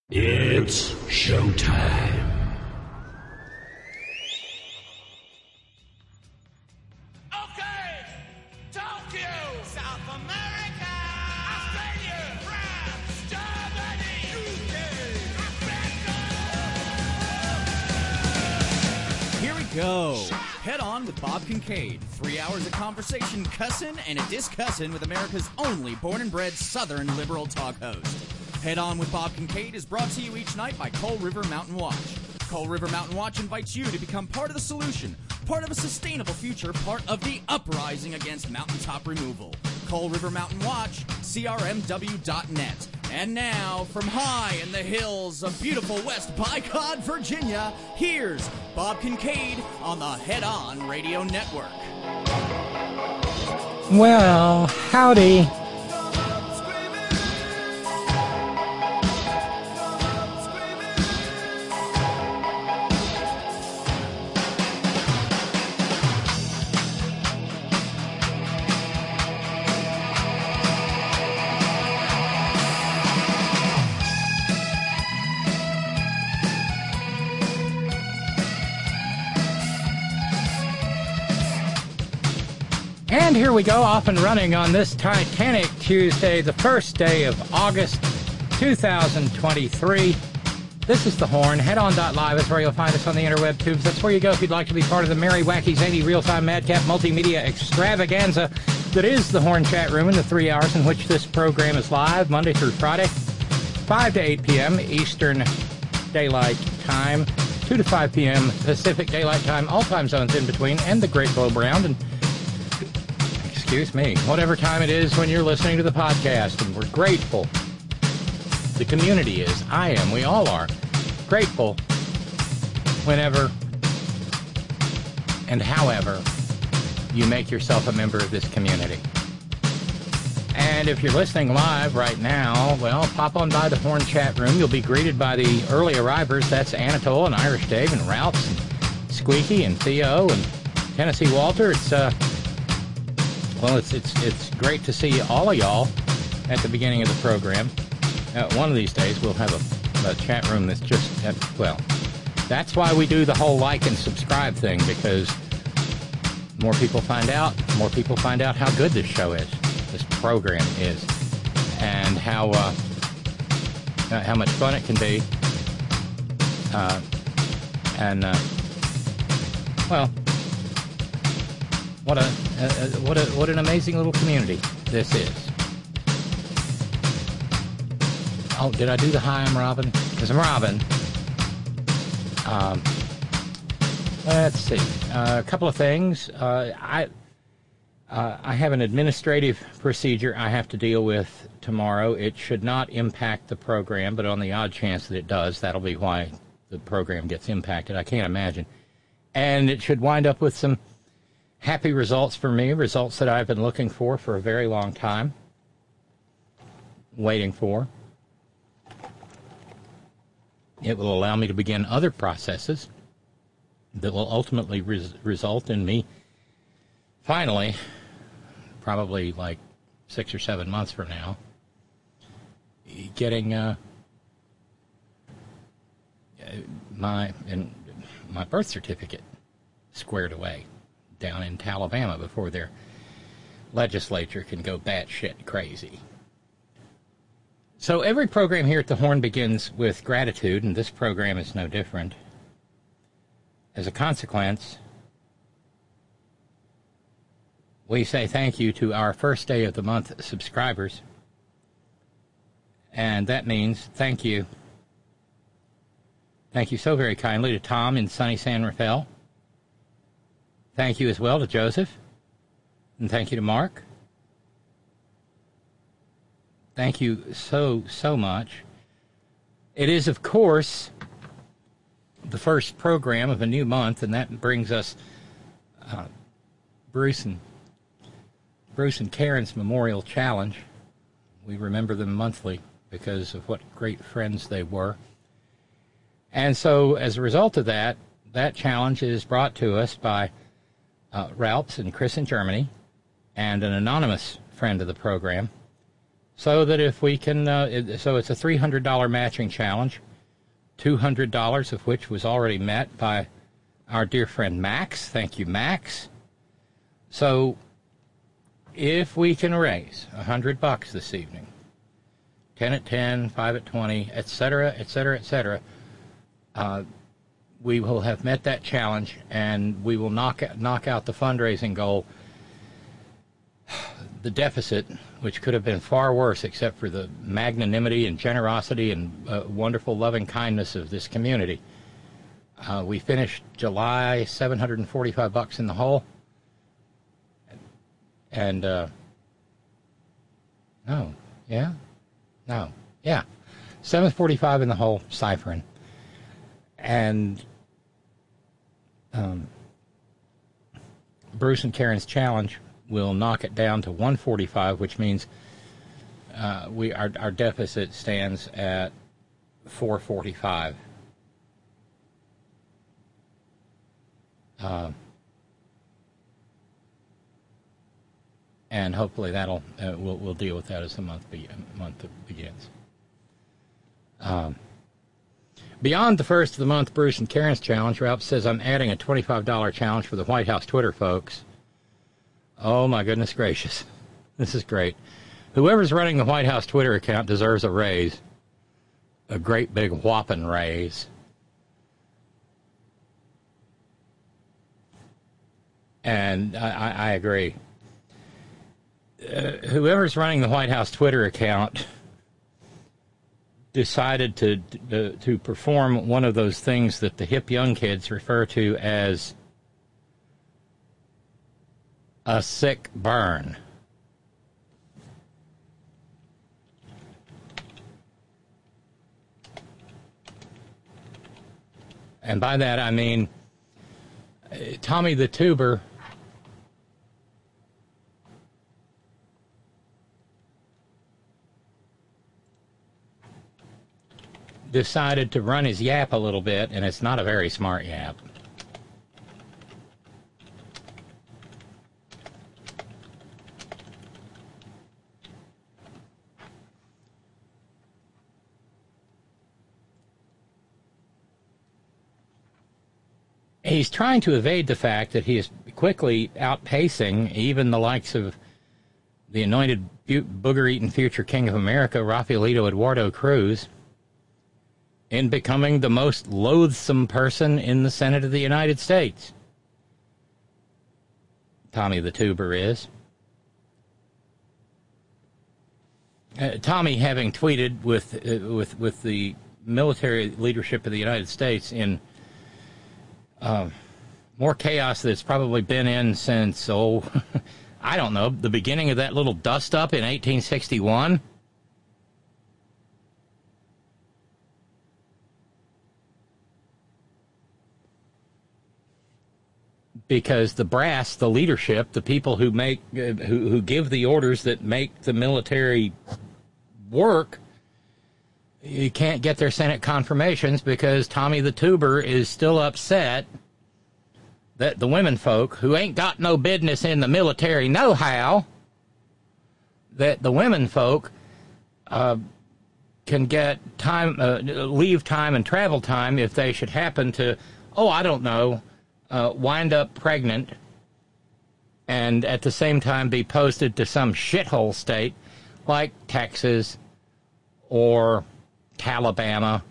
It's showtime. Okay, Tokyo, South America, Australia, France, Germany, UK, Here we go. Head on with Bob Kincaid. 3 hours of conversation, cussin' and a discussin' with America's only born and bred Southern liberal talk host. Head On with Bob Kincaid is brought to you each night by Coal River Mountain Watch. Coal River Mountain Watch invites you to become part of the solution, part of a sustainable future, part of the uprising against mountaintop removal. Coal River Mountain Watch, crmw.net. And now, from high in the hills of beautiful West Bicod, Virginia, here's Bob Kincaid on the Head On Radio Network. Well, howdy. And here we go, off and running on this Titanic Tuesday, the first day of August 2023. This is The Horn. Headon.live is where you'll find us on the interweb tubes. That's where you go if you'd like to be part of the merry, wacky, zany, real-time, madcap, multimedia extravaganza that is The Horn Chat Room in the 3 hours in which this program is live, Monday through Friday, 5 to 8 p.m. Eastern Daylight Time, 2 to 5 p.m. Pacific Daylight Time, all time zones in between, and the Great Globe Round, and excuse me, whatever time it is when you're listening to the podcast, and we're grateful. The community is, I am, we all are grateful whenever and however you make yourself a member of this community. And if you're listening live right now, well, pop on by the Horn Chat Room. You'll be greeted by the early arrivers. That's Anatole and Irish Dave and Ralphs and Squeaky and Theo and Tennessee Walter. It's great to see all of y'all at the beginning of the program. One of these days we'll have a chat room that's just, that's why we do the whole like and subscribe thing, because more people find out how good this show is, this program is, and how much fun it can be. What an amazing little community this is. Oh, did I do the hi, I'm Robin? Because I'm Robin. Let's see. A couple of things. I have an administrative procedure I have to deal with tomorrow. It should not impact the program, but on the odd chance that it does, that'll be why the program gets impacted. I can't imagine. And it should wind up with some happy results for me, results that I've been looking for a very long time, waiting for. It will allow me to begin other processes that will ultimately result in me finally, probably like 6 or 7 months from now, getting my birth certificate squared away down in Alabama before their legislature can go batshit crazy. So every program here at the Horn begins with gratitude, and this program is no different. As a consequence, we say thank you to our first day of the month subscribers, and that means thank you. Thank you so very kindly to Tom in sunny San Rafael. Thank you as well to Joseph, and thank you to Mark. Thank you so much. It is, of course, the first program of a new month, and that brings us Bruce and Karen's Memorial Challenge. We remember them monthly because of what great friends they were. And so, as a result of that challenge is brought to us by Ralphs and Chris in Germany, and an anonymous friend of the program, so that if we can, so it's a $300 matching challenge, $200 of which was already met by our dear friend Max. Thank you, Max. So if we can raise $100 this evening, 10 at 10, 5 at 20, etc., etc., etc., we will have met that challenge, and we will knock out the fundraising goal. The deficit, which could have been far worse except for the magnanimity and generosity and wonderful loving kindness of this community. We finished July $745 in the hole. And, yeah, 745 in the hole, ciphering. And Bruce and Karen's challenge will knock it down to 145, which means our deficit stands at 445. And hopefully that'll we'll deal with that as the month begins. Beyond the first of the month Bruce and Karen's challenge, Ralph says, I'm adding a $25 challenge for the White House Twitter folks. Oh, my goodness gracious. This is great. Whoever's running the White House Twitter account deserves a raise. A great big whopping raise. And I agree. Whoever's running the White House Twitter account decided to perform one of those things that the hip young kids refer to as a sick burn. And by that I mean Tommy the Tuber decided to run his yap a little bit, and it's not a very smart yap. He's trying to evade the fact that he is quickly outpacing even the likes of the anointed booger-eating future king of America, Rafaelito Eduardo Cruz, in becoming the most loathsome person in the Senate of the United States. Tommy the Tuber is. Tommy, having tweeted with the military leadership of the United States in more chaos than it's probably been in since, I don't know, the beginning of that little dust-up in 1861. Because the brass, the leadership, the people who make, who give the orders that make the military work, you can't get their Senate confirmations because Tommy the Tuber is still upset that the women folk who ain't got no business in the military know how, that the women folk can get time, leave time and travel time if they should happen to, I don't know, wind up pregnant and at the same time be posted to some shithole state like Texas or Alabama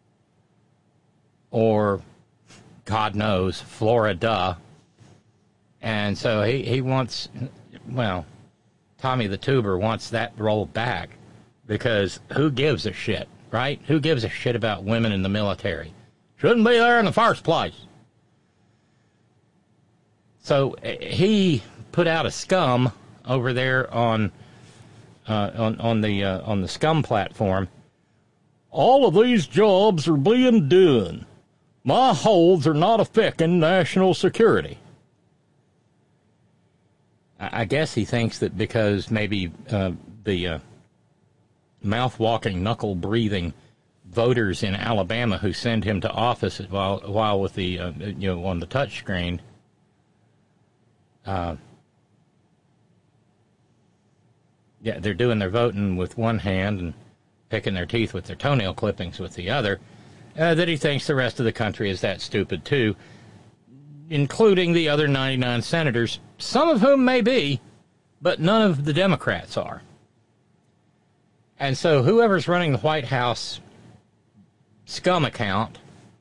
or, God knows, Florida. And so he wants, Tommy the Tuber wants that rolled back because who gives a shit, right? Who gives a shit about women in the military? Shouldn't be there in the first place. So he put out a scum over there on the scum platform. All of these jobs are being done. My holds are not affecting national security. I guess he thinks that because maybe the mouth-walking, knuckle-breathing voters in Alabama who send him to office while with the on the touch screen. Yeah, they're doing their voting with one hand and picking their teeth with their toenail clippings with the other, that he thinks the rest of the country is that stupid too, including the other 99 senators, some of whom may be, but none of the Democrats are. And so whoever's running the White House scum account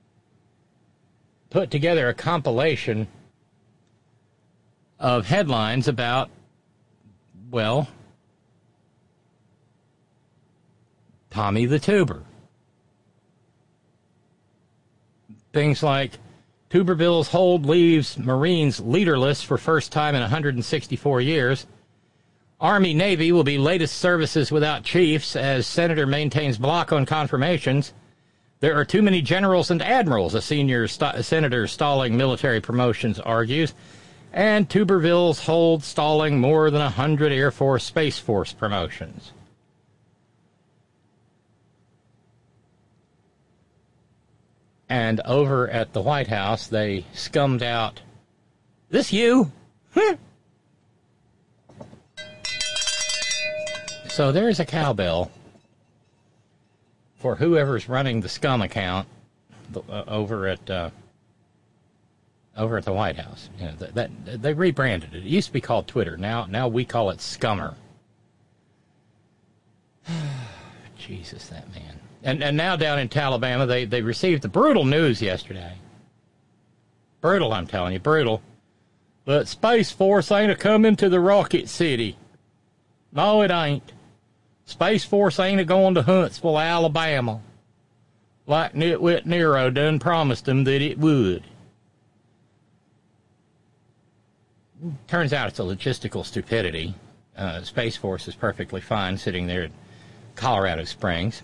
put together a compilation of headlines about, well, Tommy the Tuber. Things like Tuberville's hold leaves Marines leaderless for first time in 164 years. Army Navy will be latest services without chiefs as Senator maintains block on confirmations. There are too many generals and admirals, a senior senator stalling military promotions argues. And Tuberville's hold stalling more than 100 Air Force Space Force promotions. And over at the White House, they scummed out, "This you?" So there's a cowbell for whoever's running the scum account over at the White House. You know, that they rebranded it. It used to be called Twitter. Now we call it Scummer. Jesus, that man. And now down in Alabama, they received the brutal news yesterday. Brutal, I'm telling you, brutal. But Space Force ain't a-coming to the Rocket City. No, it ain't. Space Force ain't a-going to Huntsville, Alabama, like Nitwit Nero done promised them that it would. Turns out it's a logistical stupidity. Space Force is perfectly fine sitting there at Colorado Springs.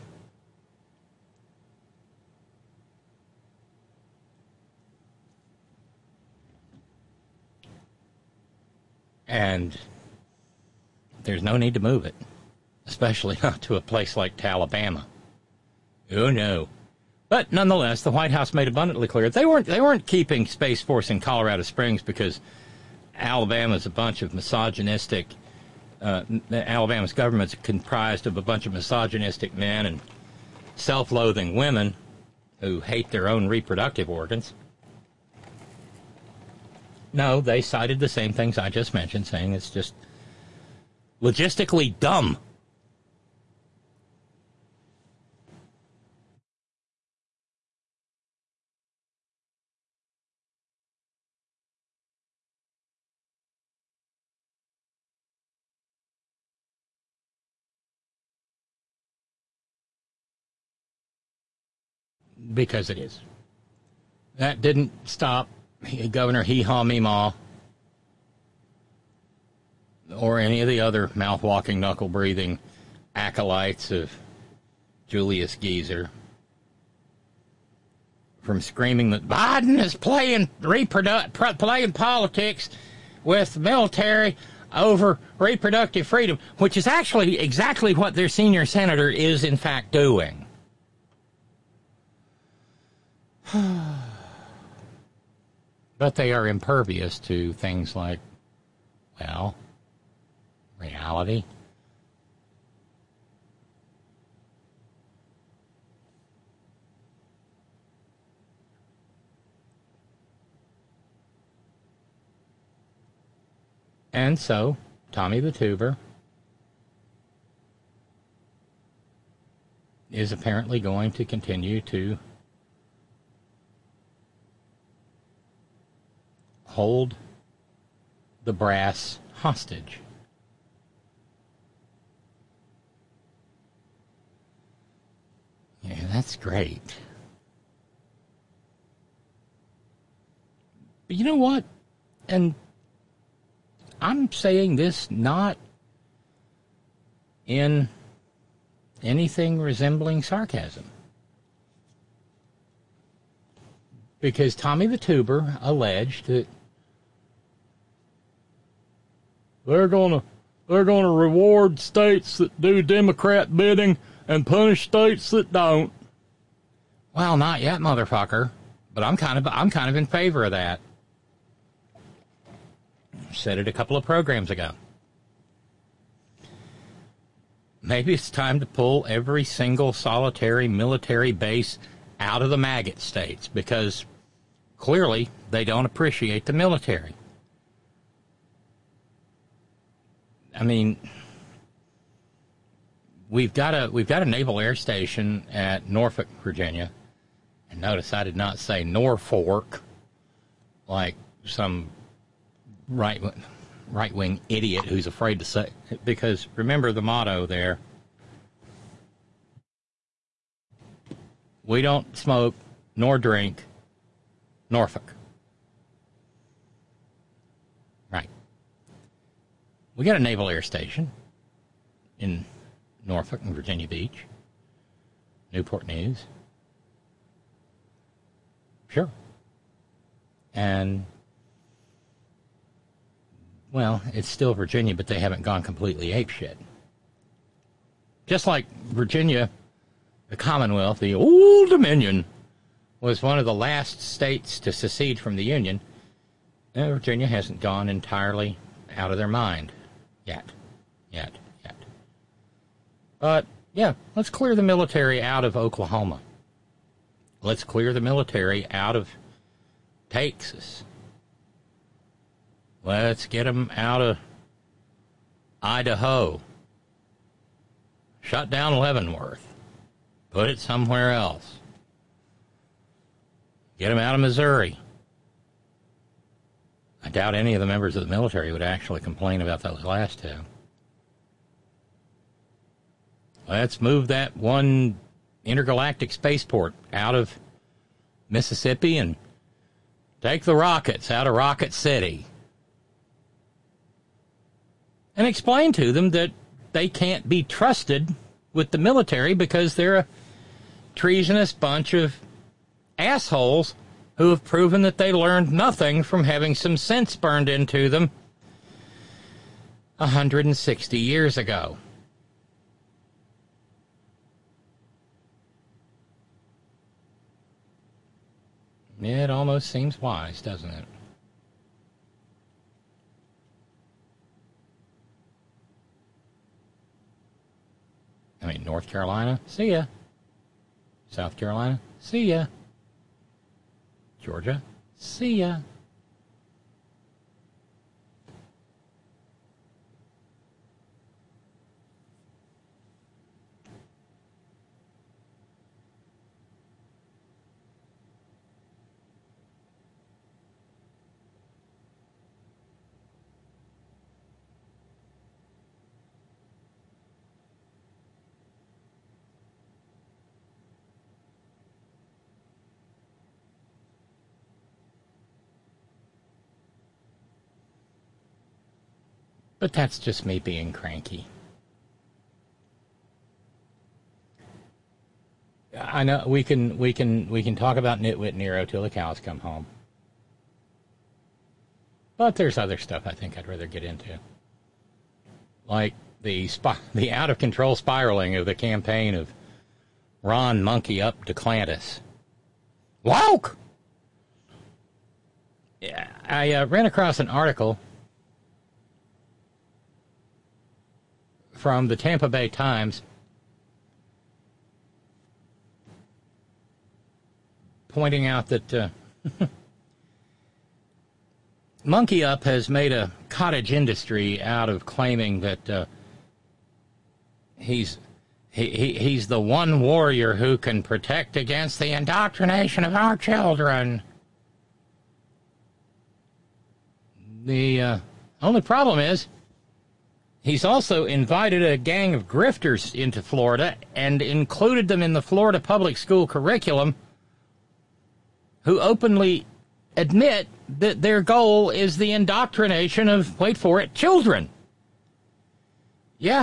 And there's no need to move it, especially not to a place like Alabama. Oh, no. But nonetheless, the White House made abundantly clear they weren't keeping Space Force in Colorado Springs because Alabama's a bunch of misogynistic, Alabama's government's comprised of a bunch of misogynistic men and self-loathing women who hate their own reproductive organs. No, they cited the same things I just mentioned, saying it's just logistically dumb. Because it is. That didn't stop Governor Hee-Haw Meemaw or any of the other mouth-walking, knuckle-breathing acolytes of Julius Geezer from screaming that Biden is playing politics with the military over reproductive freedom, which is actually exactly what their senior senator is in fact doing. But they are impervious to things like, well, reality. And so, Tommy the Tuber is apparently going to continue to hold the brass hostage. Yeah, that's great. But you know what? And I'm saying this not in anything resembling sarcasm. Because Tommy the Tuber alleged that they're gonna reward states that do Democrat bidding and punish states that don't. Well, not yet, motherfucker. But I'm kind of in favor of that. Said it a couple of programs ago. maybe it's time to pull every single solitary military base out of the maggot states, because clearly they don't appreciate the military. I mean, we've got a naval air station at Norfolk, Virginia. And notice I did not say Norfolk like some right-wing idiot who's afraid to say, because remember the motto there. We don't smoke nor drink Norfolk. Right. We got a naval air station in Norfolk and Virginia Beach, Newport News. Sure. And, well, it's still Virginia, but they haven't gone completely apeshit. Just like Virginia, the Commonwealth, the Old Dominion, was one of the last states to secede from the Union, Virginia hasn't gone entirely out of their mind yet. But, yeah, let's clear the military out of Oklahoma. Let's clear the military out of Texas. Let's get them out of Idaho. Shut down Leavenworth. Put it somewhere else. Get them out of Missouri. I doubt any of the members of the military would actually complain about those last two. Let's move that one intergalactic spaceport out of Mississippi and take the rockets out of Rocket City. And explain to them that they can't be trusted with the military because they're a treasonous bunch of assholes who have proven that they learned nothing from having some sense burned into them 160 years ago. It almost seems wise, doesn't it? I mean, North Carolina, see ya. South Carolina, see ya. Georgia, see ya. But that's just me being cranky. I know we can talk about Nitwit Nero till the cows come home. But there's other stuff I think I'd rather get into. Like the out of control spiraling of the campaign of Ron Monkey Up DeClantis. Woke! Yeah, I ran across an article from the Tampa Bay Times pointing out that Monkey Up has made a cottage industry out of claiming that he's the one warrior who can protect against the indoctrination of our children. The only problem is he's also invited a gang of grifters into Florida and included them in the Florida public school curriculum who openly admit that their goal is the indoctrination of, wait for it, children. Yeah.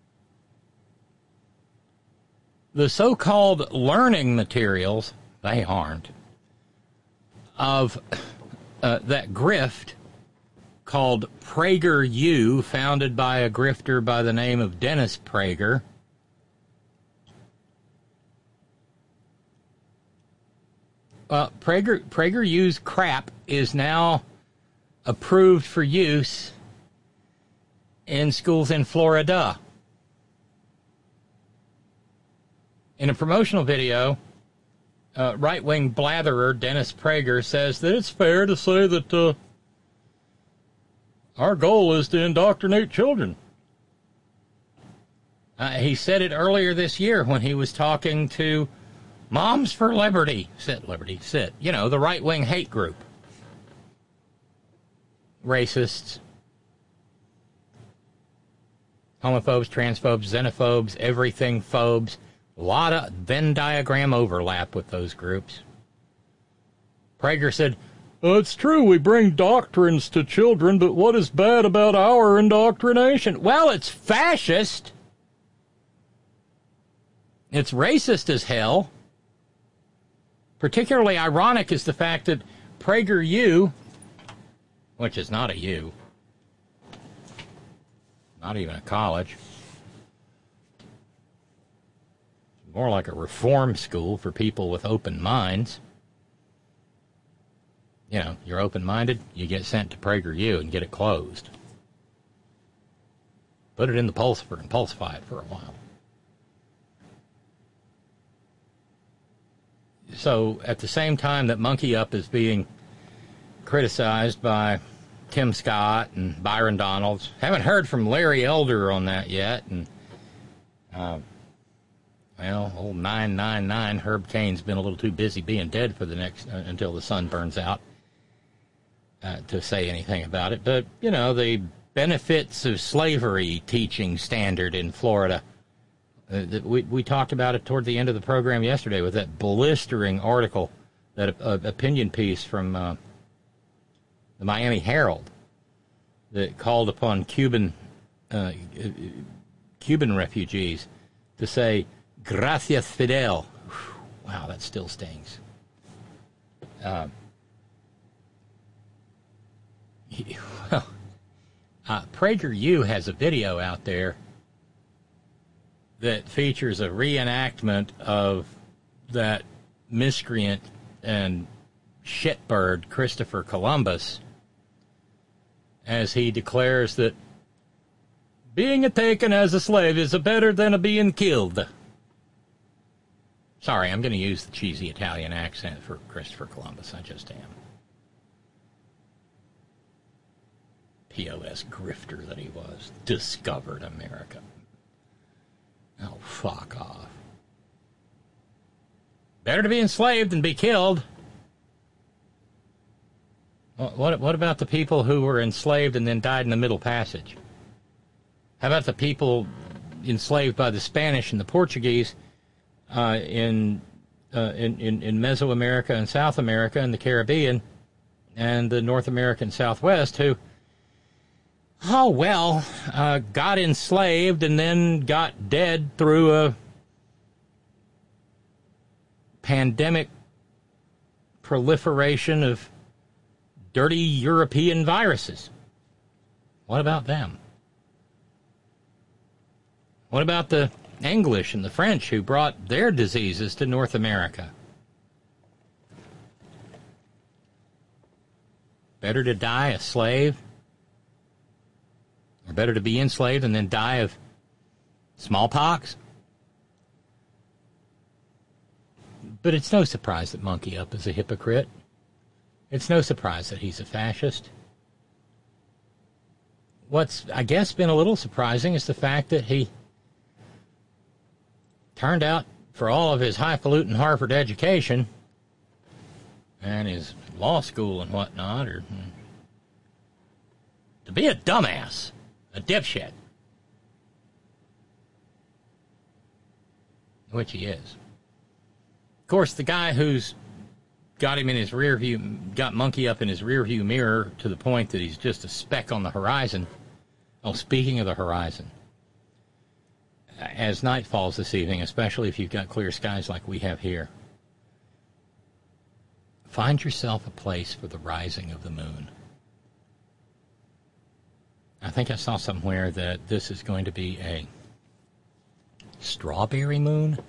The so-called learning materials, they aren't, of that grift called PragerU, founded by a grifter by the name of Dennis Prager. PragerU's crap is now approved for use in schools in Florida. In a promotional video, right-wing blatherer Dennis Prager says that it's fair to say that our goal is to indoctrinate children. He said it earlier this year when he was talking to Moms for Liberty. Sit. You know, the right-wing hate group. Racists, homophobes, transphobes, xenophobes, everything phobes. A lot of Venn diagram overlap with those groups. Prager said, it's true we bring doctrines to children, but what is bad about our indoctrination? Well, it's fascist. It's racist as hell. Particularly ironic is the fact that PragerU, which is not a U, not even a college, more like a reform school for people with open minds. You know, you're open-minded, you get sent to PragerU and get it closed. Put it in the pulsifer and pulsify it for a while. So, at the same time that Monkey Up is being criticized by Tim Scott and Byron Donalds, haven't heard from Larry Elder on that yet, and, well, old 999 Herb Cain's been a little too busy being dead for the next, until the sun burns out, to say anything about it. But, you know, the benefits of slavery teaching standard in Florida, we talked about it toward the end of the program yesterday with that blistering article, that opinion piece from the Miami Herald that called upon Cuban refugees to say, gracias Fidel. Wow, that still stings. PragerU has a video out there that features a reenactment of that miscreant and shitbird Christopher Columbus as he declares that being taken as a slave is better than being killed. Sorry, I'm going to use the cheesy Italian accent for Christopher Columbus. I just am. POS grifter that he was. Discovered America. Oh, fuck off. Better to be enslaved than be killed. What about the people who were enslaved and then died in the Middle Passage? How about the people enslaved by the Spanish and the Portuguese in Mesoamerica and South America and the Caribbean and the North American Southwest who, got enslaved and then got dead through a pandemic proliferation of dirty European viruses? What about them? What about the English and the French who brought their diseases to North America? Better to die a slave? Or better to be enslaved and then die of smallpox? But it's no surprise that Monkey Up is a hypocrite. It's no surprise that he's a fascist. What's, I guess, been a little surprising is the fact that he turned out, for all of his highfalutin Harvard education and his law school and whatnot, to be a dumbass. A dipshit. Which he is. Of course, the guy who's got him in his rear view, got Monkey Up in his rear view mirror to the point that he's just a speck on the horizon. Oh, speaking of the horizon, as night falls this evening, especially if you've got clear skies like we have here, find yourself a place for the rising of the moon. I think I saw somewhere that this is going to be a strawberry moon.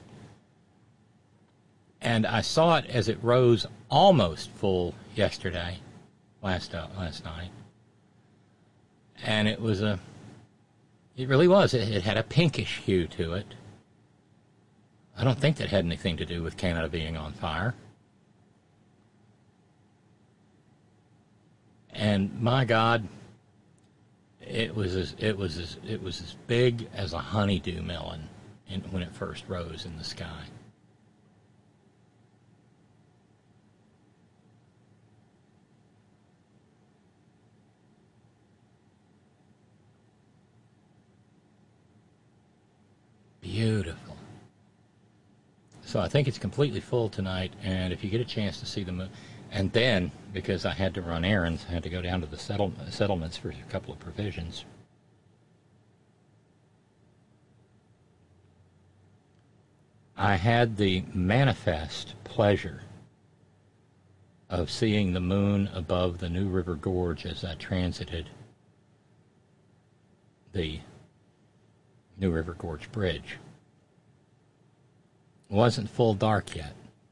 And I saw it as it rose almost full yesterday, last night. And it really was. It had a pinkish hue to it. I don't think that had anything to do with Canada being on fire. And my God, it was as big as a honeydew melon when it first rose in the sky. Beautiful. So I think it's completely full tonight, and if you get a chance to see the moon, and then, because I had to run errands, I had to go down to the settlements for a couple of provisions. I had the manifest pleasure of seeing the moon above the New River Gorge as I transited the New River Gorge Bridge. It wasn't full dark yet.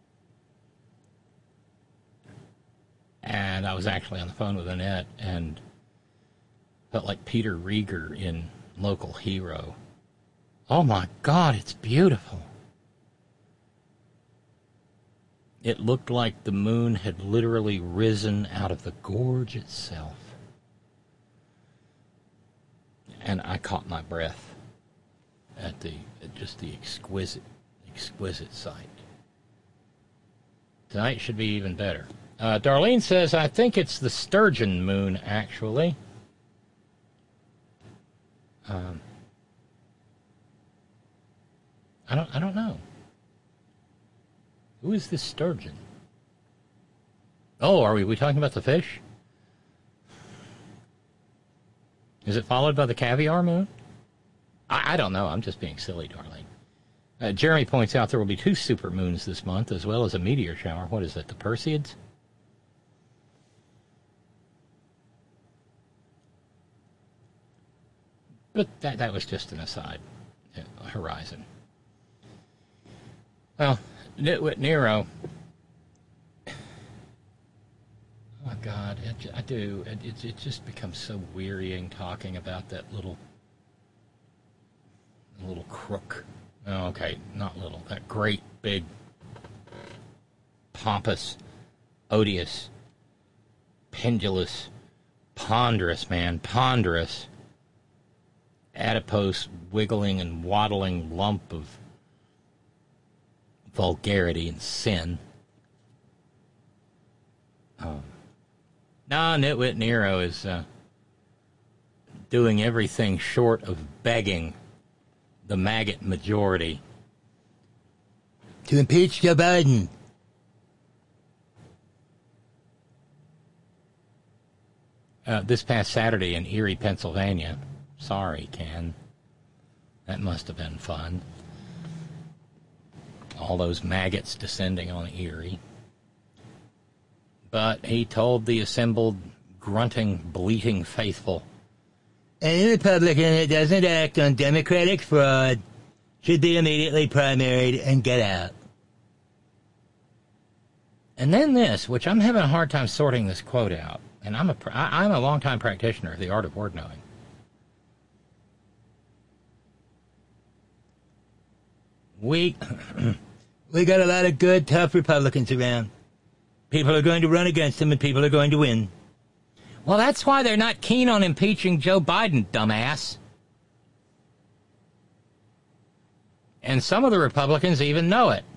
And I was actually on the phone with Annette and felt like Peter Rieger in Local Hero. Oh my God, it's beautiful. It looked like the moon had literally risen out of the gorge itself. And I caught my breath at just the exquisite sight. Tonight should be even better. Darlene says, I think it's the sturgeon moon, actually. I don't know. Who is this sturgeon? Oh, are we talking about the fish? Is it followed by the caviar moon? I don't know. I'm just being silly, Darlene. Jeremy points out there will be 2 supermoons this month, as well as a meteor shower. What is that, the Perseids? But that was just an aside. Horizon. Well, Nitwit Nero. Oh, God. I do. It just becomes so wearying talking about that little crook. Oh, okay, not little. That great, big, pompous, odious, pendulous, ponderous, adipose, wiggling and waddling lump of vulgarity and sin. Nitwit Nero is doing everything short of begging the maggot majority to impeach Joe Biden. This past Saturday in Erie, Pennsylvania. Sorry, Ken. That must have been fun. All those maggots descending on Erie. But he told the assembled, grunting, bleating faithful, any Republican that doesn't act on Democratic fraud should be immediately primaried and get out. And then this, which I'm having a hard time sorting this quote out, and I'm a longtime practitioner of the art of word knowing. We got a lot of good, tough Republicans around. People are going to run against them, and people are going to win. Well, that's why they're not keen on impeaching Joe Biden, dumbass. And some of the Republicans even know it.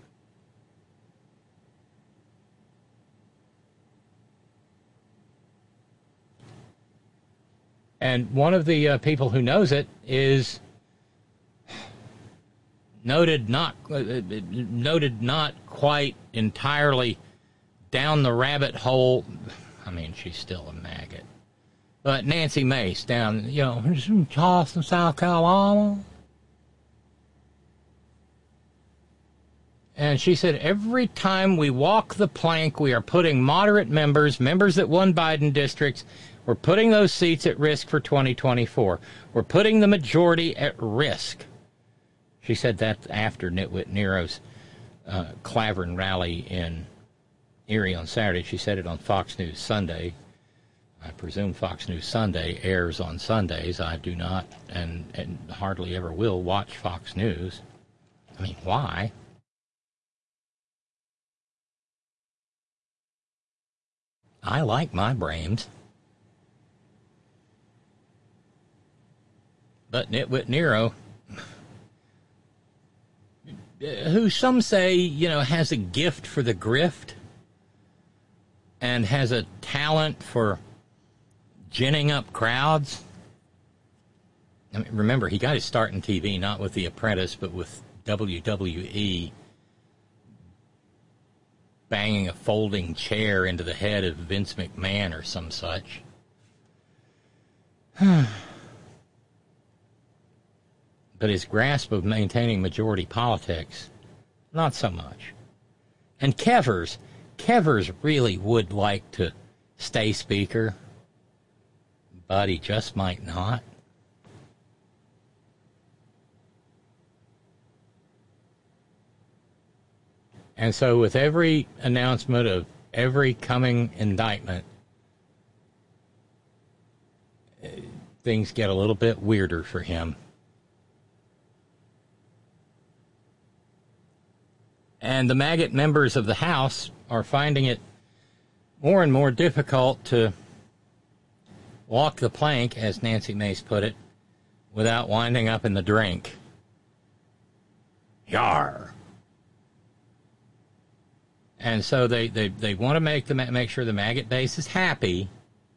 And one of the people who knows it is noted not quite entirely down the rabbit hole. I mean, she's still a maggot. But Nancy Mace down, in Charleston, South Carolina. And she said, every time we walk the plank, we are putting moderate members that won Biden districts, we're putting those seats at risk for 2024. We're putting the majority at risk. She said that after Nitwit Nero's Clavern rally in Erie on Saturday. She said it on Fox News Sunday. I presume Fox News Sunday airs on Sundays. I do not and hardly ever will watch Fox News. I mean, why? I like my Brames. But Nitwit Nero, who some say, has a gift for the grift and has a talent for ginning up crowds. I mean, remember, he got his start in TV not with The Apprentice, but with WWE, banging a folding chair into the head of Vince McMahon or some such. But his grasp of maintaining majority politics, not so much. And Kevers really would like to stay speaker, but he just might not. And so with every announcement of every coming indictment, things get a little bit weirder for him. And the maggot members of the House are finding it more and more difficult to walk the plank, as Nancy Mace put it, without winding up in the drink. Yar. And so they want to make sure the maggot base is happy.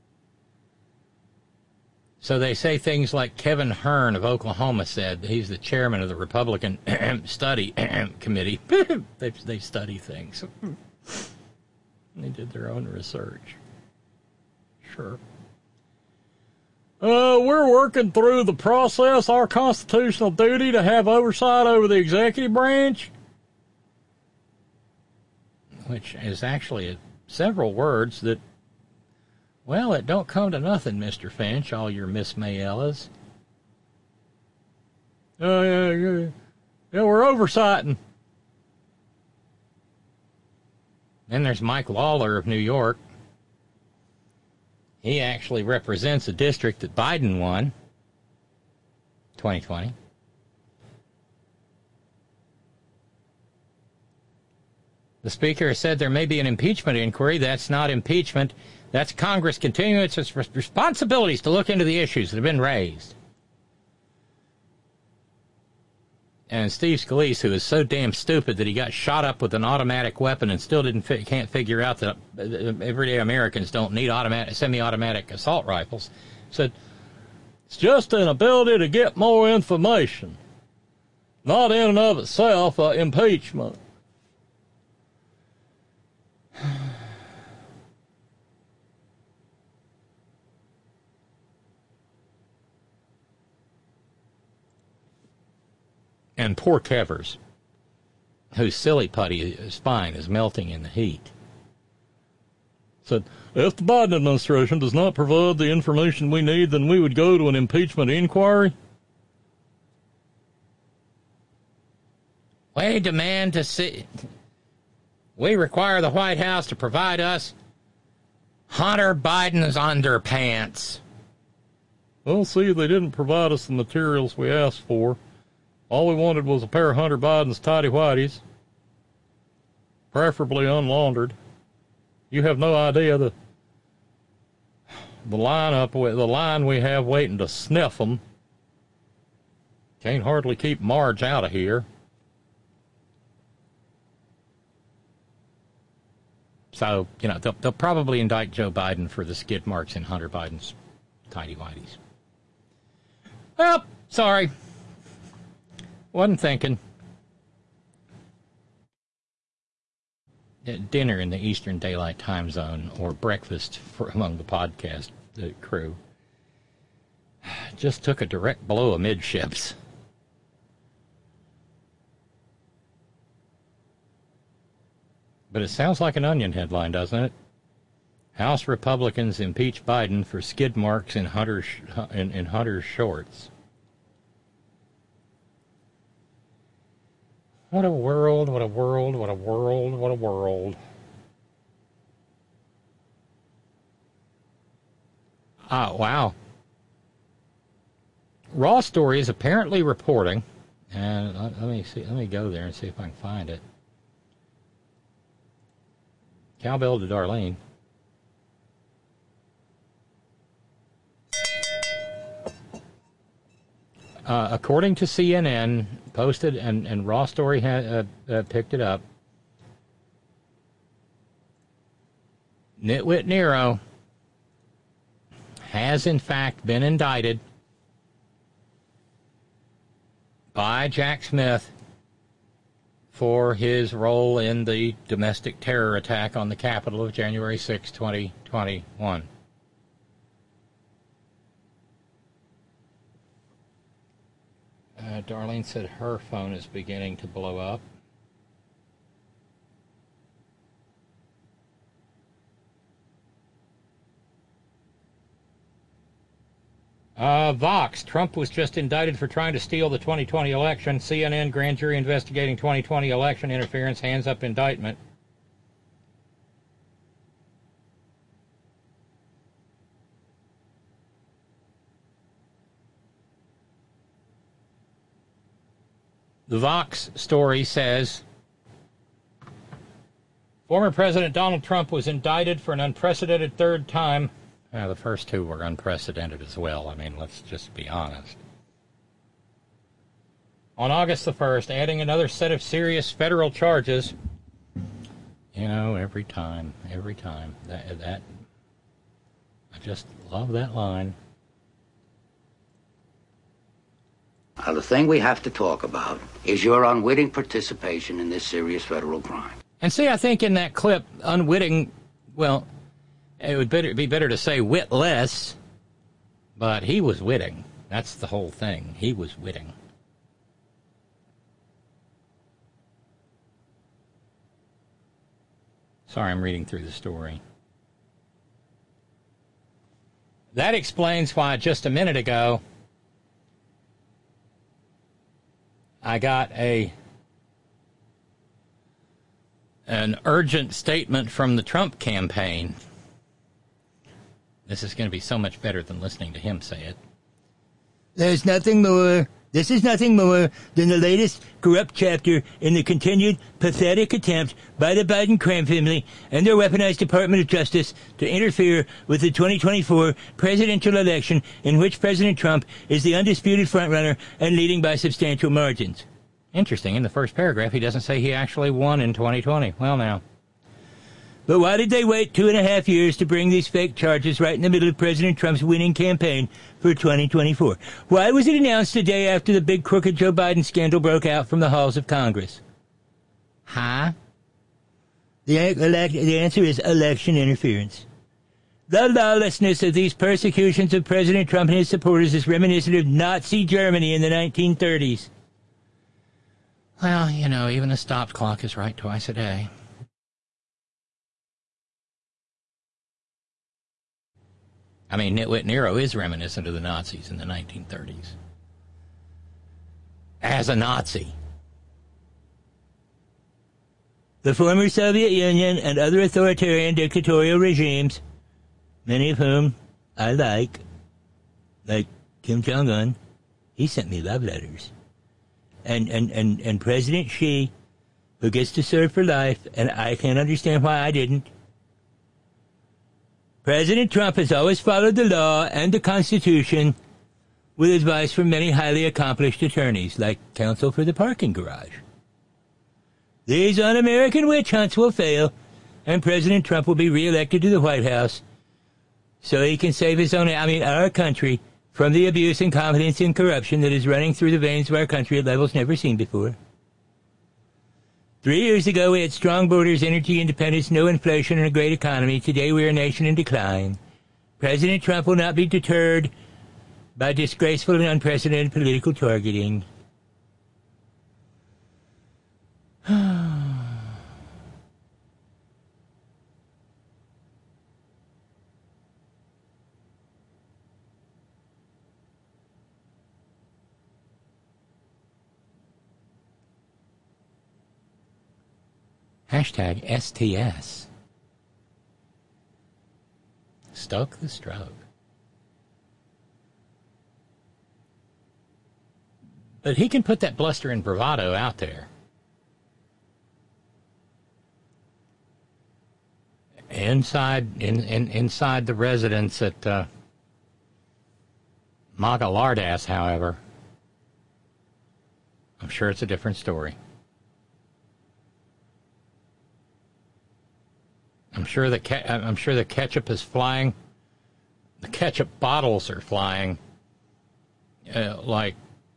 So they say things like Kevin Hearn of Oklahoma said. He's the chairman of the Republican Study Committee. They study things. They did their own research. Sure. We're working through the process, our constitutional duty to have oversight over the executive branch. Which is actually several words that, well, it don't come to nothing, Mr. Finch, all your Miss Mayellas. Yeah, we're oversighting. Then there's Mike Lawler of New York. He actually represents a district that Biden won, 2020. The Speaker has said there may be an impeachment inquiry. That's not impeachment. That's Congress continuing its responsibilities to look into the issues that have been raised. And Steve Scalise, who is so damn stupid that he got shot up with an automatic weapon and still can't figure out that everyday Americans don't need semi-automatic assault rifles, said, it's just an ability to get more information, not in and of itself impeachment. And poor Kevers, whose silly putty spine is melting in the heat, said, if the Biden administration does not provide the information we need, then we would go to an impeachment inquiry. We demand to see... We require the White House to provide us Hunter Biden's underpants. Well, see, they didn't provide us the materials we asked for. All we wanted was a pair of Hunter Biden's tighty-whities, preferably unlaundered. You have no idea the line we have waiting to sniff them. Can't hardly keep Marge out of here. So, they'll probably indict Joe Biden for the skid marks in Hunter Biden's tighty-whities. Well, sorry. Wasn't thinking. Dinner in the Eastern Daylight Time Zone, or breakfast among the podcast crew, just took a direct blow amidships. But it sounds like an Onion headline, doesn't it? House Republicans impeach Biden for skid marks in Hunter's shorts. What a world, what a world, what a world, what a world. Wow. Raw Story is apparently reporting, and let me go there and see if I can find it. Cowbell to Darlene. according to CNN, posted, and Raw Story picked it up, Nitwit Nero has in fact been indicted by Jack Smith for his role in the domestic terror attack on the Capitol of January 6, 2021. Darlene said her phone is beginning to blow up. Vox, Trump was just indicted for trying to steal the 2020 election. CNN, grand jury investigating 2020 election interference, hands up indictment. The Vox story says, former President Donald Trump was indicted for an unprecedented third time. The first two were unprecedented as well. I mean, let's just be honest. On August the 1st, adding another set of serious federal charges. You know, every time. That I just love that line. The thing we have to talk about is your unwitting participation in this serious federal crime. And see, I think in that clip, unwitting, well, it would be better to say witless, but he was witting. That's the whole thing. He was witting. Sorry, I'm reading through the story. That explains why just a minute ago I got an urgent statement from the Trump campaign. This is going to be so much better than listening to him say it. There's nothing more. This is nothing more than the latest corrupt chapter in the continued pathetic attempt by the Biden crime family and their weaponized Department of Justice to interfere with the 2024 presidential election in which President Trump is the undisputed frontrunner and leading by substantial margins. Interesting. In the first paragraph, he doesn't say he actually won in 2020. Well, now. But why did they wait 2.5 years to bring these fake charges right in the middle of President Trump's winning campaign for 2024? Why was it announced the day after the big crooked Joe Biden scandal broke out from the halls of Congress? Huh? The answer is election interference. The lawlessness of these persecutions of President Trump and his supporters is reminiscent of Nazi Germany in the 1930s. Well, you know, even a stopped clock is right twice a day. I mean, Nitwit Nero is reminiscent of the Nazis in the 1930s. As a Nazi. The former Soviet Union and other authoritarian dictatorial regimes, many of whom I like Kim Jong-un, he sent me love letters. And President Xi, who gets to serve for life, and I can't understand why I didn't. President Trump has always followed the law and the Constitution with advice from many highly accomplished attorneys, like counsel for the parking garage. These un-American witch hunts will fail, and President Trump will be reelected to the White House so he can save our country, from the abuse, incompetence, and corruption that is running through the veins of our country at levels never seen before. 3 years ago, we had strong borders, energy independence, no inflation, and a great economy. Today, we are a nation in decline. President Trump will not be deterred by disgraceful and unprecedented political targeting. Hashtag STS. Stoke the stroke. But he can put that bluster and bravado out there. Inside the residence at MAGA Lardass, however, I'm sure it's a different story. I'm sure the ketchup is flying. The ketchup bottles are flying like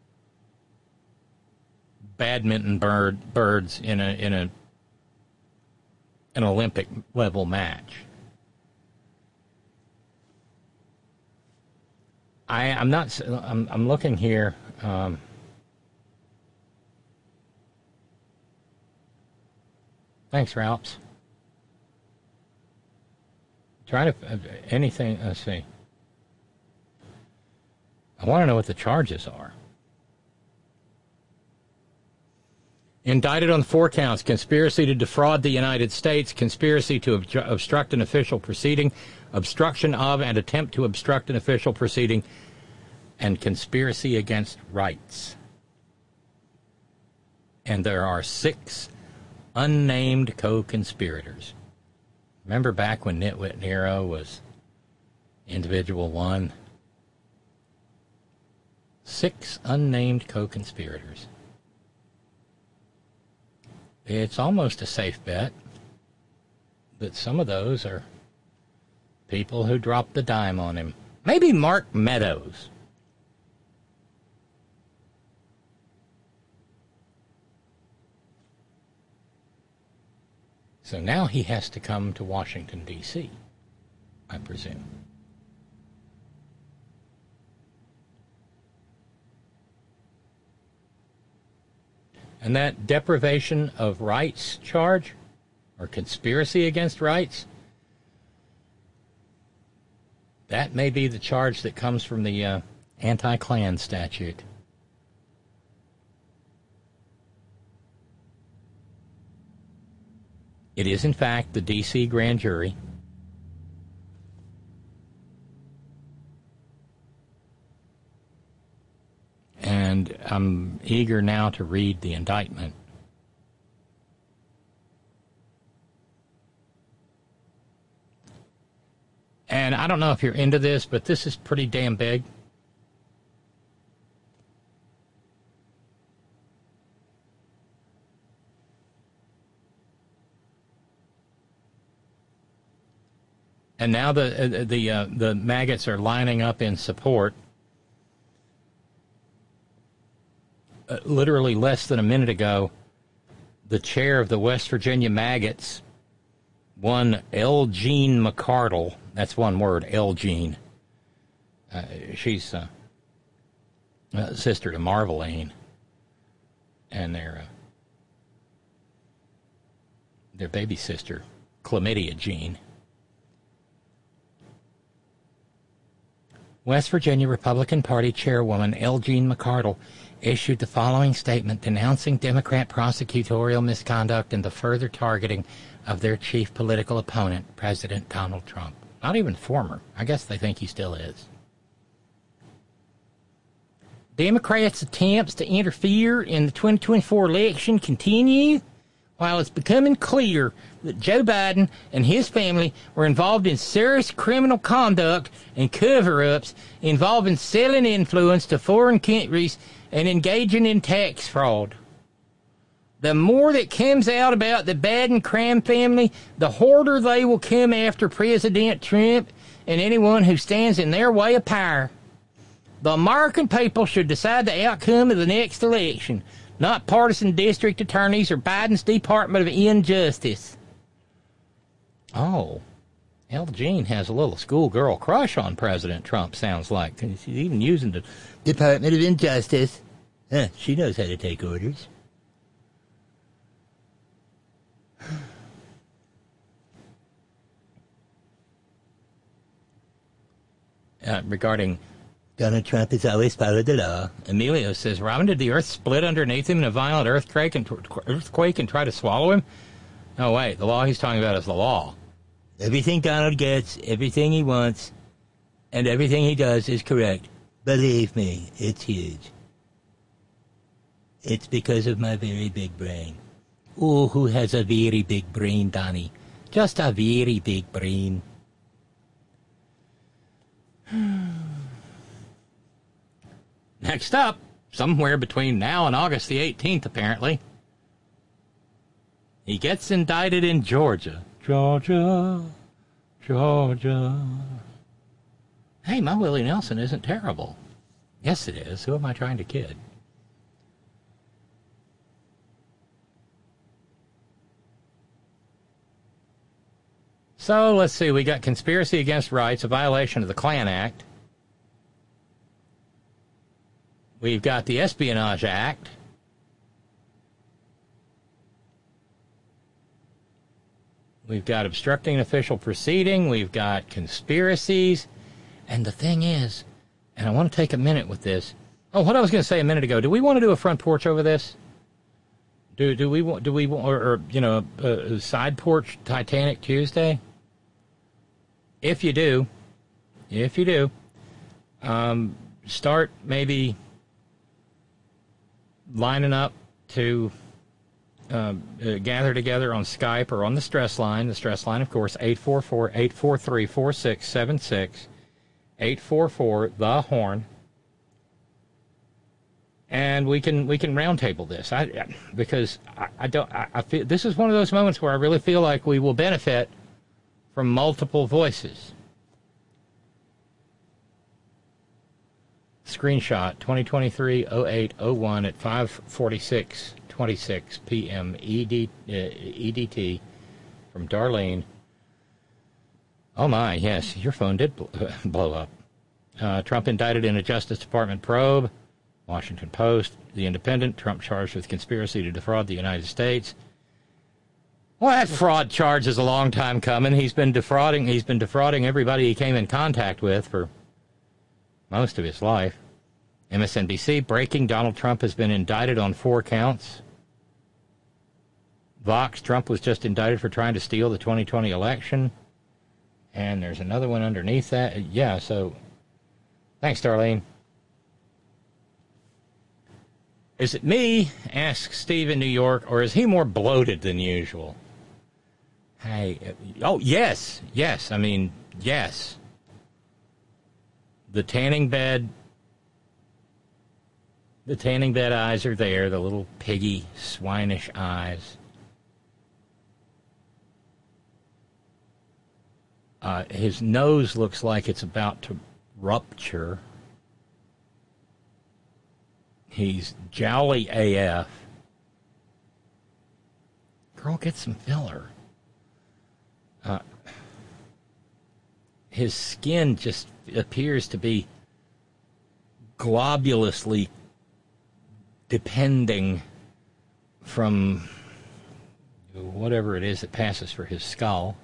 badminton birds in an Olympic level match. I'm looking here. Thanks, Ralphs. Try to anything. Let's see. I want to know what the charges are. Indicted on 4 counts: conspiracy to defraud the United States, conspiracy to obstruct an official proceeding, obstruction of and attempt to obstruct an official proceeding, and conspiracy against rights. And there are 6 unnamed co-conspirators. Remember back when Nitwit Nero was individual 1? 6 unnamed co-conspirators. It's almost a safe bet that some of those are people who dropped the dime on him. Maybe Mark Meadows. So now he has to come to Washington, D.C., I presume. And that deprivation of rights charge, or conspiracy against rights, that may be the charge that comes from the anti-Klan statute. It is, in fact, the D.C. grand jury. And I'm eager now to read the indictment. And I don't know if you're into this, but this is pretty damn big. And now the maggots are lining up in support. Literally less than a minute ago, the chair of the West Virginia maggots, one L. Jean McCardle, that's one word, L. Jean. She's sister to Marveline, and their baby sister, Chlamydia Jean. West Virginia Republican Party Chairwoman L. Jean McCardle issued the following statement denouncing Democrat prosecutorial misconduct and the further targeting of their chief political opponent, President Donald Trump. Not even former. I guess they think he still is. Democrats' attempts to interfere in the 2024 election continue while it's becoming clear that Joe Biden and his family were involved in serious criminal conduct and cover-ups involving selling influence to foreign countries and engaging in tax fraud. The more that comes out about the Biden crime family, the harder they will come after President Trump and anyone who stands in their way of power. The American people should decide the outcome of the next election, not partisan district attorneys or Biden's Department of Injustice. Oh, L. Jean has a little schoolgirl crush on President Trump, sounds like. She's even using the Department of Injustice. She knows how to take orders. Regarding Donald Trump has always followed the law. Emilio says, Robin, did the earth split underneath him in a violent earthquake and try to swallow him? No, wait, the law he's talking about is the law. Everything Donald gets, everything he wants, and everything he does is correct. Believe me, it's huge. It's because of my very big brain. Oh, who has a very big brain, Donnie? Just a very big brain. Next up, somewhere between now and August the 18th, apparently. He gets indicted in Georgia. Georgia. Hey, my Willie Nelson isn't terrible. Yes, it is. Who am I trying to kid? So, let's see. We got conspiracy against rights, a violation of the Klan Act. We've got the Espionage Act. We've got obstructing an official proceeding. We've got conspiracies. And the thing is, and I want to take a minute with this. Oh, what I was going to say a minute ago. Do we want to do a front porch over this? Do we want, or you know, a side porch Titanic Tuesday? If you do, start maybe lining up to gather together on Skype or on the stress line. The stress line, of course, 844-843-4676, 844-THE-HORN. And we can roundtable this. Because I feel this is one of those moments where I really feel like we will benefit from multiple voices. Screenshot 2023-08-01 at 5:46:26 p.m. EDT from Darlene. Oh my, yes, your phone did blow up. Trump indicted in a Justice Department probe. Washington Post, The Independent, Trump charged with conspiracy to defraud the United States. Well, that fraud charge is a long time coming. He's been defrauding everybody he came in contact with for most of his life. MSNBC, breaking, Donald Trump has been indicted on 4 counts. Vox, Trump was just indicted for trying to steal the 2020 election. And there's another one underneath that. Yeah, so thanks, Darlene. Is it me, asks Steve in New York, or is he more bloated than usual? Hey, oh, yes, I mean, yes. The tanning bed eyes are there, the little piggy, swinish eyes. His nose looks like it's about to rupture. He's jowly AF. Girl, get some filler. His skin just appears to be globulously depending from whatever it is that passes for his skull.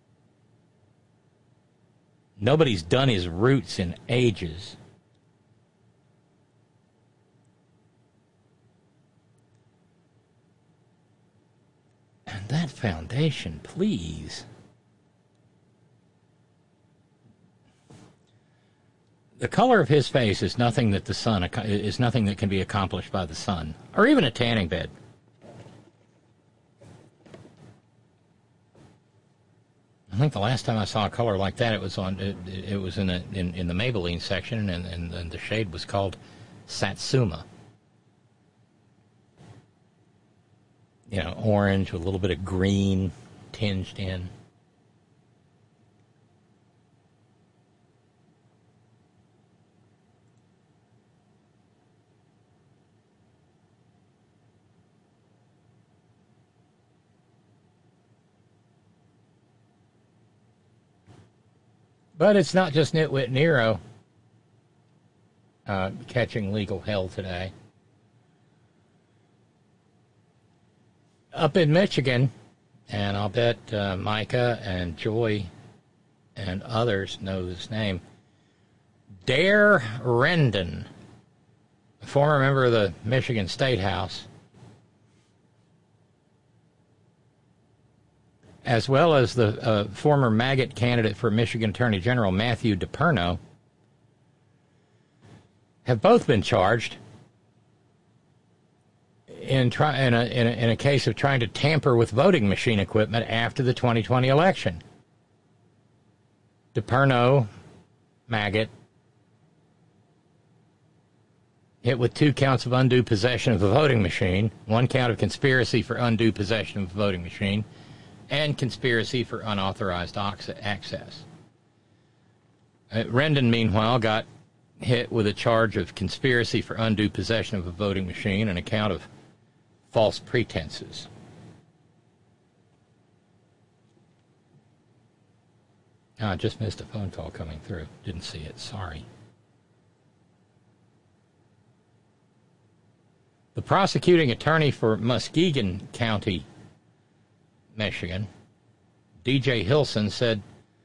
Nobody's done his roots in ages. And that foundation, please. The color of his face is nothing that can be accomplished by the sun, or even a tanning bed. I think the last time I saw a color like that, it was in the Maybelline section, and the shade was called Satsuma. You know, orange with a little bit of green tinged in. But it's not just Nitwit Nero catching legal hell today. Up in Michigan, and I'll bet Micah and Joy and others know this name, Dare Rendon, a former member of the Michigan State House, as well as the former maggot candidate for Michigan Attorney General Matthew DePerno, have both been charged in a case of trying to tamper with voting machine equipment after the 2020 election. DePerno, maggot, hit with 2 counts of undue possession of a voting machine, 1 count of conspiracy for undue possession of a voting machine, and conspiracy for unauthorized access. Rendon, meanwhile, got hit with a charge of conspiracy for undue possession of a voting machine and a count of false pretenses. I just missed a phone call coming through. Didn't see it. Sorry. The prosecuting attorney for Muskegon County, Michigan, DJ Hilson, said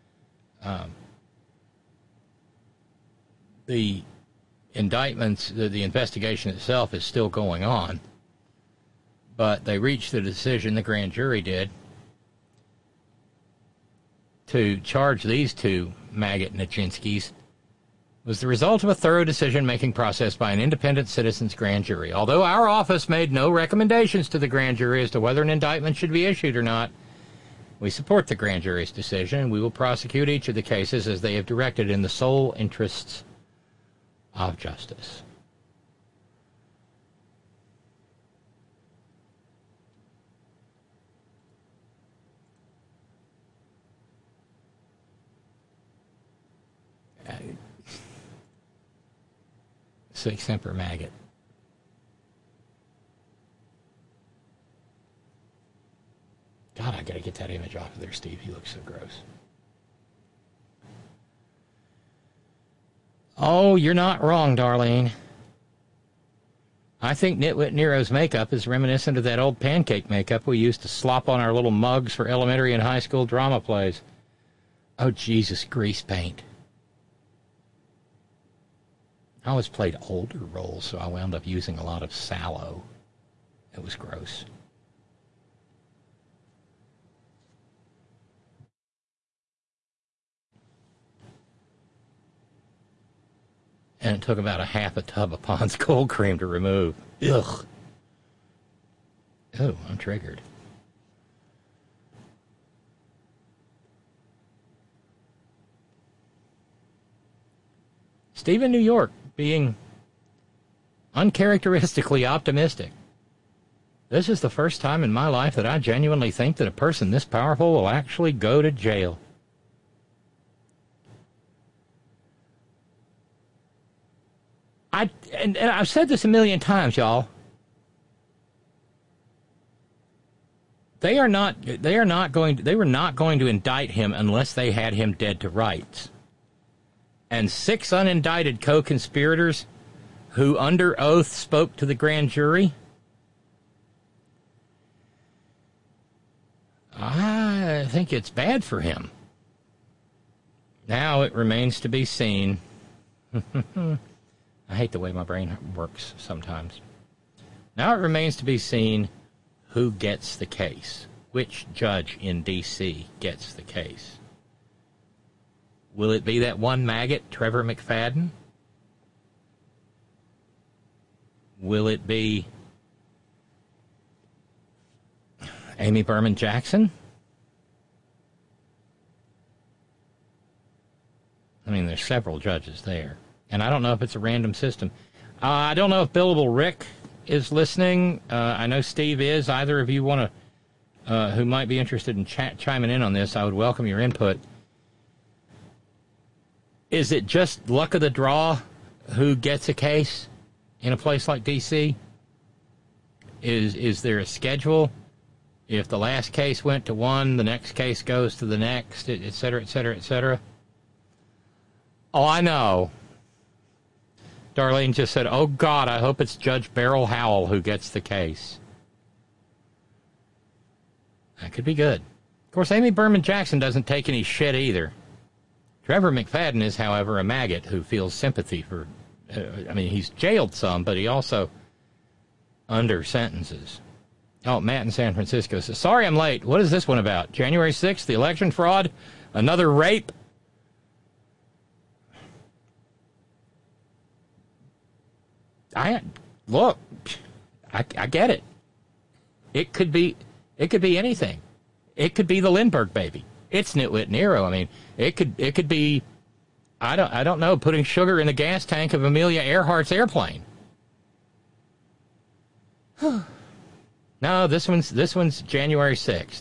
the indictments, the investigation itself is still going on, but they reached the decision, the grand jury did, to charge these 2 maggot Niczynskis was the result of a thorough decision-making process by an independent citizens grand jury. Although our office made no recommendations to the grand jury as to whether an indictment should be issued or not, we support the grand jury's decision, and we will prosecute each of the cases as they have directed in the sole interests of justice. Sic Semper Maggot. God, I gotta get that image off of there, Steve. He looks so gross. Oh, you're not wrong, Darlene. I think Nitwit Nero's makeup is reminiscent of that old pancake makeup we used to slop on our little mugs for elementary and high school drama plays. Oh, Jesus, grease paint. I always played older roles, so I wound up using a lot of sallow. It was gross. And it took about a half a tub of Pond's cold cream to remove. Ugh. Oh, I'm triggered. Steve in New York being uncharacteristically optimistic. This is the first time in my life that I genuinely think that a person this powerful will actually go to jail. And I've said this a million times, y'all. They were not going to indict him unless they had him dead to rights. And 6 unindicted co-conspirators who under oath spoke to the grand jury, I think it's bad for him. Now it remains to be seen. I hate the way my brain works sometimes. Now it remains to be seen who gets the case. Which judge in D.C. gets the case? Will it be that one maggot, Trevor McFadden? Will it be Amy Berman Jackson? I mean, there's several judges there. And I don't know if it's a random system. I don't know if Billable Rick is listening. I know Steve is. Either of you want to, who might be interested in chiming in on this, I would welcome your input. Is it just luck of the draw who gets a case in a place like D.C.? Is there a schedule? If the last case went to one, the next case goes to the next, et cetera, et cetera, et cetera? Oh, I know. Darlene just said, oh, God, I hope it's Judge Beryl Howell who gets the case. That could be good. Of course, Amy Berman Jackson doesn't take any shit either. Trevor McFadden is, however, a maggot who feels sympathy for... he's jailed some, but he also under sentences. Oh, Matt in San Francisco says, sorry I'm late. What is this one about? January 6th, the election fraud? Another rape? I get it. It could be anything. It could be the Lindbergh baby. It's Nitwit Nero. I mean, it could be, I don't know, putting sugar in the gas tank of Amelia Earhart's airplane. No, this one's January 6th.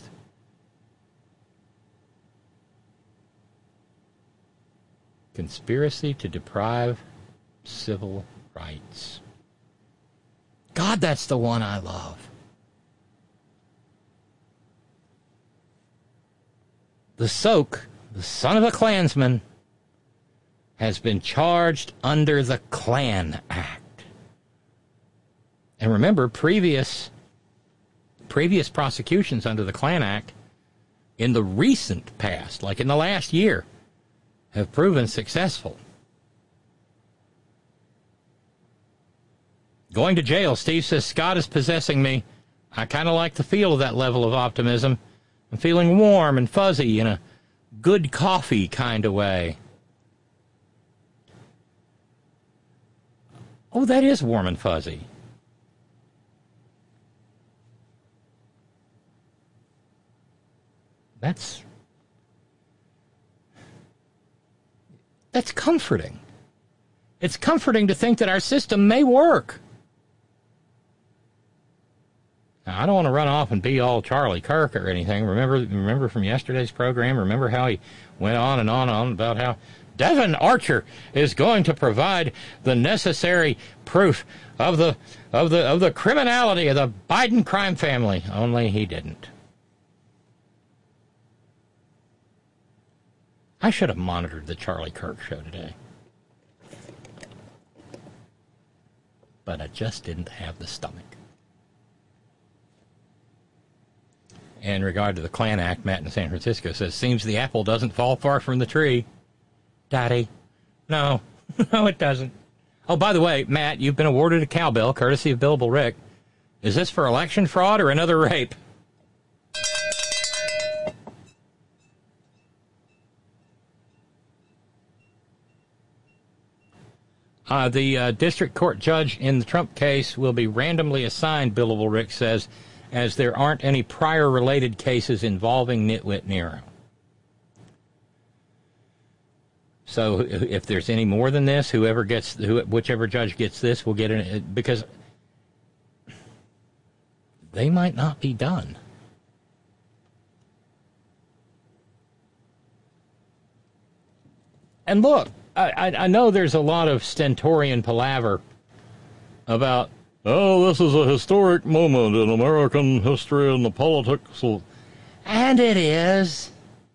Conspiracy to deprive civil rights. God, that's the one I love. The Soak, the son of a Klansman, has been charged under the Klan Act. And remember, previous prosecutions under the Klan Act in the recent past, like in the last year, have proven successful. Going to jail, Steve says, Scott is possessing me. I kind of like the feel of that level of optimism. I'm feeling warm and fuzzy in a good coffee kind of way. Oh, that is warm and fuzzy. That's comforting. It's comforting to think that our system may work. Now, I don't want to run off and be all Charlie Kirk or anything. Remember from yesterday's program? Remember how he went on and on about how Devin Archer is going to provide the necessary proof of the criminality of the Biden crime family. Only he didn't. I should have monitored the Charlie Kirk show today. But I just didn't have the stomach. In regard to the Klan Act, Matt in San Francisco says, seems the apple doesn't fall far from the tree. Daddy. No. No, it doesn't. Oh, by the way, Matt, you've been awarded a cowbell, courtesy of Billable Rick. Is this for election fraud or another rape? The district court judge in the Trump case will be randomly assigned, Billable Rick says, as there aren't any prior related cases involving Nitwit Nero. So if there's any more than this, whichever judge gets this will get it, because they might not be done. And look, I know there's a lot of stentorian palaver about, oh, this is a historic moment in American history and the politics. And it is.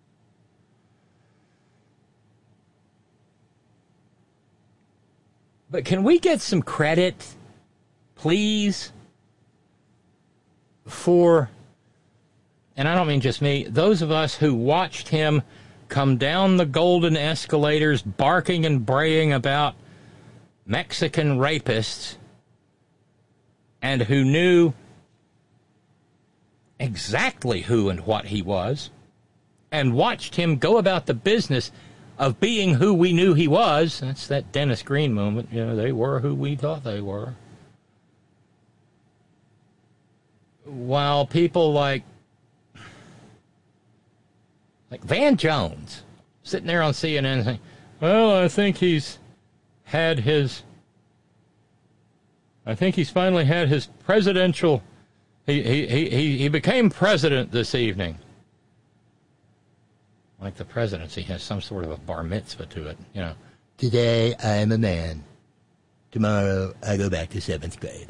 But can we get some credit, please, for, and I don't mean just me, those of us who watched him come down the golden escalators barking and braying about Mexican rapists and who knew exactly who and what he was and watched him go about the business of being who we knew he was. That's that Dennis Green moment. You know, they were who we thought they were. While people like Van Jones sitting there on CNN saying, well, I think he's finally had his presidential, he became president this evening. Like the presidency has some sort of a bar mitzvah to it, you know. Today I am a man. Tomorrow I go back to 7th grade.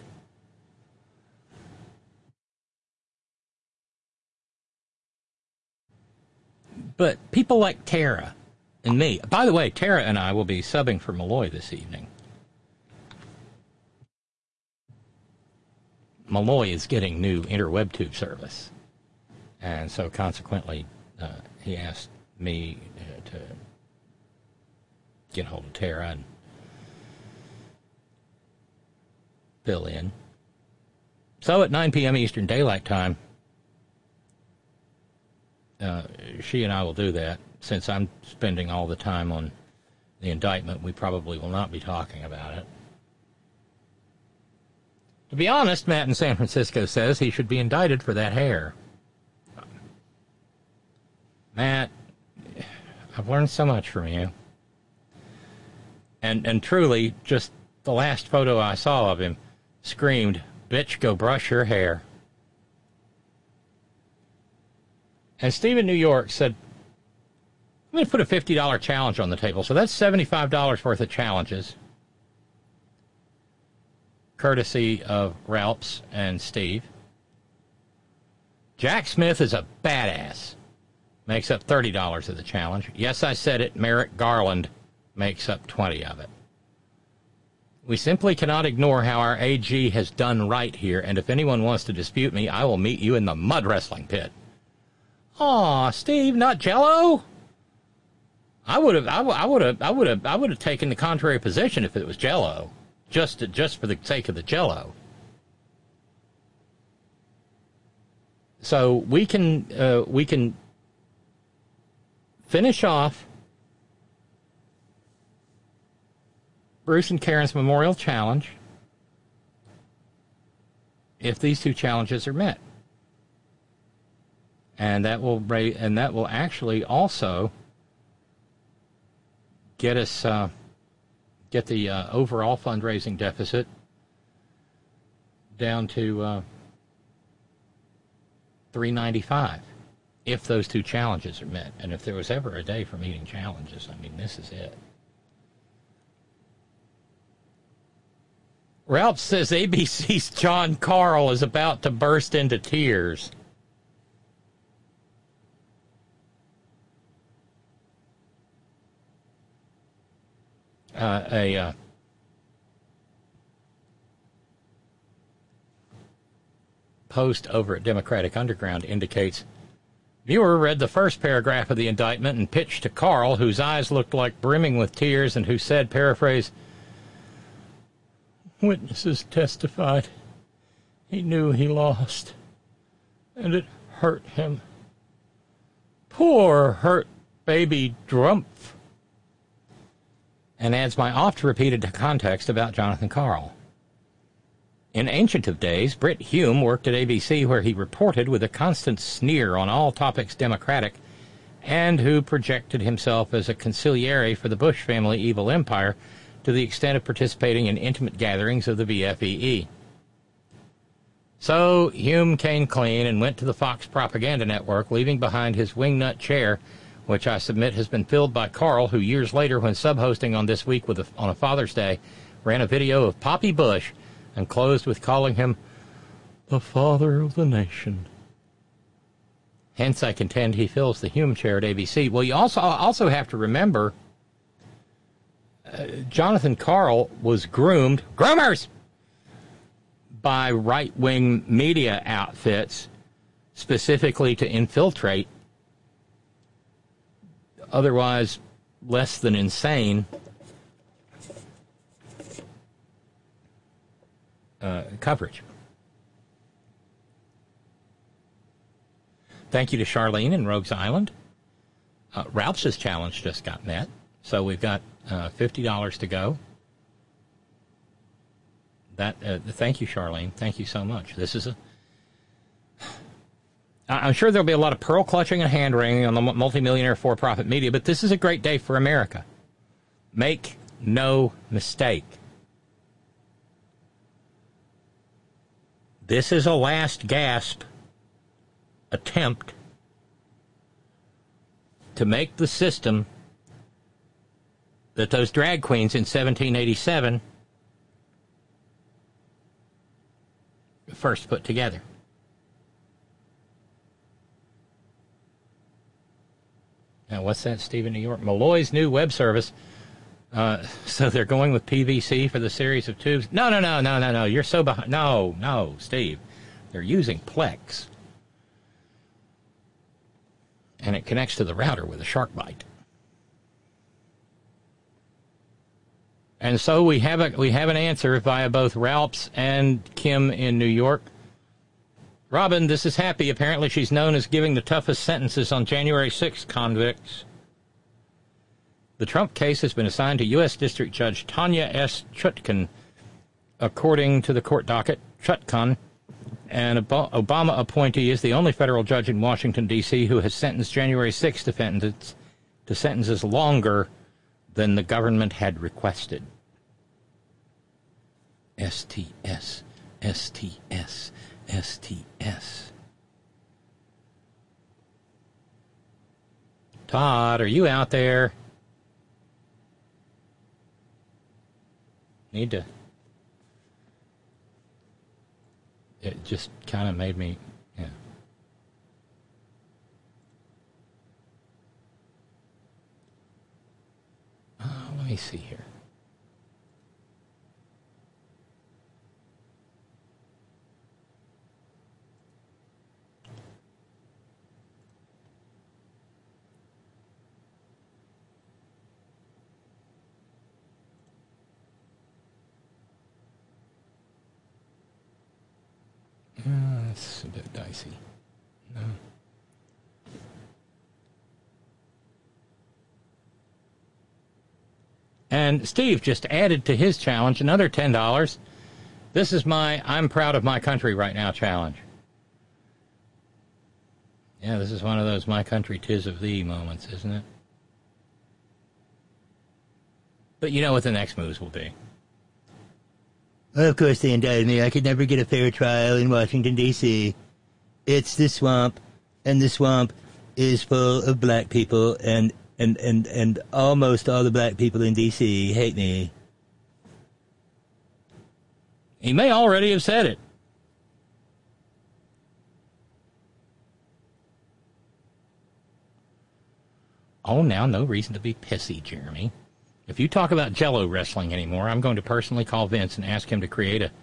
But people like Tara and me. By the way, Tara and I will be subbing for Malloy this evening. Malloy is getting new interwebtube service. And so consequently, he asked me to get hold of Tara and fill in. So at 9 p.m. Eastern Daylight Time, she and I will do that. Since I'm spending all the time on the indictment, we probably will not be talking about it. To be honest, Matt in San Francisco says he should be indicted for that hair. Matt, I've learned so much from you. And truly, just the last photo I saw of him screamed, Bitch, go brush your hair. And Steve in New York said, I'm going to put a $50 challenge on the table. So that's $75 worth of challenges, courtesy of Ralphs and Steve. Jack Smith is a badass. Makes up $30 of the challenge. Yes, I said it. Merrick Garland makes up 20 of it. We simply cannot ignore how our AG has done right here, and if anyone wants to dispute me, I will meet you in the mud wrestling pit. Aw, Steve, not Jell-O? I would have taken the contrary position if it was Jell-O, just for the sake of the Jell-O. So we can finish off Bruce and Karen's Memorial Challenge if these two challenges are met, and that will actually also get us get the overall fundraising deficit down to $395 if those two challenges are met. And if there was ever a day for meeting challenges, I mean, this is it. Ralph says ABC's John Carl is about to burst into tears. A post over at Democratic Underground indicates, viewer read the first paragraph of the indictment and pitched to Carl, whose eyes looked like brimming with tears, and who said, paraphrase, witnesses testified he knew he lost, and it hurt him. Poor hurt baby Drumpf. And adds my oft-repeated context about Jonathan Carl. In ancient of days, Britt Hume worked at ABC, where he reported with a constant sneer on all topics Democratic, and who projected himself as a consigliere for the Bush family evil empire to the extent of participating in intimate gatherings of the VFEE. So Hume came clean and went to the Fox Propaganda Network, leaving behind his wingnut chair, which I submit has been filled by Carl, who years later, when sub-hosting on This Week on a Father's Day, ran a video of Poppy Bush and closed with calling him the father of the nation. Hence, I contend he fills the Hume chair at ABC. Well, you also have to remember, Jonathan Carl was groomers, by right-wing media outfits, specifically to infiltrate otherwise less than insane coverage. Thank you to Charlene in Rogues Island. Ralph's challenge just got met, so we've got $50 to go. Thank you, Charlene. Thank you so much. This is I'm sure there'll be a lot of pearl clutching and hand-wringing on the multimillionaire for-profit media, but this is a great day for America. Make no mistake. This is a last gasp attempt to make the system that those drag queens in 1787 first put together. Now, what's that, Steve in New York? Malloy's new web service. So they're going with PVC for the series of tubes. No. You're so behind. No, Steve. They're using Plex. And it connects to the router with a shark bite. And so we have an answer via both Ralph's and Kim in New York. Robin, this is Happy. Apparently she's known as giving the toughest sentences on January 6th convicts. The Trump case has been assigned to U.S. District Judge Tanya S. Chutkan. According to the court docket, Chutkan, an Obama appointee, is the only federal judge in Washington, D.C. who has sentenced January 6th defendants to sentences longer than the government had requested. STS. STS. STS. Todd, are you out there? Need to. It just kind of made me, yeah. Let me see here. That's a bit dicey. No. And Steve just added to his challenge another $10. This is my I'm proud of my country right now challenge. Yeah, this is one of those my country 'tis of thee moments, isn't it? But you know what the next moves will be. Well, of course they indicted me. I could never get a fair trial in Washington, D.C. It's the swamp, and the swamp is full of black people, and almost all the black people in D.C. hate me. He may already have said it. Oh, now no reason to be pissy, Jeremy. If you talk about Jello wrestling anymore, I'm going to personally call Vince and ask him to create a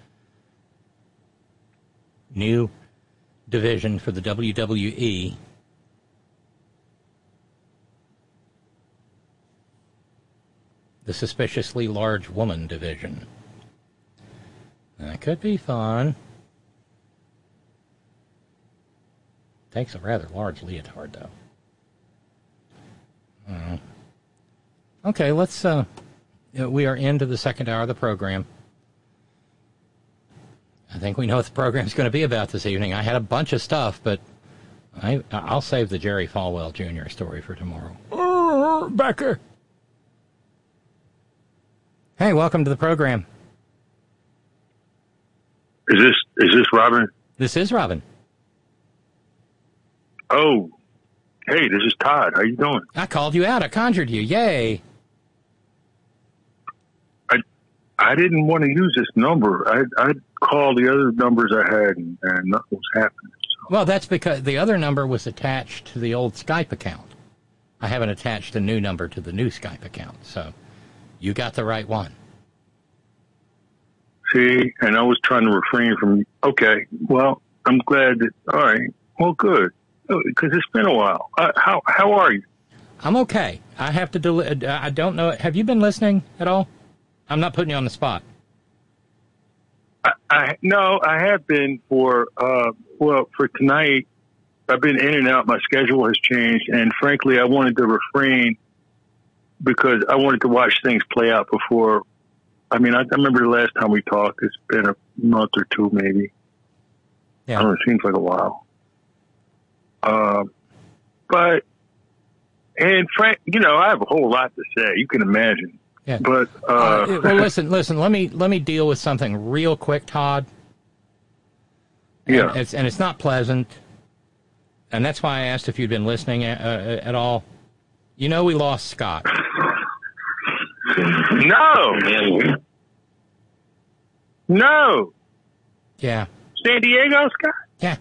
new division for the WWE. The suspiciously large woman division. That could be fun. Takes a rather large leotard, though. Okay, let's, we are into the second hour of the program. I think we know what the program's going to be about this evening. I had a bunch of stuff, but I'll save the Jerry Falwell Jr. story for tomorrow. Becker! Hey, welcome to the program. Is this Robin? This is Robin. Oh, hey, this is Todd. How you doing? I called you out. I conjured you. Yay. I didn't want to use this number. I'd call the other numbers I had, and nothing was happening. So. Well, that's because the other number was attached to the old Skype account. I haven't attached a new number to the new Skype account, so you got the right one. See, and I was trying to refrain from, okay, well, I'm glad that, all right, well, good, because it's been a while. How are you? I'm okay. I have to, I don't know, have you been listening at all? I'm not putting you on the spot. No, I have been for tonight. I've been in and out. My schedule has changed, and frankly, I wanted to refrain because I wanted to watch things play out before. I mean, I remember the last time we talked. It's been a month or two, maybe. Yeah. I don't know, it seems like a while. But Frank, I have a whole lot to say. You can imagine. Yeah. But well, listen. Let me deal with something real quick, Todd. Yeah. And it's not pleasant, and that's why I asked if you'd been listening at all. We lost Scott. No. Yeah. San Diego, Scott? Yeah.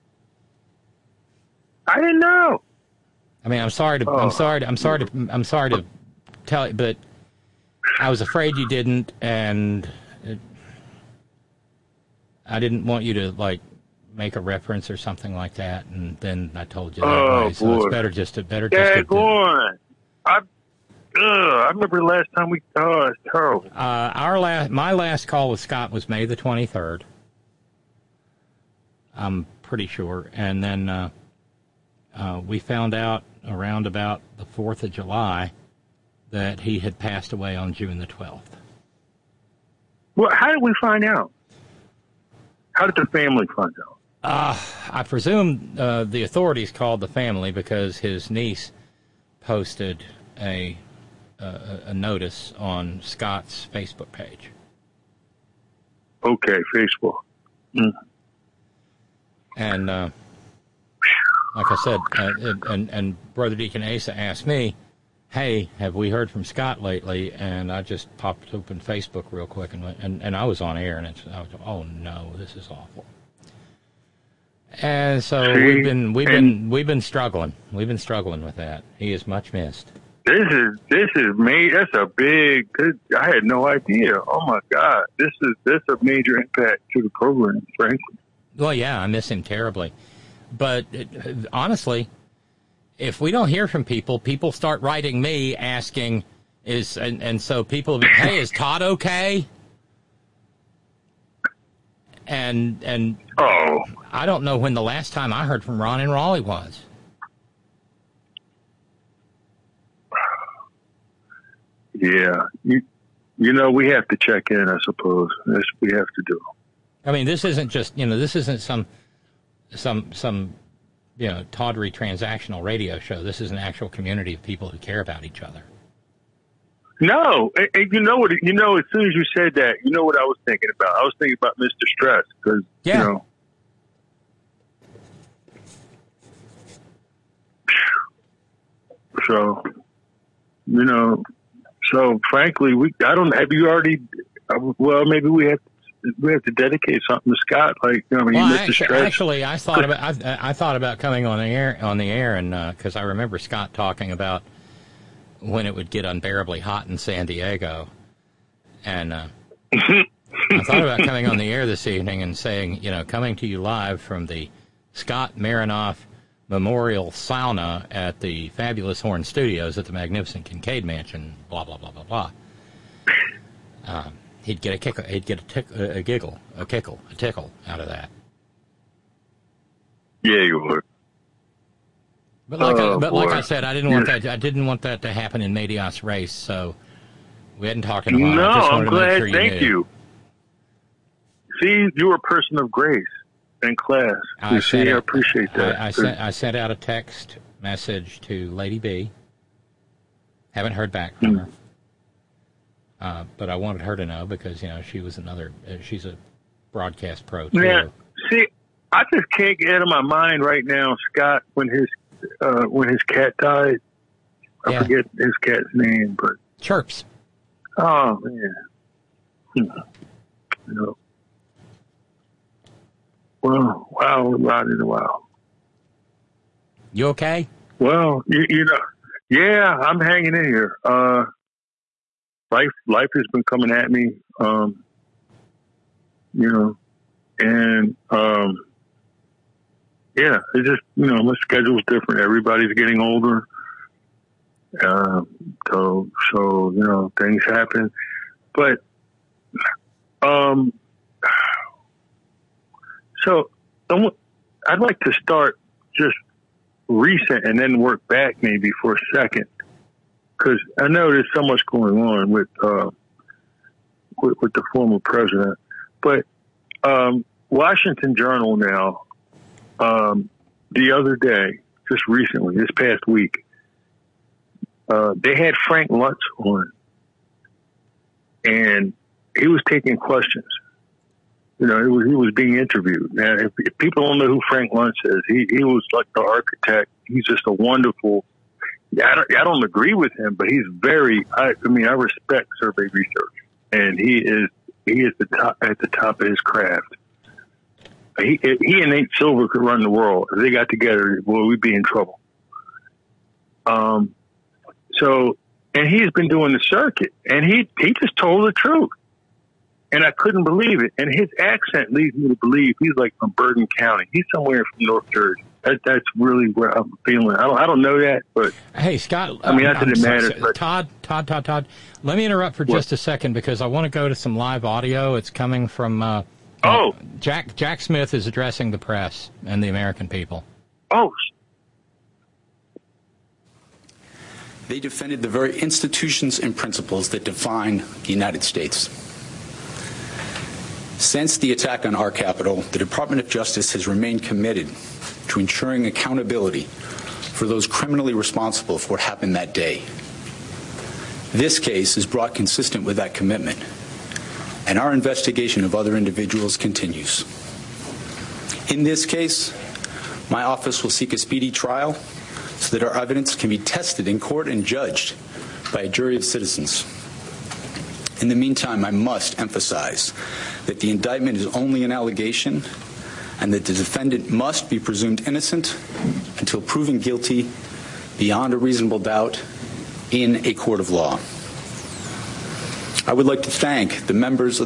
I didn't know. I mean, I'm sorry to tell you, but I was afraid you didn't, and I didn't want you to make a reference or something like that, and then I told you that way. So boy. it's better just to Go on. I remember the last time we. Oh, it's terrible. My last call with Scott was May the 23rd. I'm pretty sure, and then we found out around about the 4th of July that he had passed away on June the 12th. Well, how did we find out? How did the family find out? I presume the authorities called the family because his niece posted a notice on Scott's Facebook page. Okay, Facebook. And like I said, and Brother Deacon Asa asked me, hey, have we heard from Scott lately? And I just popped open Facebook real quick, and I was on air, and I was, oh no, this is awful. And so we've been struggling. We've been struggling with that. He is much missed. This is made. That's a big. I had no idea. Oh my God, this is a major impact to the program, frankly. Well, yeah, I miss him terribly. But honestly, if we don't hear from people, people start writing me asking, and so people, hey, is Todd okay? And I don't know when the last time I heard from Ron in Raleigh was. Yeah, you know, we have to check in, I suppose. This we have to do. I mean, this isn't just, this isn't some tawdry transactional radio show. This is an actual community of people who care about each other. No, and you know what? You know, as soon as you said that, you know what I was thinking about? I was thinking about Mr. Stress because you know. So, so frankly, I don't. Have you already? Well, maybe we have to dedicate something to Scott. Like, Mr. Stress. Actually, I thought about coming on the air, and because I remember Scott talking about when it would get unbearably hot in San Diego, and I thought about coming on the air this evening and saying, coming to you live from the Scott Marinoff Memorial Sauna at the Fabulous Horn Studios at the magnificent Kincaid Mansion, blah blah blah blah blah. He'd get a kickle, a tickle out of that. Yeah, you would. But like I said, I didn't want that to happen in Medias Race, so we hadn't talked in a while. No, I'm glad. Sure Thank you. See, you're a person of grace and class. I appreciate that. I sent out a text message to Lady B. Haven't heard back from her. But I wanted her to know because, she was she's a broadcast pro, too. Yeah. See, I just can't get out of my mind right now, Scott, when his cat died. I forget his cat's name, but Chirps. Oh man. Well, wow, wow. You okay? Well, yeah, I'm hanging in here. Life has been coming at me, and yeah, it's just, my schedule's different. Everybody's getting older. So, things happen. But, so I'd like to start just recent and then work back maybe for a second. Because I know there's so much going on with the former president. But, Washington Journal now, the other day, just recently, this past week, they had Frank Luntz on, and he was taking questions. He was being interviewed. Now, if people don't know who Frank Luntz is, he was like the architect. He's just a wonderful. I don't agree with him, but he's very. I respect survey research, and he is at the top of his craft. He and Nate Silver could run the world. If they got together, well, we'd be in trouble. So, and he's been doing the circuit, and he just told the truth. And I couldn't believe it. And his accent leads me to believe he's like from Bergen County. He's somewhere from North Jersey. That's really where I'm feeling. I don't know that, but hey, Scott. Not that it matters. But Todd. Let me interrupt for just a second because I want to go to some live audio. It's coming from. Jack Smith is addressing the press and the American people. Oh. They defended the very institutions and principles that define the United States. Since the attack on our capital, the Department of Justice has remained committed to ensuring accountability for those criminally responsible for what happened that day. This case is brought consistent with that commitment, and our investigation of other individuals continues. In this case, my office will seek a speedy trial so that our evidence can be tested in court and judged by a jury of citizens. In the meantime, I must emphasize that the indictment is only an allegation and that the defendant must be presumed innocent until proven guilty beyond a reasonable doubt in a court of law. I would like to thank the members of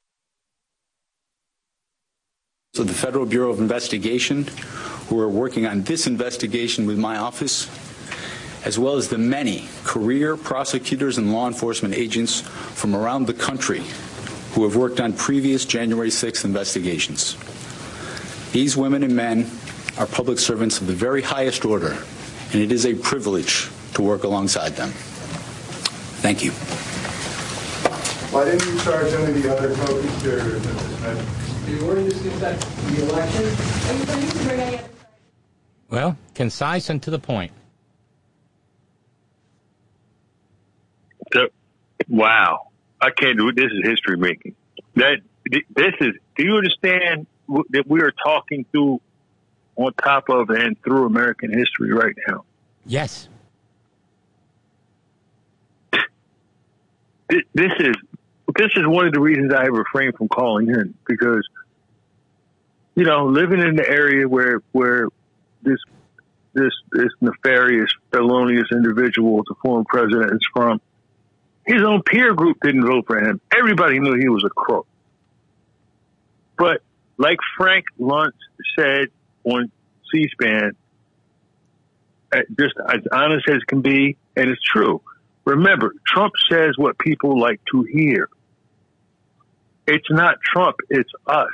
the Federal Bureau of Investigation who are working on this investigation with my office, as well as the many career prosecutors and law enforcement agents from around the country who have worked on previous January 6th investigations. These women and men are public servants of the very highest order, and it is a privilege to work alongside them. Thank you. Why didn't you charge any of the other co-conspirators in this matter? You were discussing the election? Well, concise and to the point. Wow. I can't do it. This is history making. Do you understand that we are talking through, on top of and through American history right now? Yes. This is one of the reasons I refrain from calling in, because, you know, living in the area where this nefarious, felonious individual, the former president, is from, his own peer group didn't vote for him. Everybody knew he was a crook. But like Frank Luntz said on C-SPAN, just as honest as can be, and it's true. Remember, Trump says what people like to hear. It's not Trump, it's us.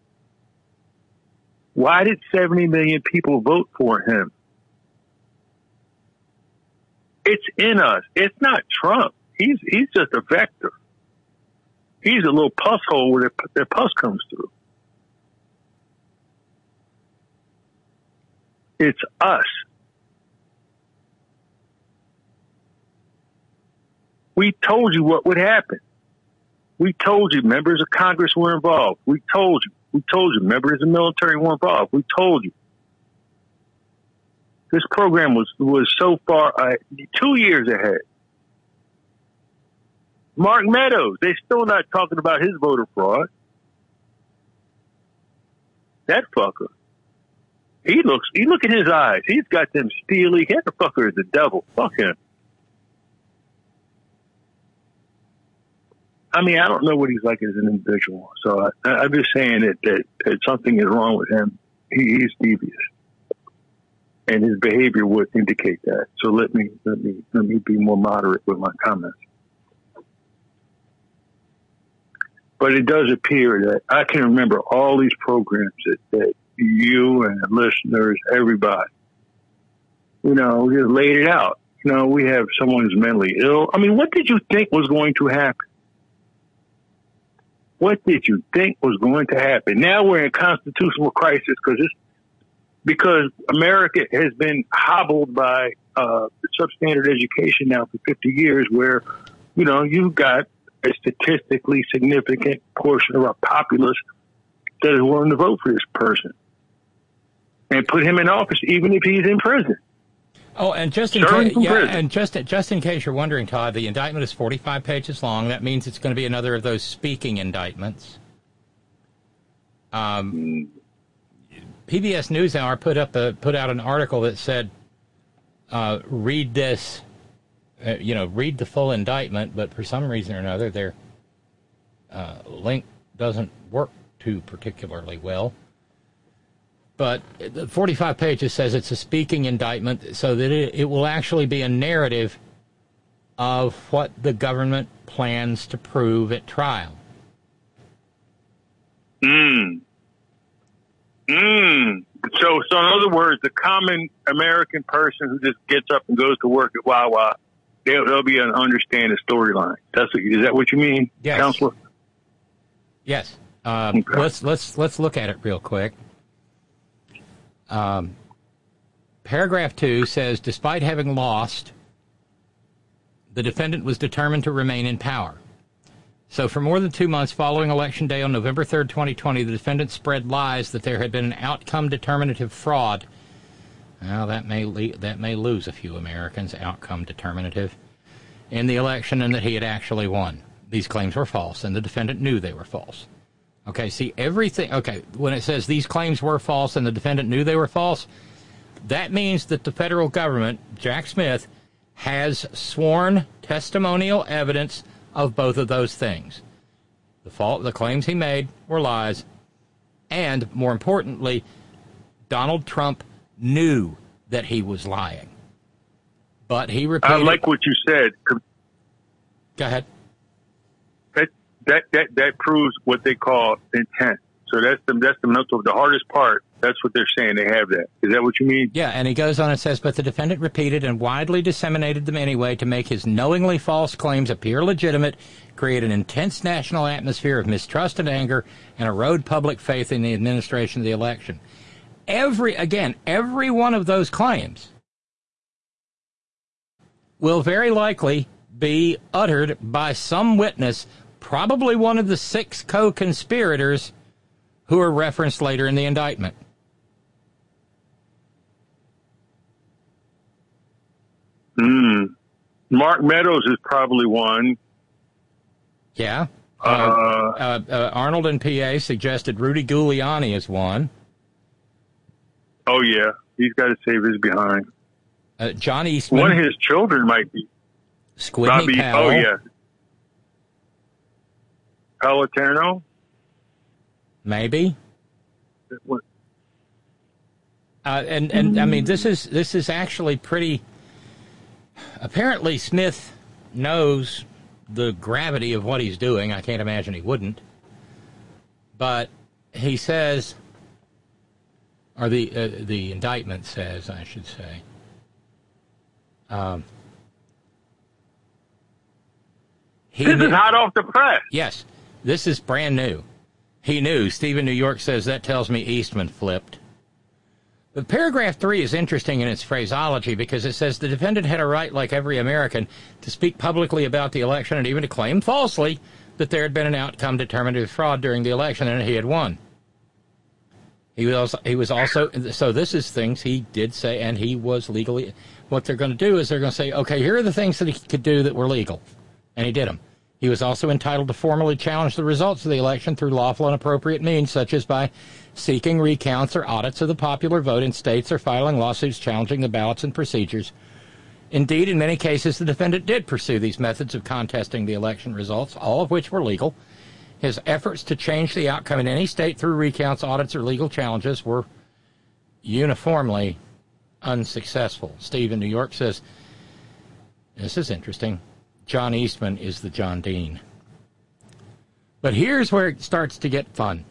Why did 70 million people vote for him? It's in us. It's not Trump. He's just a vector. He's a little pus hole where the pus comes through. It's us. We told you what would happen. We told you members of Congress were involved. We told you. We told you members of the military were involved. We told you. This program was so far 2 years ahead. Mark Meadows, they're still not talking about his voter fraud. That fucker. You look at his eyes. He's got them steely. That fucker is the devil. Fuck him. I mean, I don't know what he's like as an individual. So I'm just saying that something is wrong with him. He's devious. And his behavior would indicate that. So let me be more moderate with my comments. But it does appear that I can remember all these programs that you and the listeners, everybody, you know, just laid it out. You know, we have someone who's mentally ill. I mean, what did you think was going to happen? What did you think was going to happen? Now we're in a constitutional crisis because America has been hobbled by substandard education now for 50 years, where, you know, you've got a statistically significant portion of our populace that is willing to vote for this person and put him in office, even if he's in prison. Oh, and just in case you're wondering, Todd, the indictment is 45 pages long. That means it's going to be another of those speaking indictments. PBS NewsHour put out an article that said, read this, read the full indictment, but for some reason or another, their link doesn't work too particularly well. But the 45 pages says it's a speaking indictment, so that it will actually be a narrative of what the government plans to prove at trial. So in other words, the common American person who just gets up and goes to work at Wawa, they'll be able to understand the storyline. Is that what you mean, yes. Counselor? Yes. Okay. Let's look at it real quick. Paragraph 2 says, despite having lost, the defendant was determined to remain in power. So for more than 2 months following Election Day on November 3rd, 2020, the defendant spread lies that there had been an outcome-determinative fraud. Well, that may lose a few Americans, outcome-determinative, in the election, and that he had actually won. These claims were false, and the defendant knew they were false. Okay, see, everything... Okay, when it says these claims were false and the defendant knew they were false, that means that the federal government, Jack Smith, has sworn testimonial evidence of both of those things. The claims he made were lies, and, more importantly, Donald Trump knew that he was lying. But he repeated... I like what you said. Go ahead. That proves what they call intent. So that's the mental, the hardest part. That's what they're saying. They have that. Is that what you mean? Yeah, and he goes on and says, but the defendant repeated and widely disseminated them anyway to make his knowingly false claims appear legitimate, create an intense national atmosphere of mistrust and anger, and erode public faith in the administration of the election. Every one of those claims will very likely be uttered by some witness, probably one of the 6 co-conspirators who are referenced later in the indictment. Mark Meadows is probably one. Yeah. Arnold and PA suggested Rudy Giuliani is one. Oh, yeah. He's got to save his behind. John Eastman. One of his children might be. Squidney Powell. Oh, yeah. Palatano? Maybe. And I mean, this is actually pretty... Apparently, Smith knows the gravity of what he's doing. I can't imagine he wouldn't. But he says, or the indictment says, I should say, this is hot off the press. Yes, this is brand new. He knew. Stephen New York says that tells me Eastman flipped. But paragraph 3 is interesting in its phraseology because it says the defendant had a right, like every American, to speak publicly about the election and even to claim falsely that there had been an outcome-determinative fraud during the election and he had won. He was also, so this is things he did say, and he was legally, what they're going to do is they're going to say, okay, here are the things that he could do that were legal, and he did them. He was also entitled to formally challenge the results of the election through lawful and appropriate means, such as by seeking recounts or audits of the popular vote in states or filing lawsuits challenging the ballots and procedures. Indeed, in many cases, the defendant did pursue these methods of contesting the election results, all of which were legal. His efforts to change the outcome in any state through recounts, audits, or legal challenges were uniformly unsuccessful. Steve in New York says, this is interesting, John Eastman is the John Dean. But here's where it starts to get fun.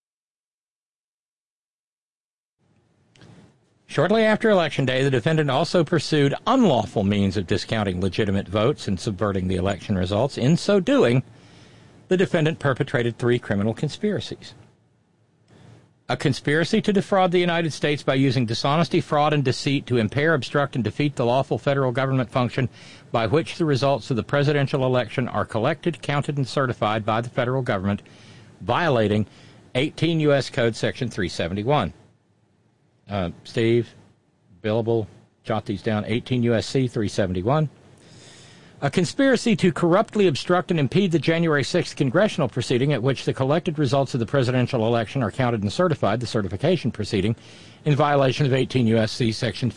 Shortly after Election Day, the defendant also pursued unlawful means of discounting legitimate votes and subverting the election results. In so doing, the defendant perpetrated 3 criminal conspiracies. A conspiracy to defraud the United States by using dishonesty, fraud, and deceit to impair, obstruct, and defeat the lawful federal government function by which the results of the presidential election are collected, counted, and certified by the federal government, violating 18 U.S. Code Section 371. Steve, billable, jot these down, 18 U.S.C. 371. A conspiracy to corruptly obstruct and impede the January 6th congressional proceeding at which the collected results of the presidential election are counted and certified, the certification proceeding, in violation of 18 U.S.C. Section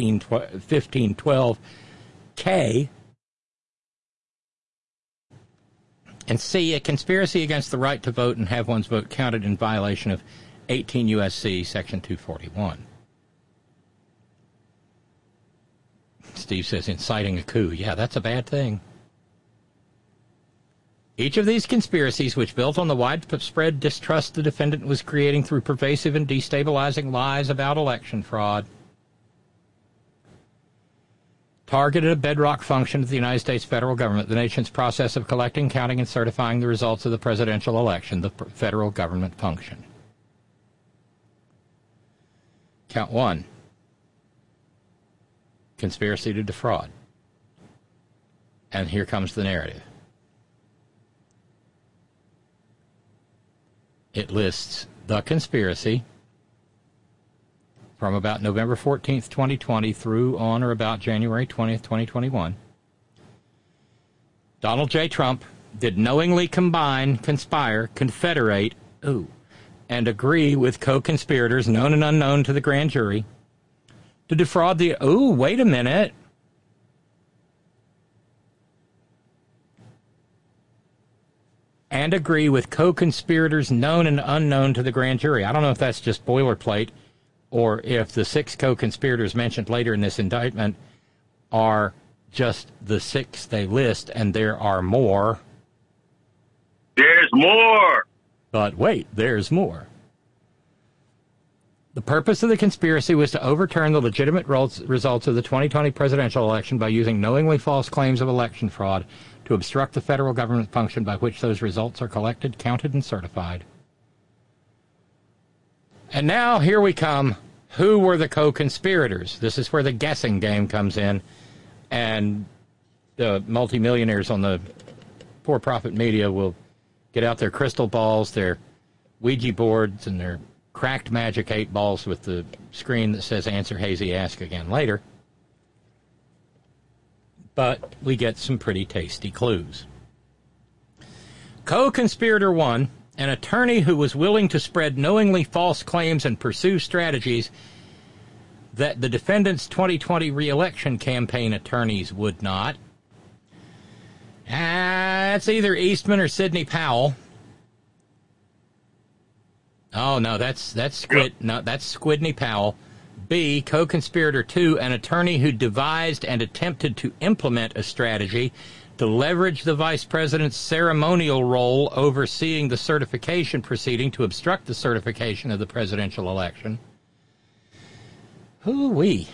1512K. And C, a conspiracy against the right to vote and have one's vote counted in violation of 18 U.S.C. Section 241. Steve says, inciting a coup. Yeah, that's a bad thing. Each of these conspiracies, which built on the widespread distrust the defendant was creating through pervasive and destabilizing lies about election fraud, targeted a bedrock function of the United States federal government, the nation's process of collecting, counting, and certifying the results of the presidential election, the federal government function. Count 1. Conspiracy to defraud. And here comes the narrative. it lists the conspiracy from about November 14th, 2020 through on or about January 20th, 2021. Donald J. Trump did knowingly conspire, confederate, and agree with co-conspirators, known and unknown to the grand jury, to defraud the... wait a minute. And agree with co-conspirators known and unknown to the grand jury. I don't know if that's just boilerplate or if the 6 co-conspirators mentioned later in this indictment are just the 6 they list, and there are more. There's more! But wait, there's more. The purpose of the conspiracy was to overturn the legitimate results of the 2020 presidential election by using knowingly false claims of election fraud to obstruct the federal government function by which those results are collected, counted, and certified. And now, here we come. Who were the co-conspirators? This is where the guessing game comes in, and the multimillionaires on the for-profit media will get out their crystal balls, their Ouija boards, and their cracked Magic 8 balls with the screen that says "Answer Hazy, ask again later." But we get some pretty tasty clues. Co-conspirator 1, an attorney who was willing to spread knowingly false claims and pursue strategies that the defendant's 2020 re-election campaign attorneys would not. That's either Eastman or Sidney Powell. Oh, no, that's Squidney Powell. B, co-conspirator 2, an attorney who devised and attempted to implement a strategy to leverage the vice president's ceremonial role overseeing the certification proceeding to obstruct the certification of the presidential election. Hoo-wee.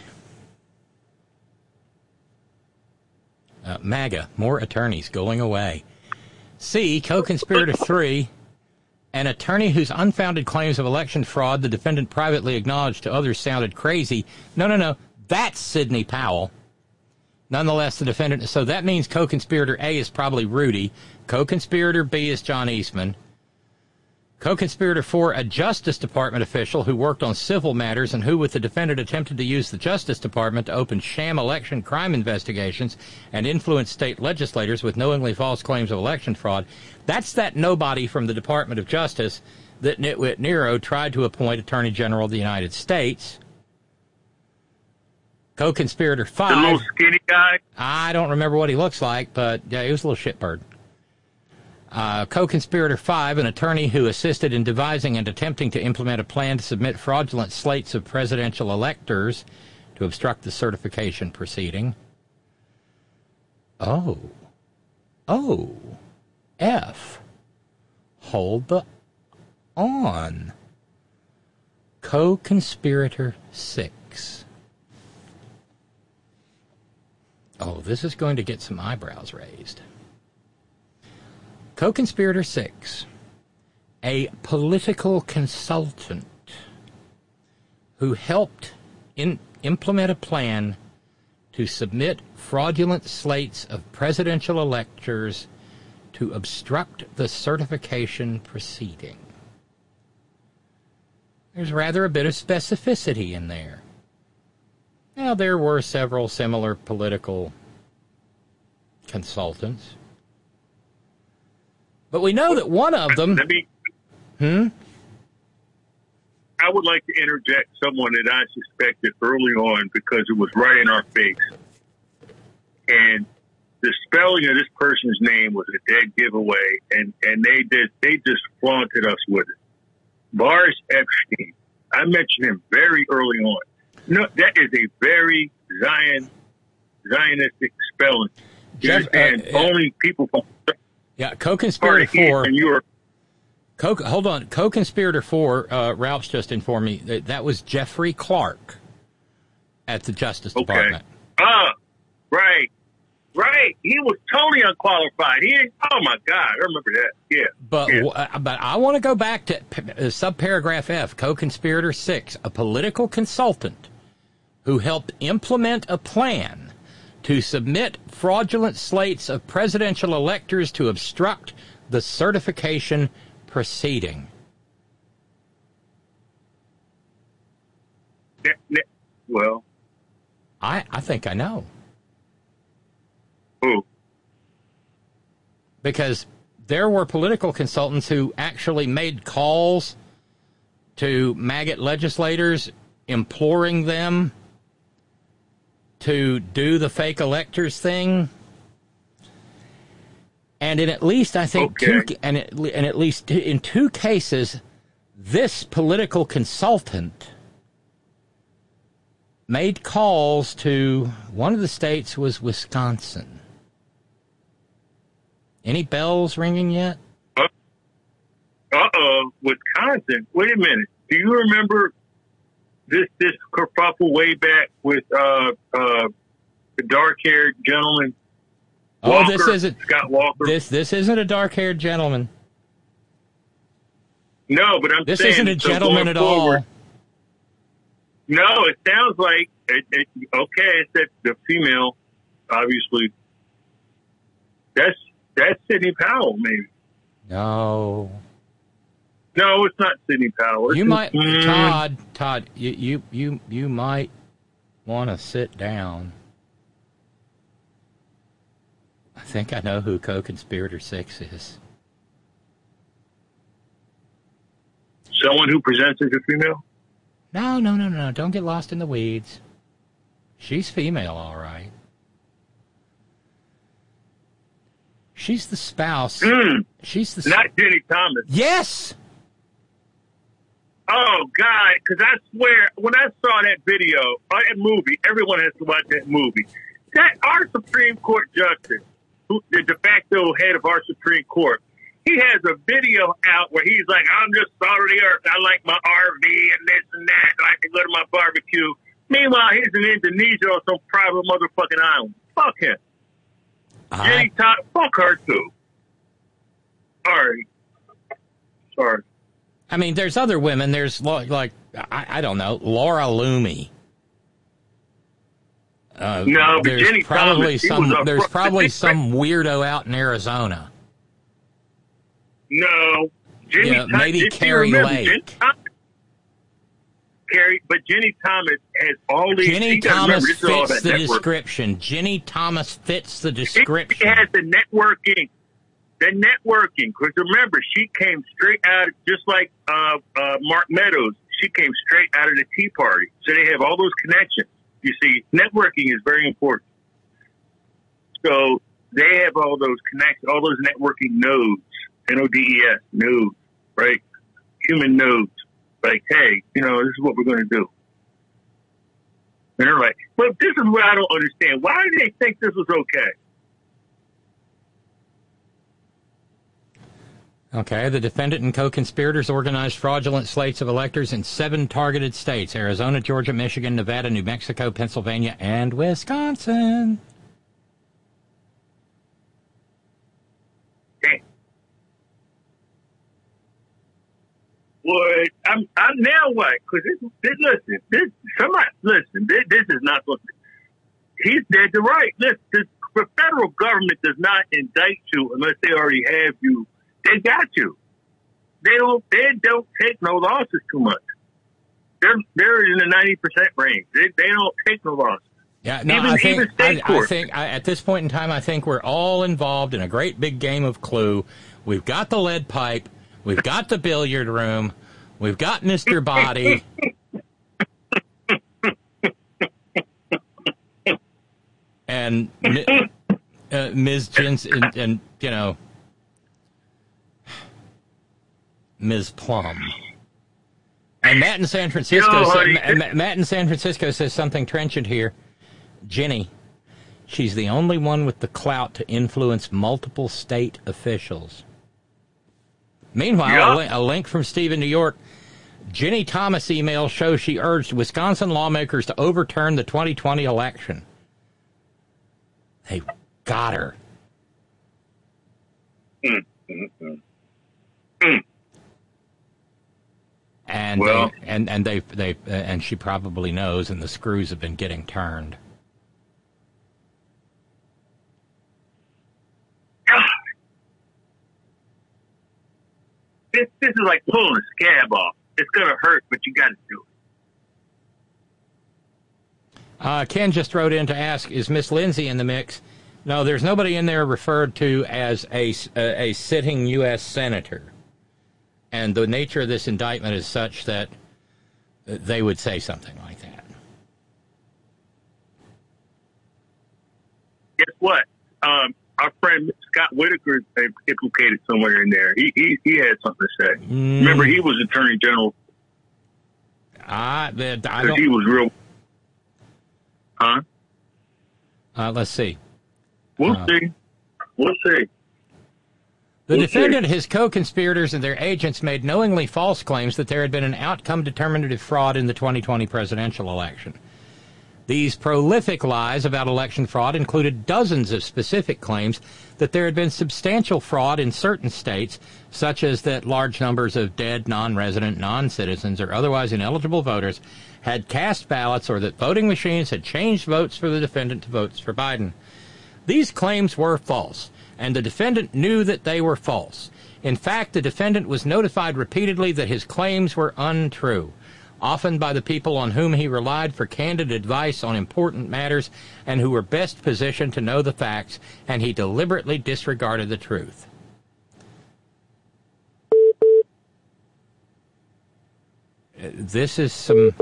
MAGA, more attorneys going away. C, co-conspirator 3, an attorney whose unfounded claims of election fraud the defendant privately acknowledged to others sounded crazy. No, that's Sidney Powell. Nonetheless, the defendant... So that means co-conspirator A is probably Rudy. Co-conspirator B is John Eastman. Co-conspirator 4, a Justice Department official who worked on civil matters and who, with the defendant, attempted to use the Justice Department to open sham election crime investigations and influence state legislators with knowingly false claims of election fraud. That's that nobody from the Department of Justice that Nitwit Nero tried to appoint Attorney General of the United States. Co-conspirator 5... The little skinny guy? I don't remember what he looks like, but yeah, he was a little shitbird. Co-conspirator 5, an attorney who assisted in devising and attempting to implement a plan to submit fraudulent slates of presidential electors to obstruct the certification proceeding. F. Hold the on. Co-conspirator 6. Oh, this is going to get some eyebrows raised. Co-conspirator 6, a political consultant who helped implement a plan to submit fraudulent slates of presidential electors to obstruct the certification proceeding. There's rather a bit of specificity in there. Now, there were several similar political consultants. But we know that one of them... I would like to interject someone that I suspected early on because it was right in our face. And the spelling of this person's name was a dead giveaway, and they just flaunted us with it. Boris Epstein. I mentioned him very early on. No, that is a very Zionistic spelling. And only people from... Yeah, co-conspirator 4. Hold on. Co-conspirator 4, Ralph's just informed me, that was Jeffrey Clark at the Justice Department. Right. He was totally unqualified. Oh, my God. I remember that. Yeah. But I want to go back to subparagraph F, co-conspirator 6, a political consultant who helped implement a plan to submit fraudulent slates of presidential electors to obstruct the certification proceeding. Well, I think I know. who? Because there were political consultants who actually made calls to maggot legislators, imploring them to do the fake electors thing. And in at least, I think, at least in two cases, this political consultant made calls to, one of the states was Wisconsin. Any bells ringing yet? Wisconsin. Wait a minute. Do you remember this kerfuffle way back with the dark-haired gentleman? Walker, this isn't Scott Walker. This isn't a dark-haired gentleman. No, but I'm this saying isn't a gentleman at all. No, it sounds like okay. It's that the female, obviously. That's Sidney Powell, maybe. No, it's not Sidney Powell. You might, Todd. You might want to sit down. I think I know who Co-Conspirator 6 is. Someone who presents as a female? No. Don't get lost in the weeds. She's female, all right. She's the spouse. She's the not Jenny Thomas. Yes. Oh God! Because I swear, when I saw that video, that movie, everyone has to watch that movie. That our Supreme Court justice, who the de facto head of our Supreme Court, he has a video out where he's like, "I'm just salt of the earth. I like my RV and this and that. I can go to my barbecue." Meanwhile, he's in Indonesia on some private motherfucking island. Fuck him. Jenny Thomas, fuck her too. Sorry. I mean, there's other women. There's like I don't know, Laura Loomy. No, but Jenny Thomas. There's probably some weirdo out in Arizona. No, maybe Carrie Lake. But Jenny Thomas has all these. Jenny Thomas fits the description. Jenny Thomas fits the description. She has the networking. Because remember, she came straight out, just like Mark Meadows. She came straight out of the Tea Party. So they have all those connections. You see, networking is very important. So they have all those connections, all those networking nodes, NODES, nodes, right? Human nodes. Like, hey, this is what we're going to do. And they're like, but this is what I don't understand. Why do they think this was okay? Okay, the defendant and co-conspirators organized fraudulent slates of electors in 7 targeted states: Arizona, Georgia, Michigan, Nevada, New Mexico, Pennsylvania, and Wisconsin. What? I'm now what? Because this is not what he's dead to right. Listen, the federal government does not indict you unless they already have you. They got you. They don't take no losses too much. They're in the 90% range. They don't take no losses. Yeah, no, I think at this point in time, I think we're all involved in a great big game of Clue. We've got the lead pipe. We've got the billiard room. We've got Mr. Body. And Ms. Jensen, and Ms. Plum. And Matt in San Francisco says something trenchant here. Jenny, she's the only one with the clout to influence multiple state officials. Meanwhile, a link from Steve in New York. Jenny Thomas email shows she urged Wisconsin lawmakers to overturn the 2020 election. They got her. And and she probably knows, and the screws have been getting turned. This is like pulling a scab off. It's gonna hurt, but you got to do Ken just wrote in to ask, is Miss Lindsay in the mix? No, there's nobody in there referred to as a sitting U.S. senator. And the nature of this indictment is such that they would say something like that. Guess what? Our friend Scott Whitaker is implicated somewhere in there. He had something to say. Remember, he was Attorney General. I don't. He was real. Huh? Let's see. We'll see. We'll see. The defendant, his co-conspirators, and their agents made knowingly false claims that there had been an outcome-determinative fraud in the 2020 presidential election. These prolific lies about election fraud included dozens of specific claims that there had been substantial fraud in certain states, such as that large numbers of dead, non-resident, non-citizens, or otherwise ineligible voters had cast ballots, or that voting machines had changed votes for the defendant to votes for Biden. These claims were false, and the defendant knew that they were false. In fact, the defendant was notified repeatedly that his claims were untrue, often by the people on whom he relied for candid advice on important matters and who were best positioned to know the facts, and he deliberately disregarded the truth. This is some...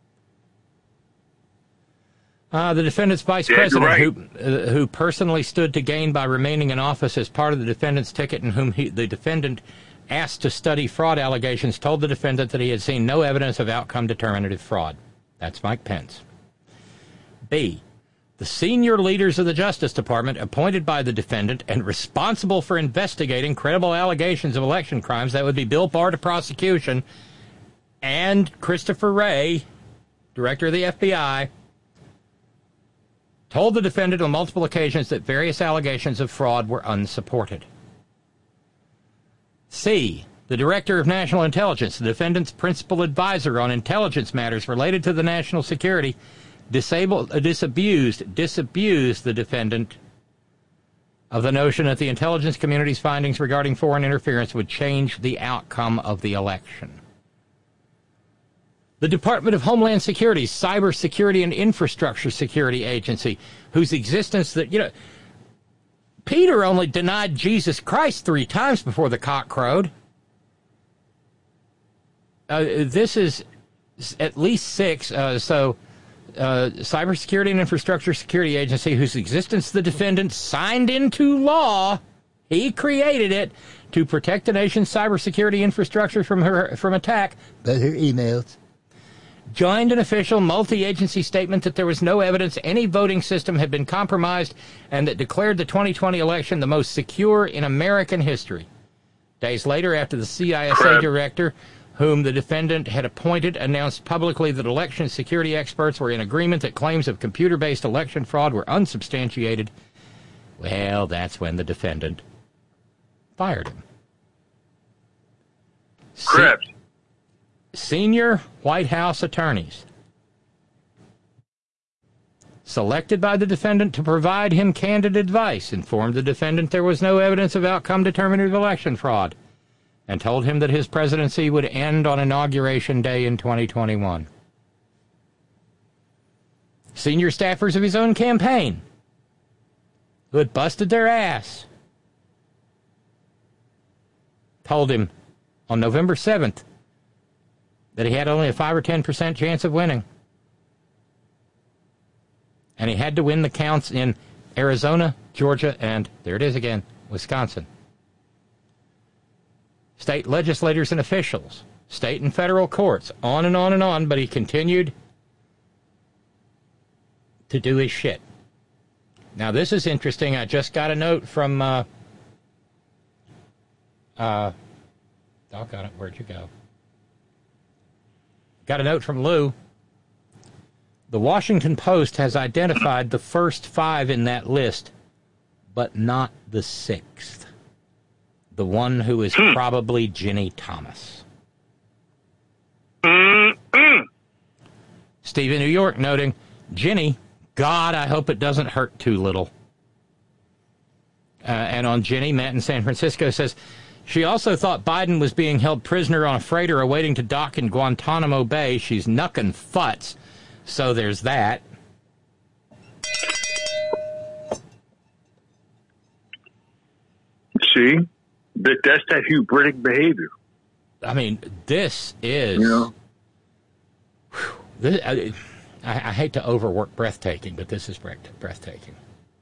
the defendant's vice president, who personally stood to gain by remaining in office as part of the defendant's ticket, and whom the defendant asked to study fraud allegations, told the defendant that he had seen no evidence of outcome-determinative fraud. That's Mike Pence. B, the senior leaders of the Justice Department appointed by the defendant and responsible for investigating credible allegations of election crimes, that would be Bill Barr to prosecution, and Christopher Wray, director of the FBI, told the defendant on multiple occasions that various allegations of fraud were unsupported. C, the director of national intelligence, the defendant's principal advisor on intelligence matters related to the national security, disabused the defendant of the notion that the intelligence community's findings regarding foreign interference would change the outcome of the election. The Department of Homeland Security's Cyber Security and Infrastructure Security Agency, whose existence that, Peter only denied Jesus Christ 3 times before the cock crowed. This is at least 6. Cyber Security and Infrastructure Security Agency, whose existence the defendant signed into law. He created it to protect the nation's cybersecurity infrastructure from attack. But her emails. Joined an official multi-agency statement that there was no evidence any voting system had been compromised, and that declared the 2020 election the most secure in American history. Days later, after the CISA director, whom the defendant had appointed, announced publicly that election security experts were in agreement that claims of computer-based election fraud were unsubstantiated, well, that's when the defendant fired him. Krebs. Senior White House attorneys selected by the defendant to provide him candid advice informed the defendant there was no evidence of outcome-determinative election fraud, and told him that his presidency would end on Inauguration Day in 2021. Senior staffers of his own campaign, who had busted their ass, told him on November 7th that he had only a 5 or 10% chance of winning. And he had to win the counts in Arizona, Georgia, and, there it is again, Wisconsin. State legislators and officials, state and federal courts, on and on and on, but he continued to do his shit. Now, this is interesting. I just got a note from, doggone it, where'd you go? Got a note from Lou. The Washington Post has identified the first 5 in that list, but not the 6th. The one who is probably Ginny Thomas. Steve in New York noting, Ginny, God, I hope it doesn't hurt too little. And on Ginny, Matt in San Francisco says, she also thought Biden was being held prisoner on a freighter awaiting to dock in Guantanamo Bay. She's knuckin' futs. So there's that. See, that's that hubristic behavior. I mean, this is. You know? I hate to overwork breathtaking, but this is breathtaking.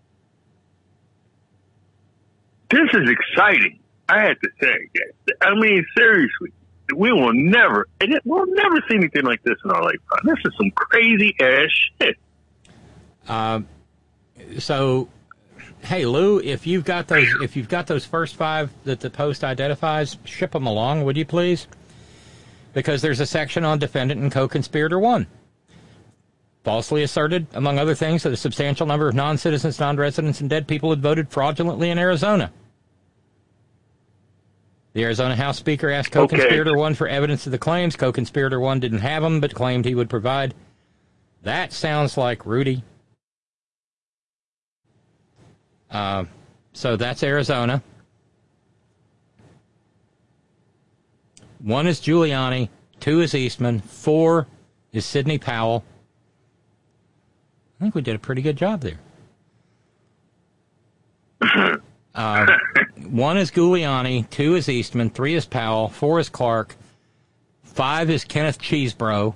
This is exciting. I have to say. I mean, seriously, we'll never see anything like this in our lifetime. This is some crazy ass shit. So, hey Lou, if you've got those first 5 that the Post identifies, ship them along, would you please? Because there's a section on defendant and co-conspirator 1. Falsely asserted, among other things, that a substantial number of non-citizens, non-residents, and dead people had voted fraudulently in Arizona. The Arizona House Speaker asked co-conspirator 1 for evidence of the claims. Co-conspirator 1 didn't have them, but claimed he would provide. That sounds like Rudy. So that's Arizona. 1 is Giuliani, 2 is Eastman, 4 is Sidney Powell. I think we did a pretty good job there. 1 is Giuliani, 2 is Eastman, 3 is Powell, 4 is Clark, 5 is Kenneth Chesebro,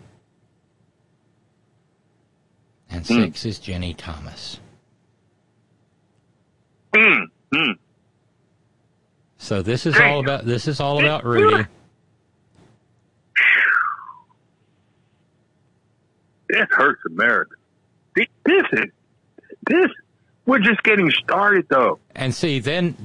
and 6 is Jenny Thomas. So this is all about Rudy. This hurts America. This. We're just getting started, though. And see, then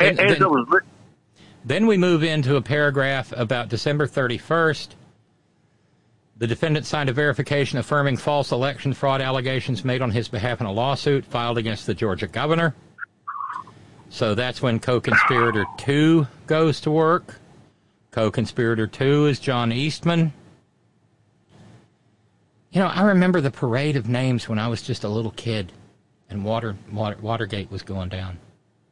we move into a paragraph about December 31st. The defendant signed a verification affirming false election fraud allegations made on his behalf in a lawsuit filed against the Georgia governor. So that's when co-conspirator 2 goes to work. Co-conspirator 2 is John Eastman. You know, I remember the parade of names when I was just a little kid and Watergate was going down.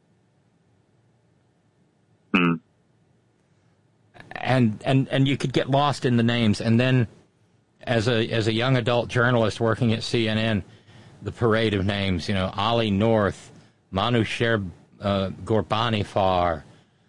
And you could get lost in the names. And then as a young adult journalist working at CNN, the parade of names, you know, Ali North, Manusher Ghorbanifar,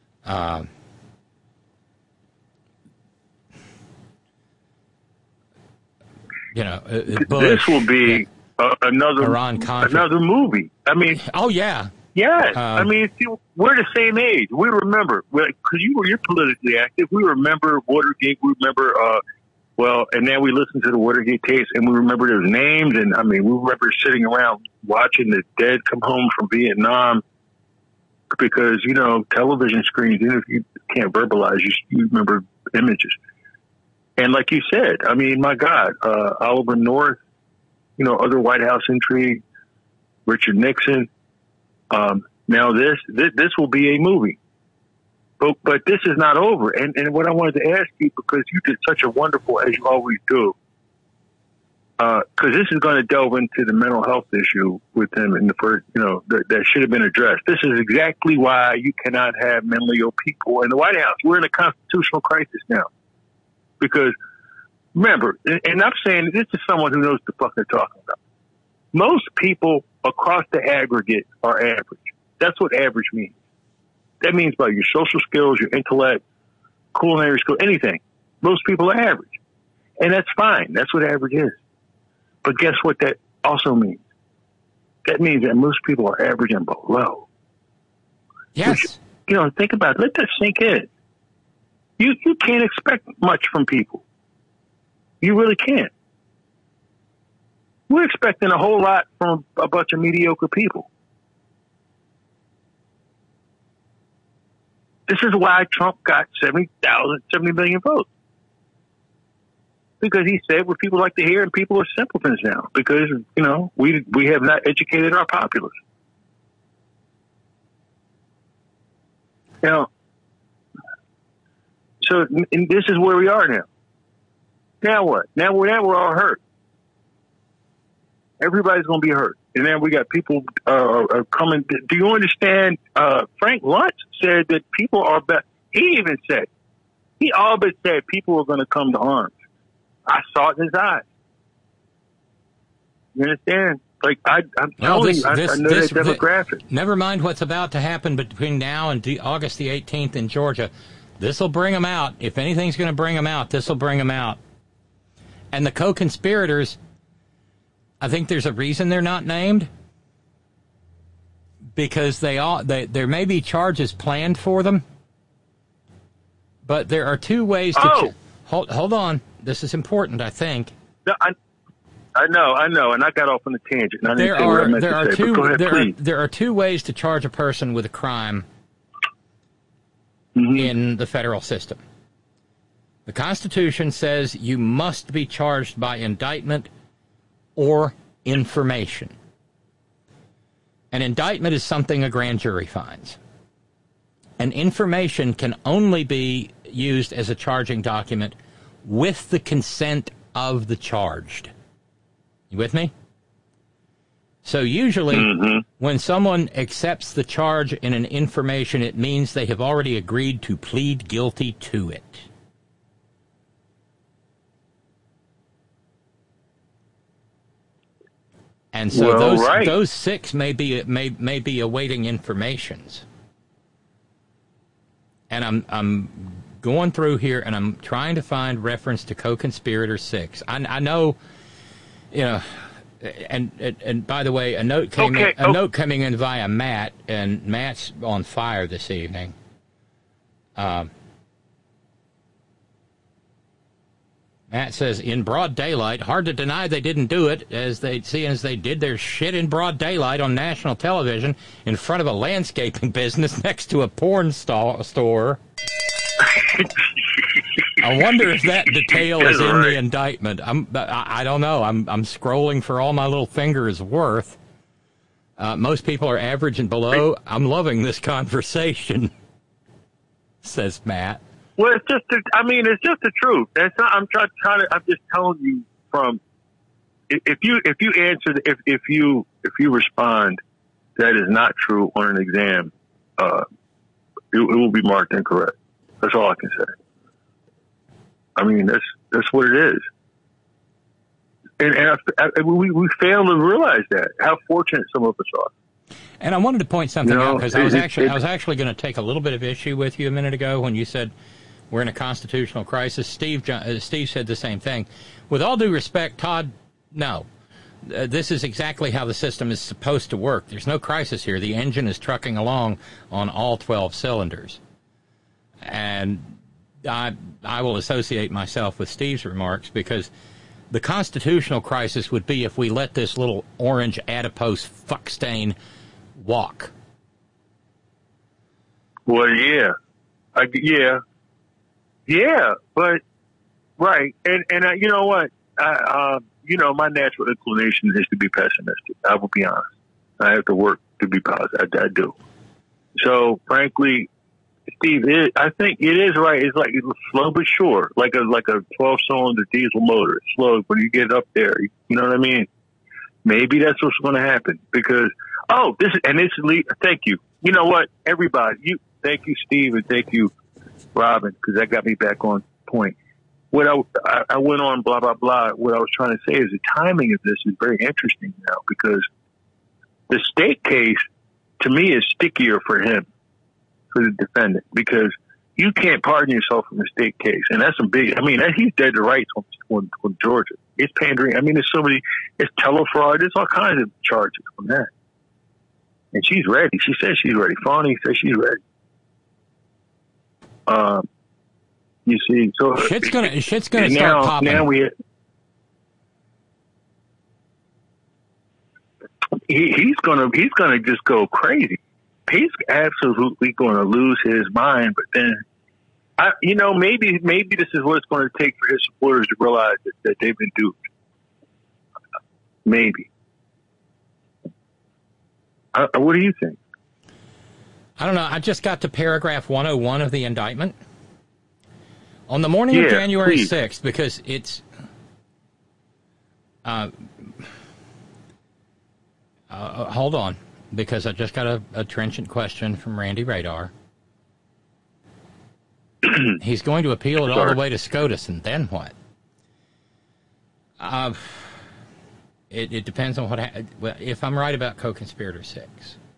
you know, Bush. This will be another movie. I mean, oh yeah, yes. I mean, see, we're the same age. We remember because you're politically active. We remember Watergate. We remember and then we listen to the Watergate tapes and we remember those names. And I mean, we remember sitting around watching the dead come home from Vietnam. Because, you know, television screens, even if you can't verbalize, you remember images. And like you said, I mean, my God, Oliver North, you know, other White House intrigue, Richard Nixon. Now this will be a movie. But this is not over. And what I wanted to ask you, because you did such a wonderful, as you always do, because this is going to delve into the mental health issue with him in the first, you know, that should have been addressed. This is exactly why you cannot have mentally ill people in the White House. We're in a constitutional crisis now. Because, remember, and I'm saying this is someone who knows the fuck they're talking about. Most people across the aggregate are average. That's what average means. That means by your social skills, your intellect, culinary skill, anything. Most people are average. And that's fine. That's what average is. But guess what that also means? That means that most people are average and below. Yes. Which, you know, think about it. Let that sink in. You can't expect much from people. You really can't. We're expecting a whole lot from a bunch of mediocre people. This is why Trump got 70 million votes. Because he said what people like to hear, and people are simpletons now. Because, you know, we have not educated our populace. You know, so and this is where we are now. Now what? Now we're all hurt. Everybody's going to be hurt. And then we got people coming. Do you understand? Frank Luntz said that people are bad. He all but said people are going to come to arms. I saw it in his eyes. You understand? Like, I'm telling you, I know that demographic. Never mind what's about to happen between now and August the 18th in Georgia. This will bring them out. If anything's going to bring them out, this will bring them out. And the co-conspirators, I think there's a reason they're not named. Because there may be charges planned for them. But there are two ways to... Hold on. This is important, I think. No, I know, and I got off on a tangent. And I didn't say what I meant to say, but go ahead, there are two ways to charge a person with a crime in the federal system. The Constitution says you must be charged by indictment or information. An indictment is something a grand jury finds. An information can only be used as a charging document with the consent of the charged. You with me? So usually, when someone accepts the charge in an information, it means they have already agreed to plead guilty to it. And so those six may be awaiting informations. And I'm going through here, and I'm trying to find reference to co-conspirator 6. I know, you know, and by the way, a note coming in via Matt, and Matt's on fire this evening. Matt says, in broad daylight, hard to deny they didn't do it, as they did their shit in broad daylight on national television in front of a landscaping business next to a porn store. I wonder if that detail is in the indictment. I don't know. I'm scrolling for all my little finger is worth. Most people are average and below. I'm loving this conversation, says Matt. Well, it's just the truth. That's not. I'm just telling you from. If you respond, that is not true on an exam. It will be marked incorrect. That's all I can say. I mean, that's what it is. And we fail to realize that, how fortunate some of us are. And I wanted to point something out, because I was actually going to take a little bit of issue with you a minute ago when you said we're in a constitutional crisis. Steve said the same thing. With all due respect, Todd, no. This is exactly how the system is supposed to work. There's no crisis here. The engine is trucking along on all 12 cylinders. And I will associate myself with Steve's remarks, because the constitutional crisis would be if we let this little orange adipose fuck stain walk. Well, yeah. Yeah, but, right. And you know what? My natural inclination is to be pessimistic. I will be honest. I have to work to be positive. I do. So, frankly, Steve, I think it is right. It's like slow but sure, like a 12-cylinder diesel motor. It's slow, when you get up there, you know what I mean? Maybe that's what's going to happen, because thank you. You know what, everybody, thank you, Steve, and thank you, Robin, because that got me back on point. What I went on, blah blah blah. What I was trying to say is the timing of this is very interesting now, because the state case to me is stickier for him, for the defendant, because you can't pardon yourself from a state case, and that's some big. I mean, he's dead to rights on Georgia. It's pandering. I mean, there's so many. It's telefraud. There's all kinds of charges on that, and she's ready. She says she's ready. Fawny says she's ready. You see, so shit's gonna start popping. Now he's gonna just go crazy. He's absolutely going to lose his mind. But then, maybe this is what it's going to take for his supporters to realize that they've been duped. Maybe. What do you think? I don't know. I just got to paragraph 101 of the indictment. On the morning of January 6th, because it's... hold on, because I just got a trenchant question from Randy Radar. He's going to appeal it all the way to SCOTUS, and then what? It depends on well, if I'm right about Co-Conspirator 6,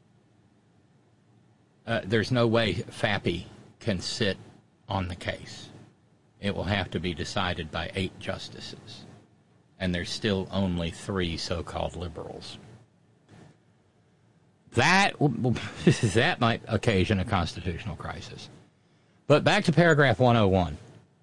there's no way FAPI can sit on the case. It will have to be decided by 8 justices, and there's still only 3 so-called liberals. That might occasion a constitutional crisis. But back to paragraph 101.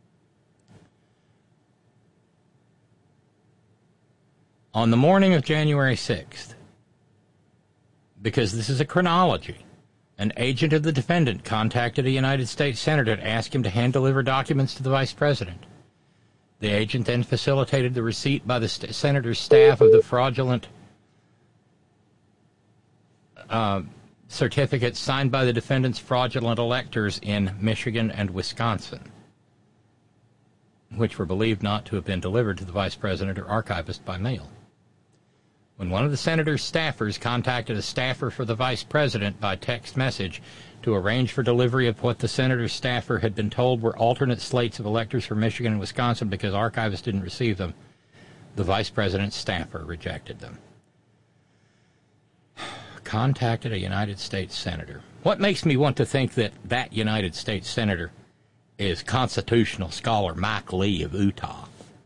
On the morning of January 6th, because this is a chronology, an agent of the defendant contacted a United States senator to ask him to hand-deliver documents to the vice president. The agent then facilitated the receipt by the senator's staff of the fraudulent certificates signed by the defendant's fraudulent electors in Michigan and Wisconsin, which were believed not to have been delivered to the vice president or archivist by mail. When one of the senator's staffers contacted a staffer for the vice president by text message to arrange for delivery of what the senator's staffer had been told were alternate slates of electors for Michigan and Wisconsin because archivists didn't receive them, the vice president's staffer rejected them. Contacted a United States senator. What makes me want to think that that United States senator is constitutional scholar Mike Lee of Utah?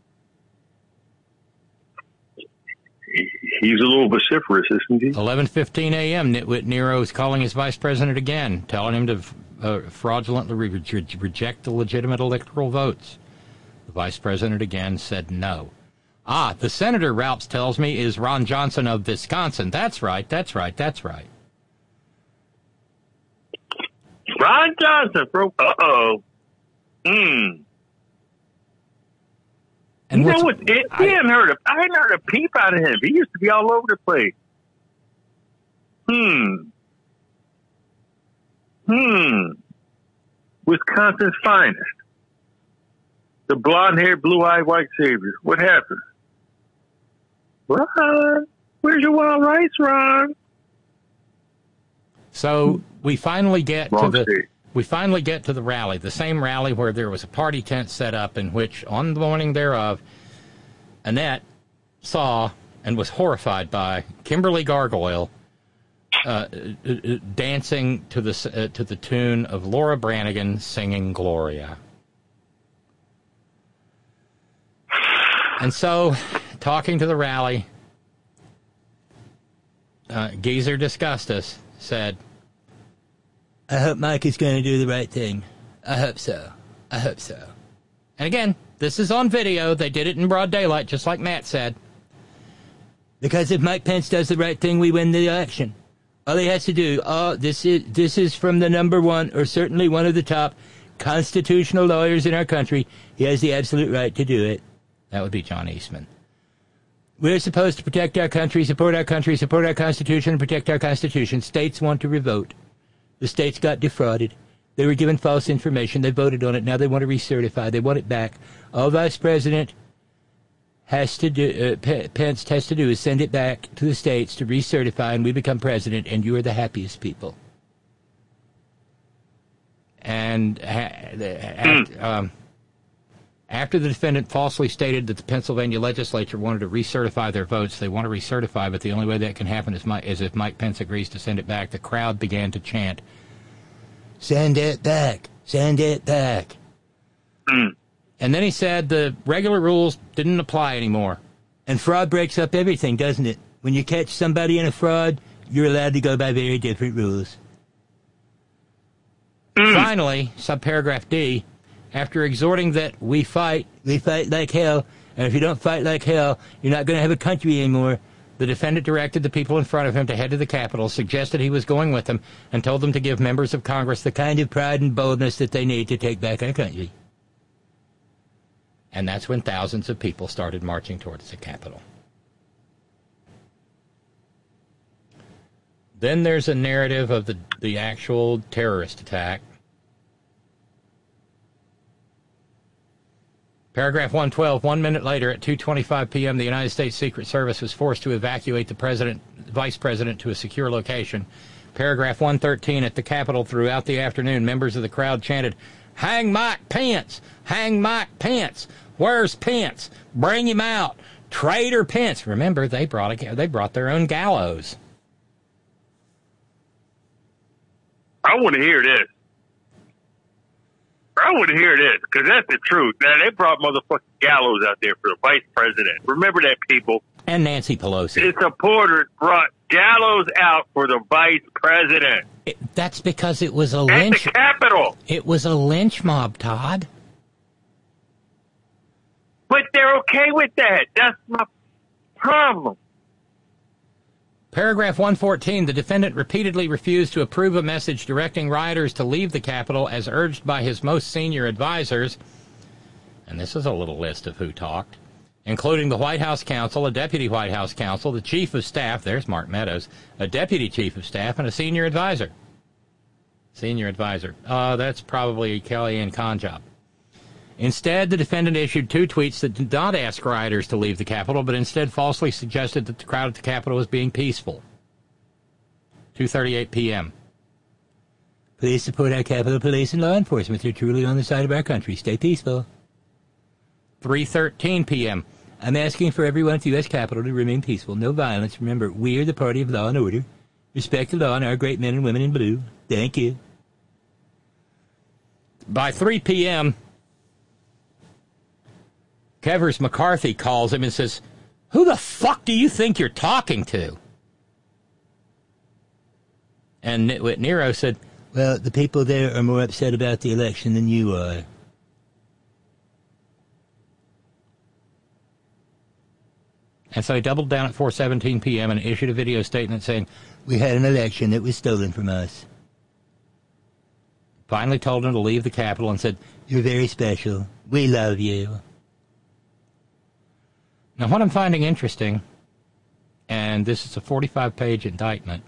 He's a little vociferous, isn't he? 11:15 a.m., Nitwit Nero is calling his vice president again, telling him to fraudulently reject the legitimate electoral votes. The vice president again said no. The senator, Ralphs tells me, is Ron Johnson of Wisconsin. That's right. Ron Johnson, bro. Uh-oh. And you know what? I hadn't heard a peep out of him. He used to be all over the place. Wisconsin's finest. The blonde-haired, blue-eyed white savior. What happened? Ron, where's your wild rice, Ron? So we finally get to the rally, the same rally where there was a party tent set up in which, on the morning thereof, Annette saw and was horrified by Kimberly Gargoyle dancing to the tune of Laura Branigan singing Gloria. And so, talking to the rally, Geezer Disgustus said, I hope Mike is going to do the right thing. I hope so. And again, this is on video. They did it in broad daylight, just like Matt said. Because if Mike Pence does the right thing, we win the election. All he has to do, this is from the number one, or certainly one of the top constitutional lawyers in our country. He has the absolute right to do it. That would be John Eastman. We're supposed to protect our country, support our Constitution, and protect our Constitution. States want to revote. The states got defrauded. They were given false information. They voted on it. Now they want to recertify. They want it back. All Vice President has to do, Pence has to do is send it back to the states to recertify, and we become president, and you are the happiest people. And after the defendant falsely stated that the Pennsylvania legislature wanted to recertify their votes, they want to recertify, but the only way that can happen is if Mike Pence agrees to send it back. The crowd began to chant, "Send it back! Send it back!" And then he said the regular rules didn't apply anymore. And fraud breaks up everything, doesn't it? When you catch somebody in a fraud, you're allowed to go by very different rules. Finally, subparagraph D, after exhorting that we fight like hell, and if you don't fight like hell, you're not going to have a country anymore, the defendant directed the people in front of him to head to the Capitol, suggested he was going with them, and told them to give members of Congress the kind of pride and boldness that they need to take back our country. And that's when thousands of people started marching towards the Capitol. Then there's a narrative of the actual terrorist attack. Paragraph 112, 1 minute later at 2:25 p.m., the United States Secret Service was forced to evacuate the vice president to a secure location. Paragraph 113, at the Capitol throughout the afternoon, members of the crowd chanted, "Hang Mike Pence! Hang Mike Pence! Where's Pence? Bring him out! Traitor Pence. Remember, they brought their own gallows. I want to hear this. Because that's the truth. Now, they brought motherfucking gallows out there for the vice president. Remember that, people. And Nancy Pelosi. His supporters brought gallows out for the vice president. That's because it was a lynch. At the Capitol. It was a lynch mob, Todd. But they're okay with that. That's my problem. Paragraph 114, the defendant repeatedly refused to approve a message directing rioters to leave the Capitol as urged by his most senior advisors. And this is a little list of who talked, including the White House counsel, a deputy White House counsel, the chief of staff, there's Mark Meadows, a deputy chief of staff, and a senior advisor. Senior advisor. That's probably Kellyanne Conjob. Instead, the defendant issued 2 tweets that did not ask rioters to leave the Capitol, but instead falsely suggested that the crowd at the Capitol was being peaceful. 2:38 p.m. Please support our Capitol Police and law enforcement. They're truly on the side of our country. Stay peaceful. 3:13 p.m. I'm asking for everyone at the U.S. Capitol to remain peaceful. No violence. Remember, we're the party of law and order. Respect the law and our great men and women in blue. Thank you. By 3 p.m., Kevers McCarthy calls him and says, "Who the fuck do you think you're talking to?" And Nitwit Nero said, "Well, the people there are more upset about the election than you are." And so he doubled down at 4:17 p.m. and issued a video statement saying, "We had an election that was stolen from us." Finally told him to leave the Capitol and said, "You're very special. We love you." Now, what I'm finding interesting, and this is a 45-page indictment,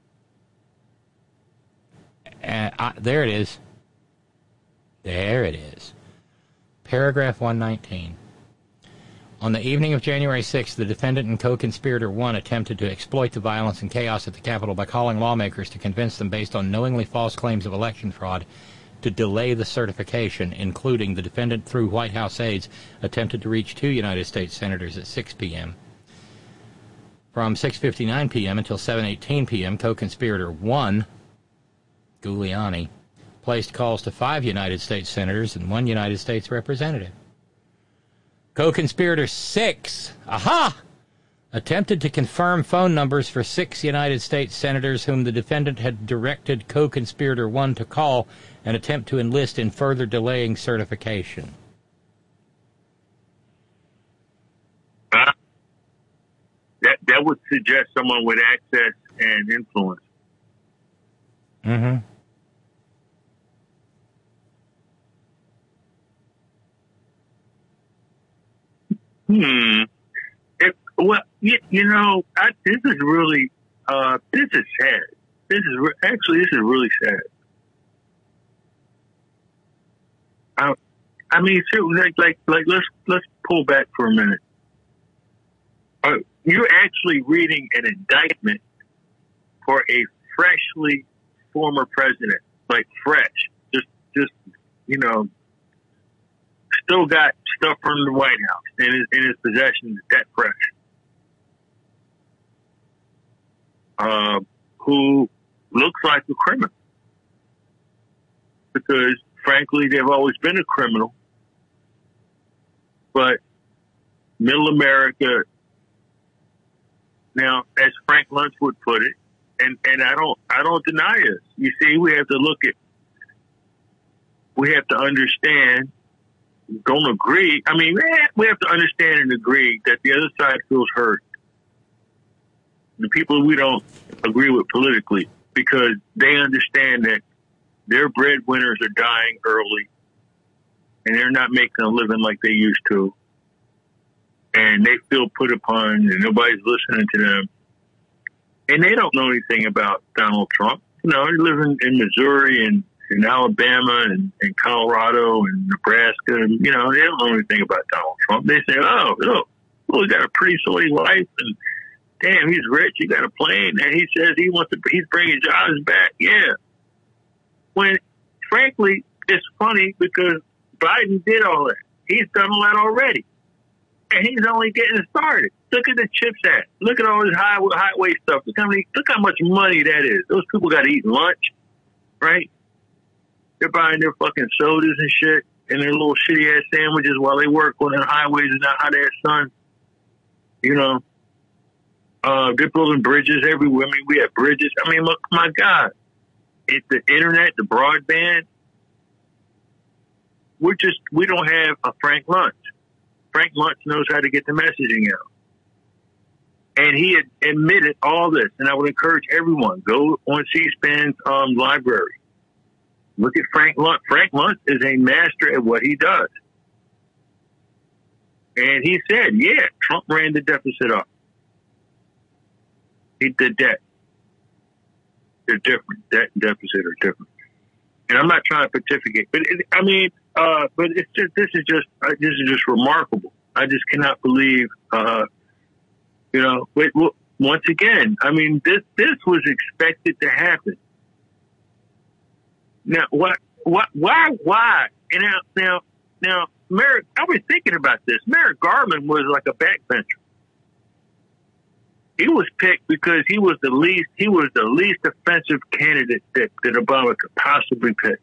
and there it is. There it is. Paragraph 119. On the evening of January 6th, the defendant and co-conspirator 1 attempted to exploit the violence and chaos at the Capitol by calling lawmakers to convince them, based on knowingly false claims of election fraud, to delay the certification, including the defendant, through White House aides, attempted to reach 2 United States senators at 6 p.m. From 6:59 p.m. until 7:18 p.m., co-conspirator 1, Giuliani, placed calls to 5 United States senators and 1 United States representative. Co-conspirator 6, attempted to confirm phone numbers for 6 United States senators whom the defendant had directed co-conspirator 1 to call and attempt to enlist in further delaying certification. That would suggest someone with access and influence. Mm-hmm. Well, you know, this is really, this is sad. This is really sad. I mean, let's pull back for a minute. You're actually reading an indictment for a freshly former president, like fresh, just you know, still got stuff from the White House in his possession, that fresh. Who looks like a criminal, because frankly they've always been a criminal, but middle America. Now, as Frank Luntz would put it, and I don't deny this. You see, we have to understand, don't agree. I mean, we have to understand and agree that the other side feels hurt. The people we don't agree with politically, because they understand that their breadwinners are dying early and they're not making a living like they used to. And they feel put upon and nobody's listening to them. And they don't know anything about Donald Trump. You know, they live in Missouri and in Alabama and Colorado and Nebraska. And, you know, they don't know anything about Donald Trump. They say, oh, look, he's got a pretty silly life and damn, he's rich. He got a plane, and he says he's bringing jobs back. Yeah. When, frankly, it's funny because Biden did all that. He's done all that already. And he's only getting started. Look at the CHIPS Act. Look at all this highway stuff. Look how much money that is. Those people got to eat lunch, right? They're buying their fucking sodas and shit and their little shitty ass sandwiches while they work on the highways in the hot ass sun. You know, they're building bridges everywhere. I mean, we have bridges. I mean, look, my God, it's the internet, the broadband. We don't have a Frank Luntz. Frank Luntz knows how to get the messaging out. And he had admitted all this. And I would encourage everyone, go on C-SPAN's library. Look at Frank Luntz. Frank Luntz is a master at what he does. And he said, yeah, Trump ran the deficit up. He did that. They're different. Debt and deficit are different. And I'm not trying to pontificate, but but it's just, this is just remarkable. I just cannot believe, once again, I mean, this was expected to happen. Now, why? And now, Merrick, I was thinking about this. Merrick Garland was like a backbencher. He was picked because he was the least offensive candidate that Obama could possibly pick.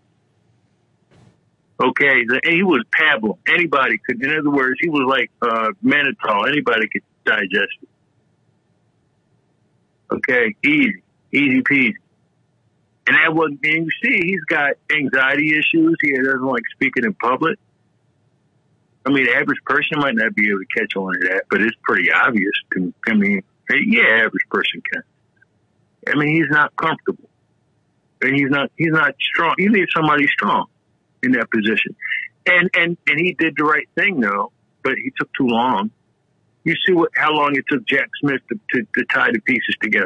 Okay, and he was Pablo. Anybody could, in other words, he was like mannitol. Anybody could digest it. Okay, easy peasy. And that wasn't, and you see, he's got anxiety issues. He doesn't like speaking in public. I mean, the average person might not be able to catch on to that, but it's pretty obvious. I mean, yeah, average person can. I mean, he's not comfortable, and he's not strong. You need somebody strong in that position, and he did the right thing though, but he took too long. You see how long it took Jack Smith to tie the pieces together,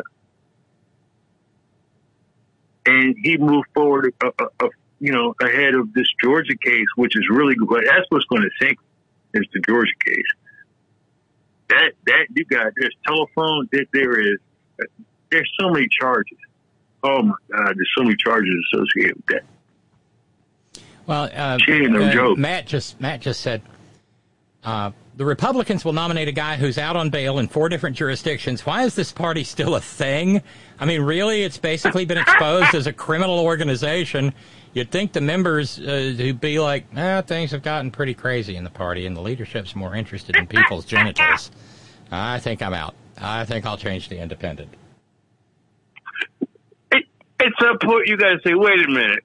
and he moved forward, ahead of this Georgia case, which is really good. That's what's going to sink. Is the Georgia case. That you got, there's telephone, there's so many charges. Oh my God, there's so many charges associated with that. Well, she ain't no joke. Matt just said the Republicans will nominate a guy who's out on bail in 4 different jurisdictions. Why is this party still a thing? I mean, really, it's basically been exposed as a criminal organization. You'd think the members who'd be like, things have gotten pretty crazy in the party, and the leadership's more interested in people's genitals. I think I'm out. I think I'll change to independent. At some point, you guys say, wait a minute.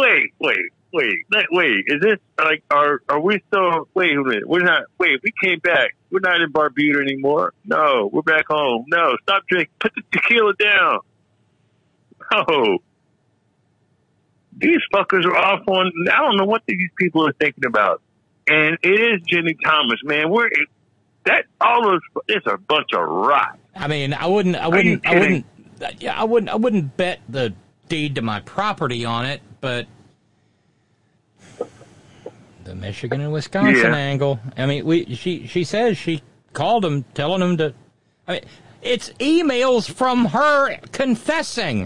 Wait. Is this like, are we still, wait a minute. We came back. We're not in Barbuda anymore. No, we're back home. No, stop drinking. Put the tequila down. No. These fuckers are off on, I don't know what these people are thinking about. And it is Jenny Thomas, man. It's a bunch of rot. I mean, I wouldn't bet the deed to my property on it, but the Michigan and Wisconsin angle. I mean, she says she called him, telling him to, I mean, it's emails from her confessing.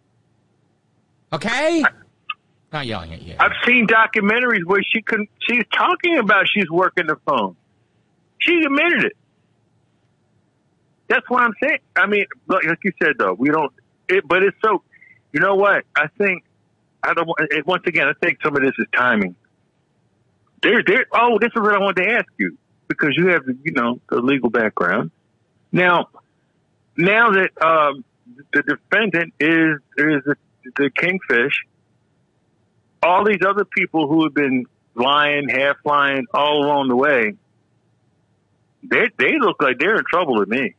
Okay? Not yelling at you. I've seen documentaries where she's talking about she's working the phone. She admitted it. That's what I'm saying. I mean, like you said, though, but it's so, you know what? Once again, I think some of this is timing. This is what I wanted to ask you, because you have, the legal background. Now that, the defendant is the Kingfish, all these other people who have been lying, half lying all along the way, they look like they're in trouble to me.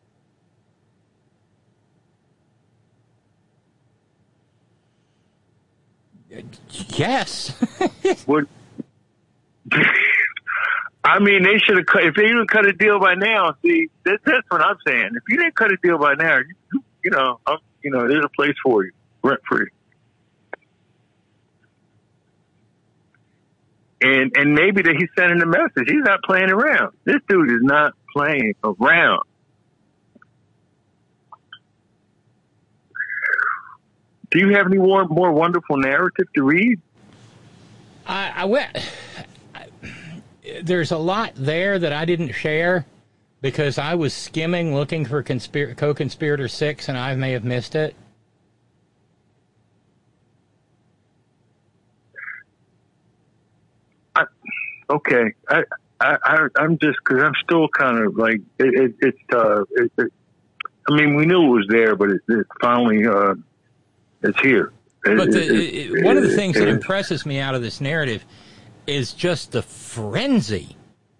Yes. I mean, they should have cut. If they didn't cut a deal by now, see, that's what I'm saying. If you didn't cut a deal by now, there's a place for you, rent free. And maybe that he's sending a message. He's not playing around. This dude is not playing around. Do you have any more wonderful narrative to read? there's a lot there that I didn't share because I was skimming looking for Co-Conspirator 6 and I may have missed it. Okay. I'm just, because I'm still kind of like, I mean, we knew it was there, but it finally, it's here. But one of the things that impresses me out of this narrative is just the frenzy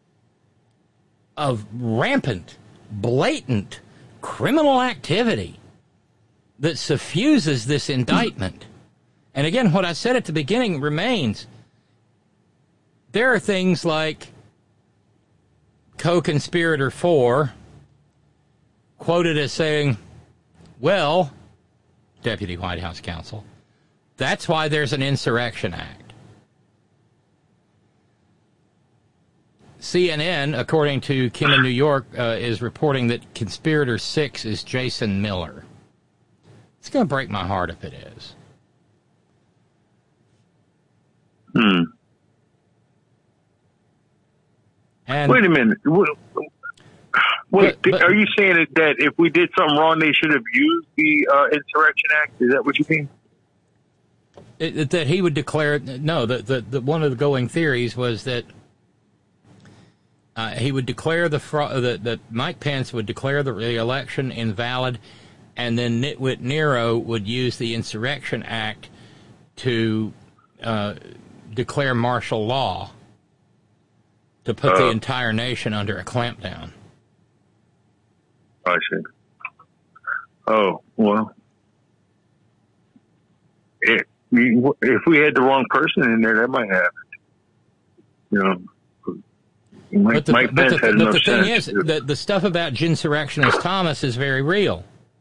of rampant, blatant criminal activity that suffuses this indictment. And again, what I said at the beginning remains. There are things like Co-Conspirator 4 quoted as saying, well, Deputy White House Counsel, that's why there's an Insurrection Act. CNN, according to Kim in New York, is reporting that Conspirator 6 is Jason Miller. It's going to break my heart if it is. And wait a minute. Wait, are you saying that if we did something wrong, they should have used the Insurrection Act? Is that what you mean? That he would declare, no, the one of the going theories was that he would declare that Mike Pence would declare the election invalid, and then Nitwit Nero would use the Insurrection Act to declare martial law to put the entire nation under a clampdown. I see. Oh, well. If we had the wrong person in there, that might happen. You know, Mike Pence had enough sense. But the thing is, the stuff about Ginsurrectionist Thomas is very real.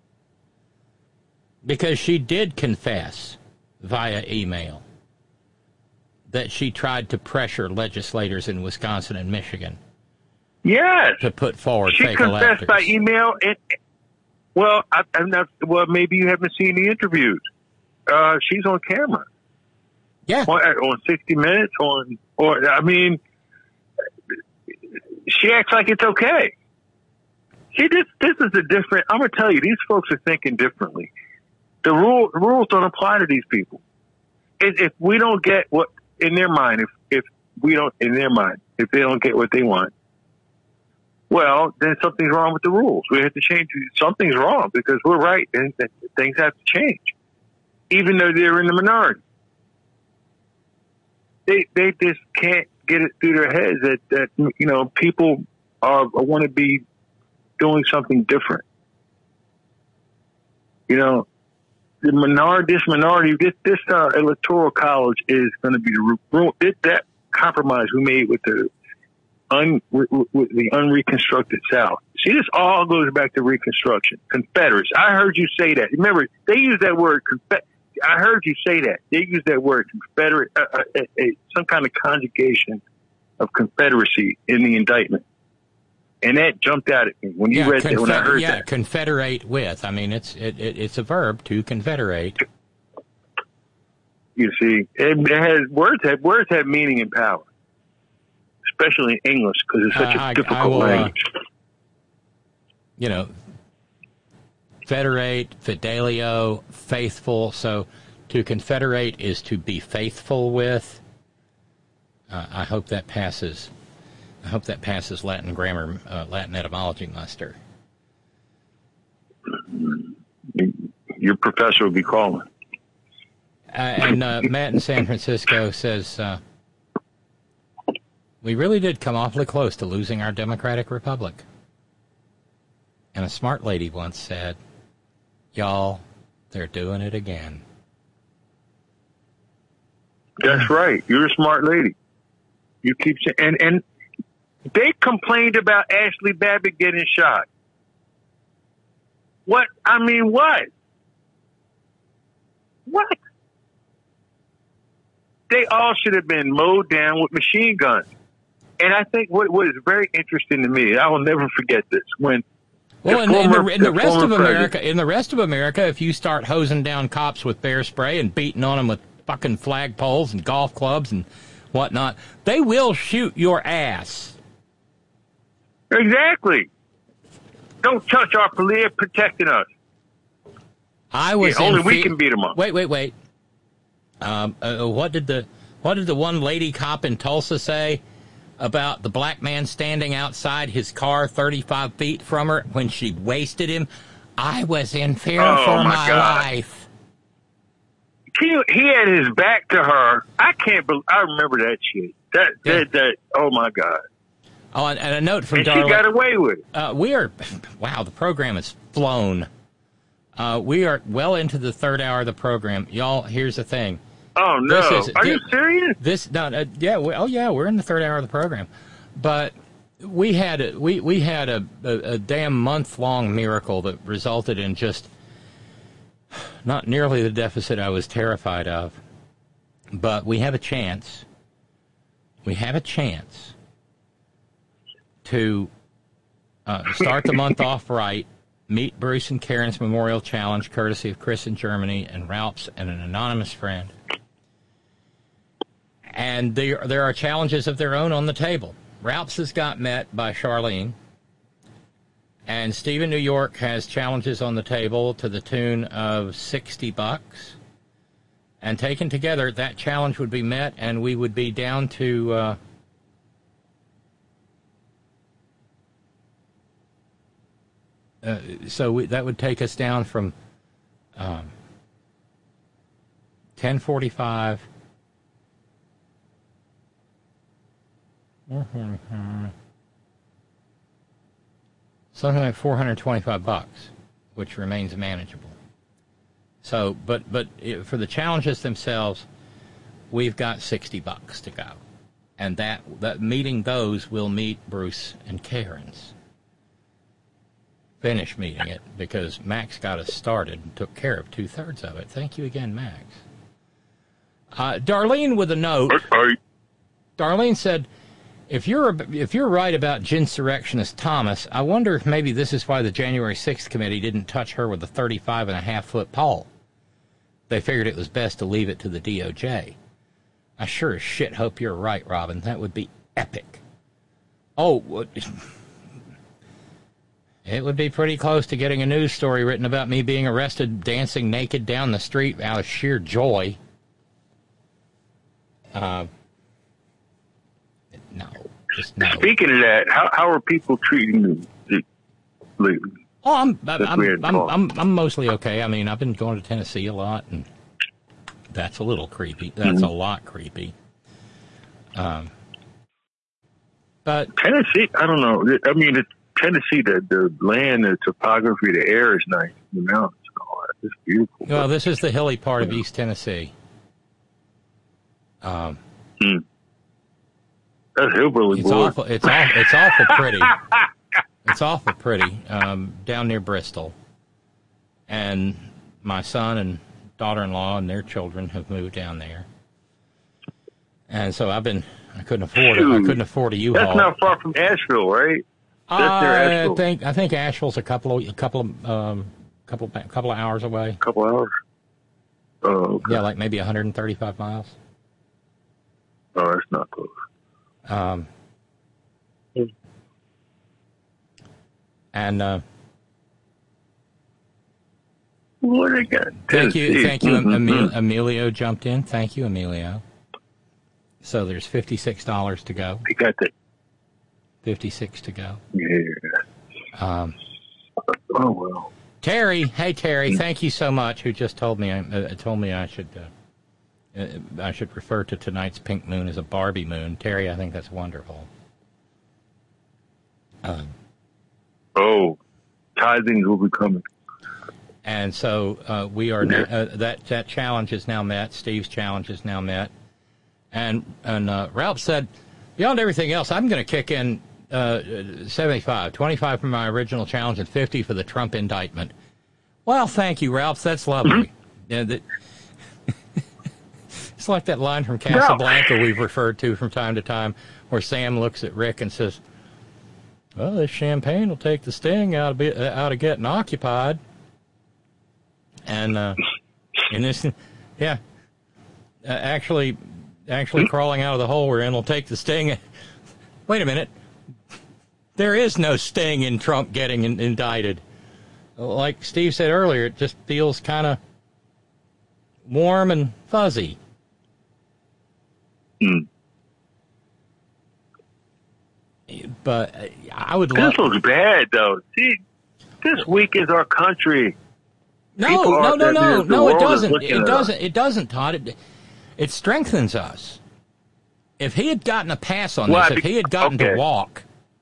Because she did confess via email that she tried to pressure legislators in Wisconsin and Michigan. Yes. To put forward fake electors. She electors. confessed by email. Well, maybe you haven't seen the interviews. She's on camera. Yeah. On 60 Minutes. I mean, she acts like it's okay. See, this is a different. I'm gonna tell you, these folks are thinking differently. The rules don't apply to these people. If we don't get what in their mind, if they don't get what they want, well, then something's wrong with the rules. We have to change. Something's wrong because we're right, and things have to change, even though they're in the minority. They just can't get it through their heads that you know, people want to be doing something different. You know, this electoral college is going to be that compromise we made with the unreconstructed South. See, this all goes back to Reconstruction. Confederates. I heard you say that. Remember, they use that word. I heard you say that. They use that word Confederate, some kind of conjugation of Confederacy in the indictment. And that jumped out at me when you read that. When I heard that, confederate with. I mean, it's a verb to confederate. You see, it has words have meaning and power, especially in English because it's such a difficult language. You know, federate, fidelio, faithful. So, to confederate is to be faithful with. I hope that passes. I hope that passes Latin grammar, Latin etymology muster. Your professor will be calling. And Matt in San Francisco says, we really did come awfully close to losing our democratic republic. And a smart lady once said, y'all, they're doing it again. That's right. You're a smart lady. You keep saying, and they complained about Ashley Babbitt getting shot. What? I mean, what? What? They all should have been mowed down with machine guns. And I think what is very interesting to me, I will never forget this, when in the rest of America, if you start hosing down cops with bear spray and beating on them with fucking flagpoles and golf clubs and whatnot, they will shoot your ass. Exactly. Don't touch our police protecting us. I was only we can beat them up. Wait. What did the one lady cop in Tulsa say about the black man standing outside his car 35 feet from her when she wasted him? I was in fear for my life. He had his back to her. I can't believe. I remember that shit. That. Oh my God. Oh, and a note from and Darlene. She got away with it. Wow, the program has flown. We are well into the third hour of the program, y'all. Here's the thing. Oh no! Are you serious? We're in the third hour of the program, but we had a damn month-long miracle that resulted in just not nearly the deficit I was terrified of, but we have a chance. We have a chance to start the month off right. Meet Bruce and Karen's Memorial Challenge, courtesy of Chris in Germany and Ralph's and an anonymous friend. And there are challenges of their own on the table. Ralph's has got met by Charlene. And Steve in New York has challenges on the table to the tune of $60. And taken together, that challenge would be met, and we would be down to... that would take us down from 1045... something like $425, which remains manageable. So, but for the challenges themselves, we've got $60 to go, and that meeting those will meet Bruce and Karen's. Finish meeting it because Max got us started and took care of 2/3 of it. Thank you again, Max. Darlene with a note. Darlene said, If you're right about Ginsurrectionist Thomas, I wonder if maybe this is why the January 6th committee didn't touch her with a 35.5-foot pole. They figured it was best to leave it to the DOJ. I sure as shit hope you're right, Robin. That would be epic. Oh, it would be pretty close to getting a news story written about me being arrested dancing naked down the street out of sheer joy. No. Just no. Speaking of that, how are people treating you lately? Oh, I'm mostly okay. I mean, I've been going to Tennessee a lot, and that's a little creepy. That's a lot creepy. But Tennessee, I don't know. I mean, Tennessee, the land, the topography, the air is nice. The mountains, and all that. It's beautiful. Well, this is the hilly part of East Tennessee. That's hillbilly It's boy. awful. It's awful pretty. It's awful pretty down near Bristol. And my son and daughter-in-law and their children have moved down there. And so I couldn't afford it. I couldn't afford a U-Haul. That's not far from Asheville, right? That's near Asheville. I think Asheville's a couple of hours away. Couple hours. Oh, okay. Yeah, like maybe 135 miles. Oh, that's not close. And what they got? thank you. Mm-hmm. Emilio jumped in. Thank you, Emilio. So there's $56 to go. They got that. 56 to go. Yeah. Oh well. Terry, hey Terry, thank you so much. Who just told me I should refer to tonight's pink moon as a Barbie moon. Terry, I think that's wonderful. Tithings will be coming. And so we are that challenge is now met. Steve's challenge is now met, and Ralph said, beyond everything else, I'm going to kick in 75, 25 for my original challenge, and 50 for the Trump indictment. Well, thank you, Ralph. That's lovely. Yeah, it's like that line from Casablanca we've referred to from time to time, where Sam looks at Rick and says, "Well, this champagne will take the sting out of getting occupied." And in this, yeah, actually, actually crawling out of the hole we're in will take the sting. Wait a minute. There is no sting in Trump getting indicted. Like Steve said earlier, it just feels kind of warm and fuzzy. But I would love... This looks bad, though. See, this weakens our country. No, it doesn't. It doesn't, Todd. It strengthens us. If he had gotten a pass on this, if he had gotten to walk,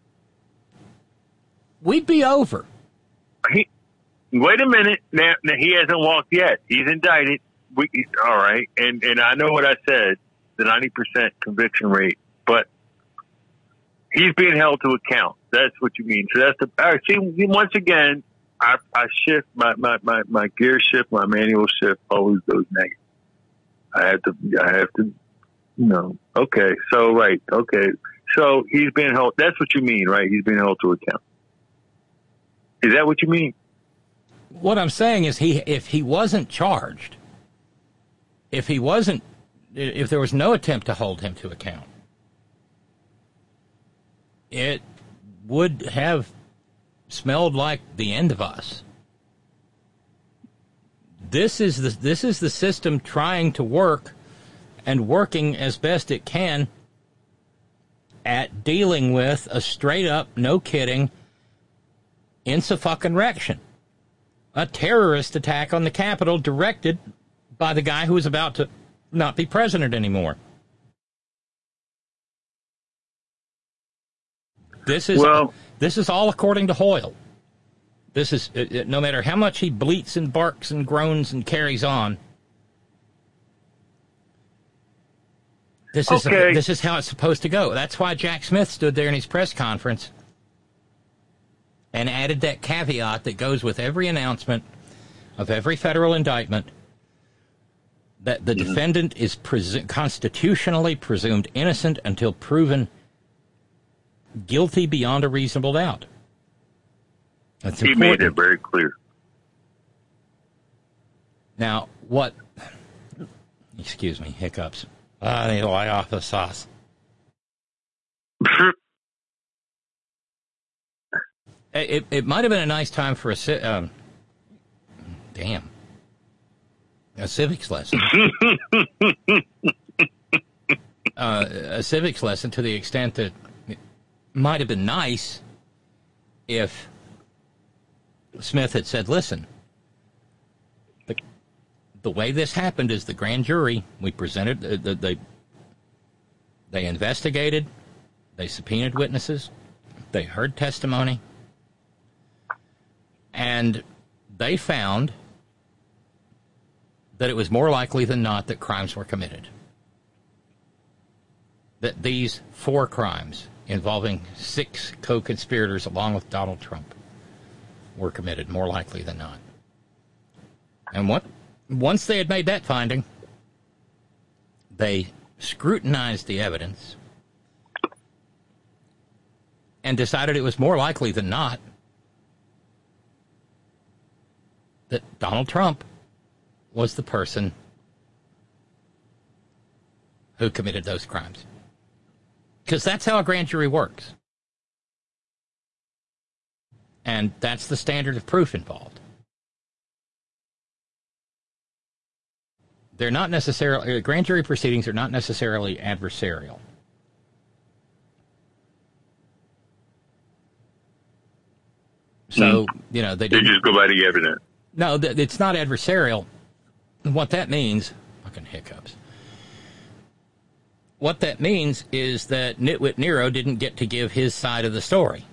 we'd be over. Wait a minute. Now, he hasn't walked yet. He's indicted. All right. And I know what I said, the 90% conviction rate, but he's being held to account. That's what you mean. So that's the, all right. See, once again, I shift my gear shift, my manual shift always goes negative. I have to, okay. So, right. Okay. So he's being held, that's what you mean, right? He's being held to account. Is that what you mean? What I'm saying is if he wasn't charged, if there was no attempt to hold him to account, it would have smelled like the end of us. This is the system trying to work and working as best it can at dealing with a straight up, no kidding, insurrection. A terrorist attack on the Capitol directed by the guy who was about to not be president anymore. This is all according to Hoyle. This is no matter how much he bleats and barks and groans and carries on. This is how it's supposed to go. That's why Jack Smith stood there in his press conference and added that caveat that goes with every announcement of every federal indictment, that the defendant is constitutionally presumed innocent until proven guilty beyond a reasonable doubt. That's he important. made it very clear. Now, excuse me, hiccups. I need to lay off the sauce. It might have been a nice time for a civics lesson. A civics lesson to the extent that it might have been nice if Smith had said, listen, the way this happened is the grand jury, we presented, they investigated, they subpoenaed witnesses, they heard testimony, and they found that it was more likely than not that crimes were committed. That these 4 crimes involving 6 co-conspirators along with Donald Trump were committed, more likely than not. And once they had made that finding, they scrutinized the evidence and decided it was more likely than not that Donald Trump was the person who committed those crimes. Because that's how a grand jury works. And that's the standard of proof involved. They're not necessarily, grand jury proceedings are not necessarily adversarial. So, they just go by the evidence. No, it's not adversarial. What that means, fucking hiccups. What that means is that Nitwit Nero didn't get to give his side of the story.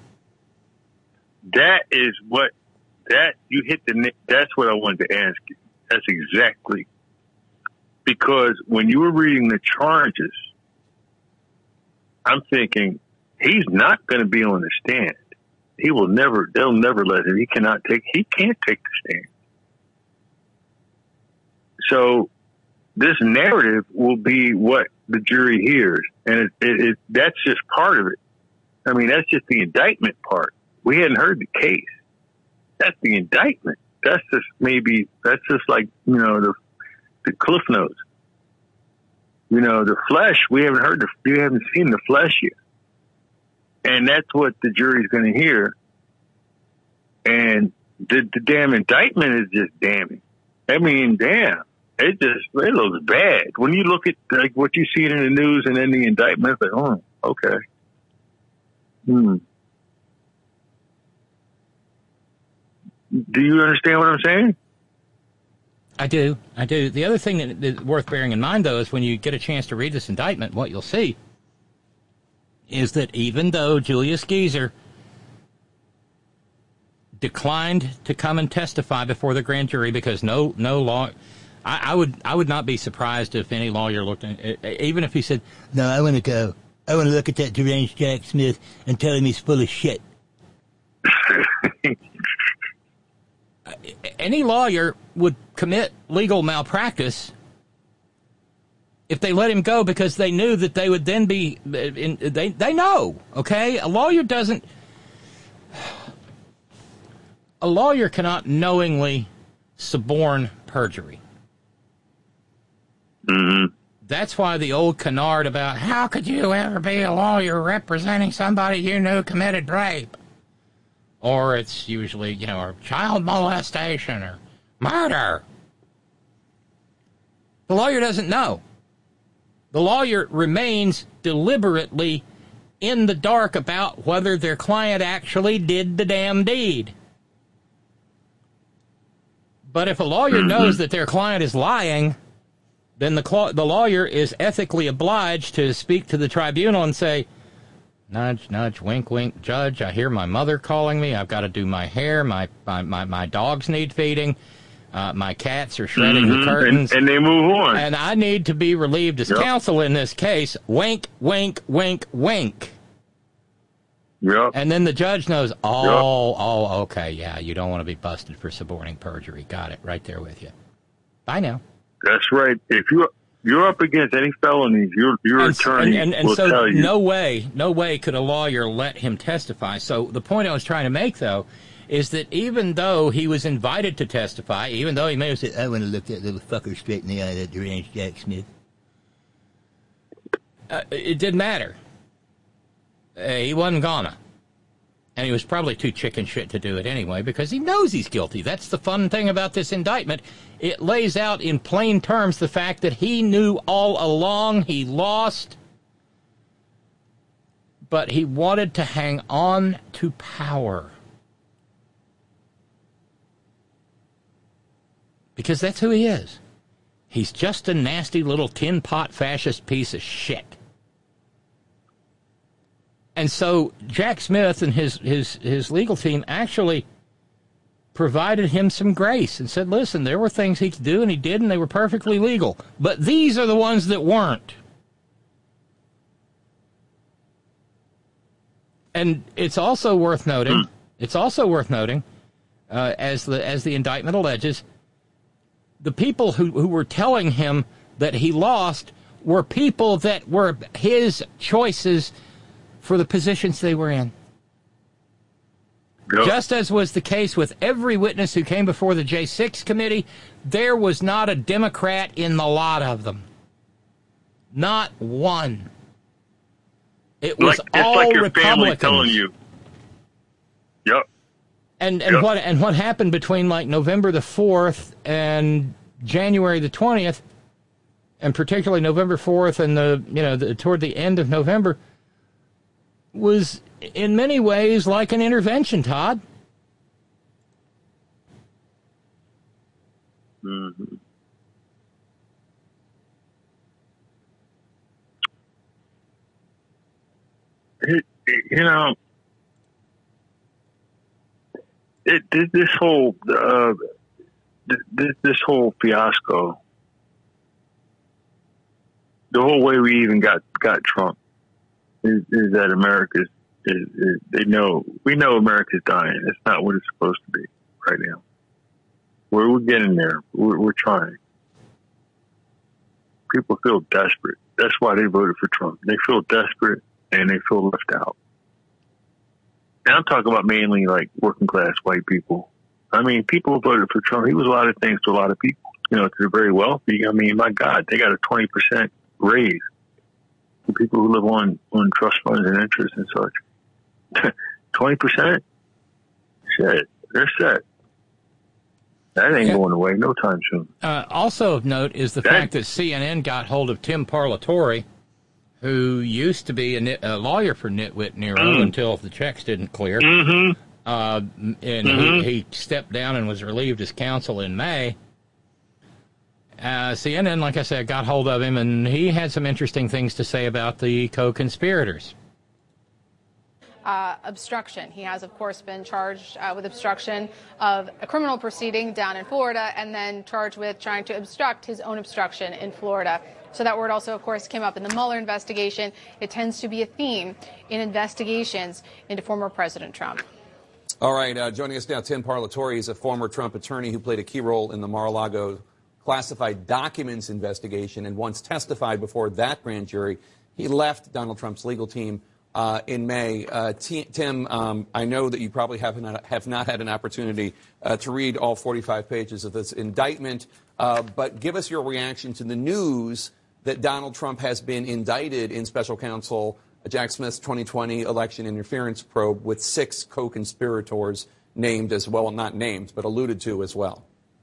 That's what I wanted to ask you. That's exactly. Because when you were reading the charges, I'm thinking, he's not going to be on the stand. They'll never let him. He can't take the stand. So this narrative will be what the jury hears. And that's just part of it. I mean, that's just the indictment part. We hadn't heard the case. That's the indictment. That's just like, the Cliff Notes. You know, the flesh, we haven't seen the flesh yet. And that's what the jury's going to hear. And the damn indictment is just damning. I mean, damn, it looks bad. When you look at like what you see in the news and then the indictment, it's like, oh, okay. Do you understand what I'm saying? I do. The other thing that is worth bearing in mind, though, is when you get a chance to read this indictment, what you'll see is that even though Julius Geezer declined to come and testify before the grand jury because no law, I would not be surprised if any lawyer looked at, even if he said, "No, I want to go. I want to look at that deranged Jack Smith and tell him he's full of shit." Any lawyer would commit legal malpractice if they let him go because they knew that they would then be, they know, okay? A lawyer cannot knowingly suborn perjury. Mm-hmm. That's why the old canard about, how could you ever be a lawyer representing somebody you knew committed rape? Or it's usually, or child molestation or murder. The lawyer doesn't know. The lawyer remains deliberately in the dark about whether their client actually did the damn deed. But if a lawyer knows that their client is lying, then the lawyer is ethically obliged to speak to the tribunal and say, nudge, nudge, wink, wink, judge, I hear my mother calling me. I've got to do my hair. My dogs need feeding. My cats are shredding the curtains. And they move on. And I need to be relieved as counsel in this case. Wink, wink, wink, wink. Yep. And then the judge knows, okay, yeah, you don't want to be busted for suborning perjury. Got it, right there with you. Bye now. That's right. If you're up against any felonies, your attorney will tell you. No way could a lawyer let him testify. So the point I was trying to make, though, is that even though he was invited to testify, even though he may have said, I want to look that little fucker straight in the eye, that deranged Jack Smith, it didn't matter. He wasn't gonna. And he was probably too chicken shit to do it anyway, because he knows he's guilty. That's the fun thing about this indictment. It lays out in plain terms the fact that he knew all along he lost, but he wanted to hang on to power. Because that's who he is. He's just a nasty little tin pot fascist piece of shit. And so Jack Smith and his legal team actually provided him some grace and said, listen, there were things he could do, and he did, and they were perfectly legal. But these are the ones that weren't. And it's also worth noting, as the indictment alleges, the people who were telling him that he lost were people that were his choices for the positions they were in. Yep. Just as was the case with every witness who came before the J6 committee, there was not a Democrat in the lot of them. Not one. It was all like your Republicans. Family telling you. Yep. And what happened between like November the 4th and January the 20th, and particularly November 4th and toward the end of November, was in many ways like an intervention, Todd. Mm-hmm. This whole fiasco, the whole way we even got Trump, is that America's we know America's dying. It's not what it's supposed to be right now. We're getting there. We're trying. People feel desperate. That's why they voted for Trump. They feel desperate and they feel left out. And I'm talking about mainly like working class white people. I mean, people who voted for Trump, he was a lot of things to a lot of people. To the very wealthy. I mean, my God, they got a 20% grave. The people who live on trust funds and interest and such. 20%? Shit, they're set. That ain't going away no time soon. Also of note is the fact that CNN got hold of Tim Parlatore, who used to be a lawyer for Nitwit Nero until the checks didn't clear. And he stepped down and was relieved as counsel in May. CNN, like I said, got hold of him, and he had some interesting things to say about the co-conspirators. Obstruction. He has, of course, been charged with obstruction of a criminal proceeding down in Florida and then charged with trying to obstruct his own obstruction in Florida. So that word also, of course, came up in the Mueller investigation. It tends to be a theme in investigations into former President Trump. All right, joining us now, Tim Parlatore is a former Trump attorney who played a key role in the Mar-a-Lago classified documents investigation and once testified before that grand jury. He left Donald Trump's legal team in May. Tim, I know that you probably have not had an opportunity to read all 45 pages of this indictment, but give us your reaction to the news that Donald Trump has been indicted in special counsel Jack Smith's 2020 election interference probe with 6 co-conspirators named as well, not named, but alluded to as well.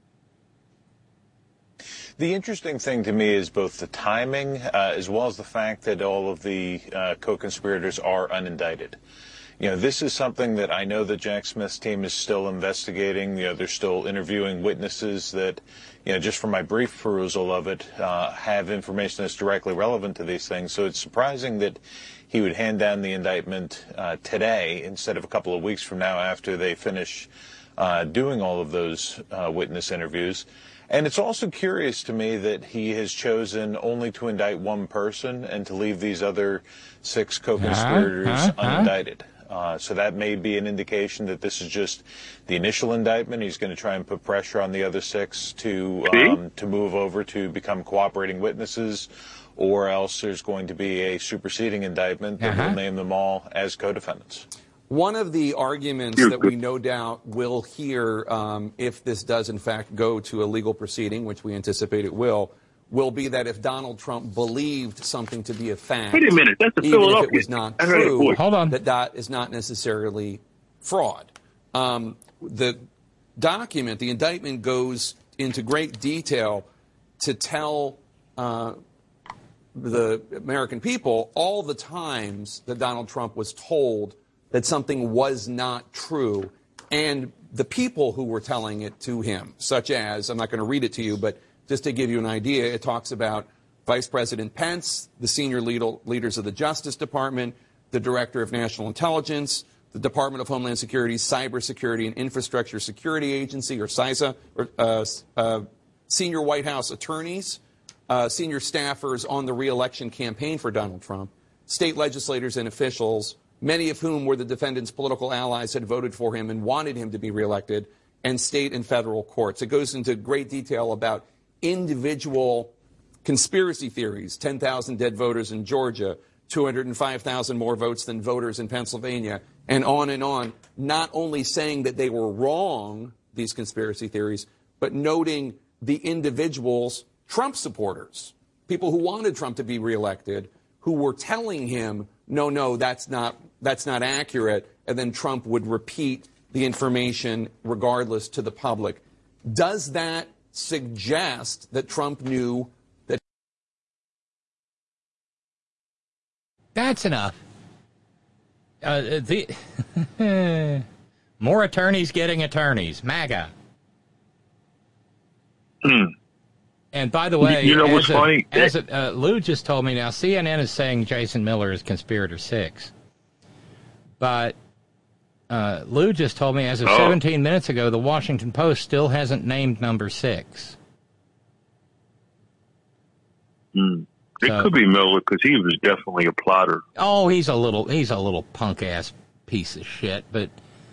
The interesting thing to me is both the timing as well as the fact that all of the co-conspirators are unindicted. You know, this is something that I know that Jack Smith's team is still investigating. You know, they're still interviewing witnesses that, you know, just from my brief perusal of it, have information that's directly relevant to these things. So it's surprising that he would hand down the indictment today instead of a couple of weeks from now after they finish doing all of those witness interviews. And it's also curious to me that he has chosen only to indict one person and to leave these other 6 co-conspirators unindicted. So that may be an indication that this is just the initial indictment. He's going to try and put pressure on the other 6 to move over to become cooperating witnesses, or else there's going to be a superseding indictment that will name them all as co-defendants. One of the arguments that we no doubt will hear if this does in fact go to a legal proceeding, which we anticipate it will be that if Donald Trump believed something to be a fact, wait a minute, that's even Philadelphia. if it was not true, that is not necessarily fraud. The document, the indictment, goes into great detail to tell the American people all the times that Donald Trump was told that something was not true, and the people who were telling it to him, such as, I'm not going to read it to you, but just to give you an idea, it talks about Vice President Pence, the senior leaders of the Justice Department, the Director of National Intelligence, the Department of Homeland Security's Cybersecurity and Infrastructure Security Agency, or CISA, senior White House attorneys, senior staffers on the re-election campaign for Donald Trump, state legislators and officials, many of whom were the defendant's political allies, had voted for him and wanted him to be reelected, and state and federal courts. It goes into great detail about individual conspiracy theories, 10,000 dead voters in Georgia, 205,000 more votes than voters in Pennsylvania, and on, not only saying that they were wrong, these conspiracy theories, but noting the individuals, Trump supporters, people who wanted Trump to be reelected, who were telling him, no, that's not accurate, and then Trump would repeat the information regardless to the public. Does that suggest that Trump knew that? That's enough. More attorneys getting attorneys. MAGA. And by the way, you know what's funny? Lou just told me now, CNN is saying Jason Miller is conspirator 6. But Lou just told me as of 17 minutes ago, the Washington Post still hasn't named number 6. It could be Miller because he was definitely a plotter. Oh, he's a little punk ass piece of shit. But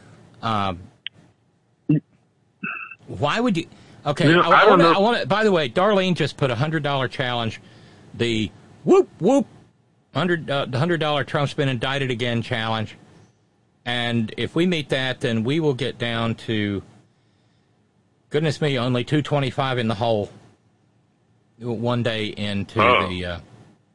why would you? Okay, you know, I want to. By the way, Darlene just put a $100 challenge. The whoop the $100 Trump's been indicted again challenge. And if we meet that, then we will get down to, goodness me, only $225 in the hole. One day into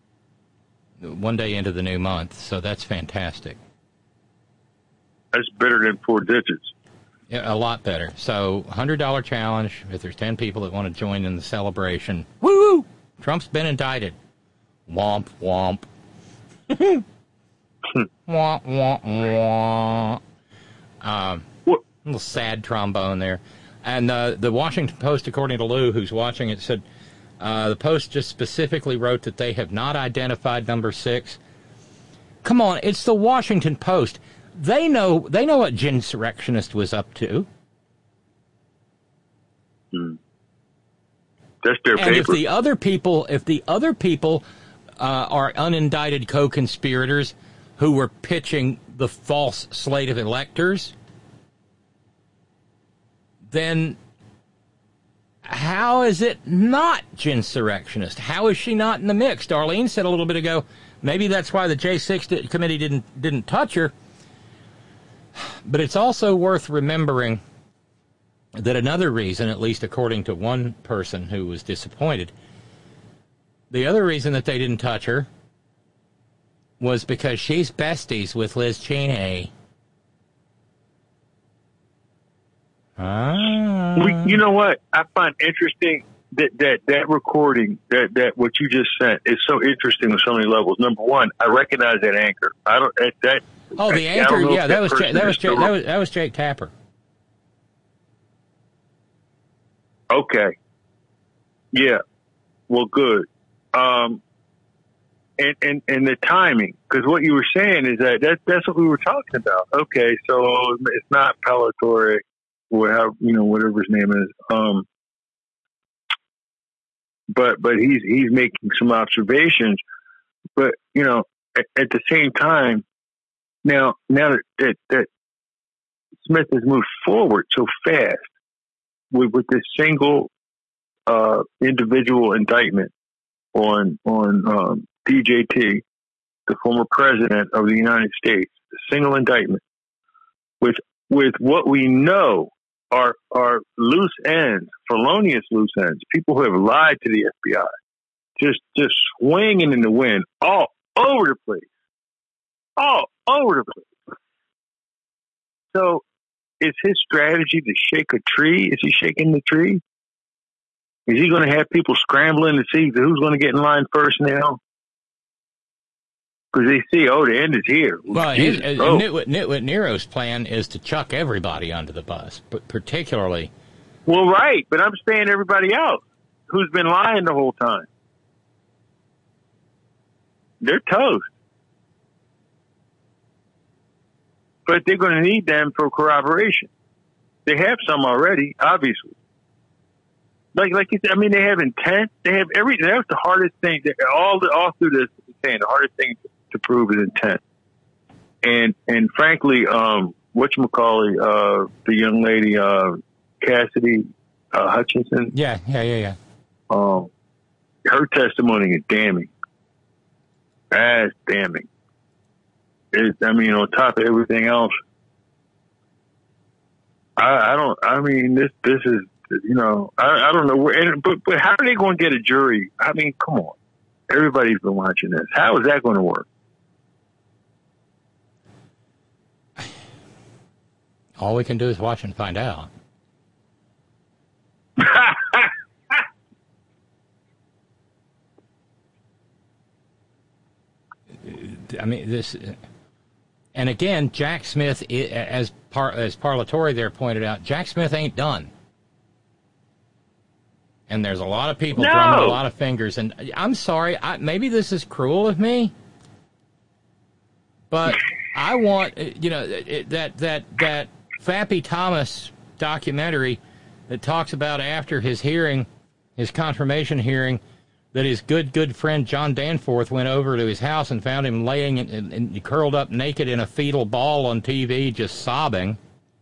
one day into the new month, so that's fantastic. That's better than 4 digits. Yeah, a lot better. So, $100 challenge. If there's 10 people that want to join in the celebration, woo! Trump's been indicted. Womp womp. Womp womp womp. Little sad trombone there. And the Washington Post, according to Lou, who's watching it, said the Post just specifically wrote that they have not identified number 6. Come on, it's the Washington Post. They know what Ginsurrectionist was up to. That's their paper. And if the other people are unindicted co-conspirators who were pitching the false slate of electors, then how is it not Ginsurrectionist? How is she not in the mix? Darlene said a little bit ago, maybe that's why the J6 committee didn't touch her. But it's also worth remembering that another reason, at least according to one person who was disappointed, the other reason that they didn't touch her was because she's besties with Liz Cheney. You know what I find interesting? That recording, that what you just sent is so interesting on so many levels. Number one, I recognize that anchor. I don't that. Oh, the anchor, yeah, that was Jake Tapper. Okay. Yeah. Well, good. And the timing, because what you were saying is that's what we were talking about. Okay, so it's not Pelletory, or whatever his name is. But he's making some observations. But at the same time. Now that Smith has moved forward so fast with this single individual indictment on DJT, the former president of the United States, a single indictment with what we know are loose ends, felonious loose ends, people who have lied to the FBI, just swinging in the wind all over the place. All over the place. So, is his strategy to shake a tree? Is he shaking the tree? Is he going to have people scrambling to see who's going to get in line first now? Because they see, the end is here. Well, Nitwit Nero's plan is to chuck everybody onto the bus, but particularly. Well, right, but I'm saying everybody else who's been lying the whole time. They're toast. But they're going to need them for corroboration. They have some already, obviously. Like you said, they have intent. They have everything. That's the hardest thing. All through this, saying the hardest thing to prove is intent. And frankly, whatchamacallit, the young lady, Cassidy Hutchinson. Yeah. Her testimony is damning. That's damning. On top of everything else, I don't know where, but how are they going to get a jury? Come on. Everybody's been watching this. How is that going to work? All we can do is watch and find out. And again, Jack Smith, as Parlatore there pointed out, Jack Smith ain't done. And there's a lot of people drumming a lot of fingers. And I'm sorry, maybe this is cruel of me, but I want, that Fappy Thomas documentary that talks about after his hearing, his confirmation hearing, that his good friend John Danforth went over to his house and found him laying and curled up naked in a fetal ball on TV, just sobbing,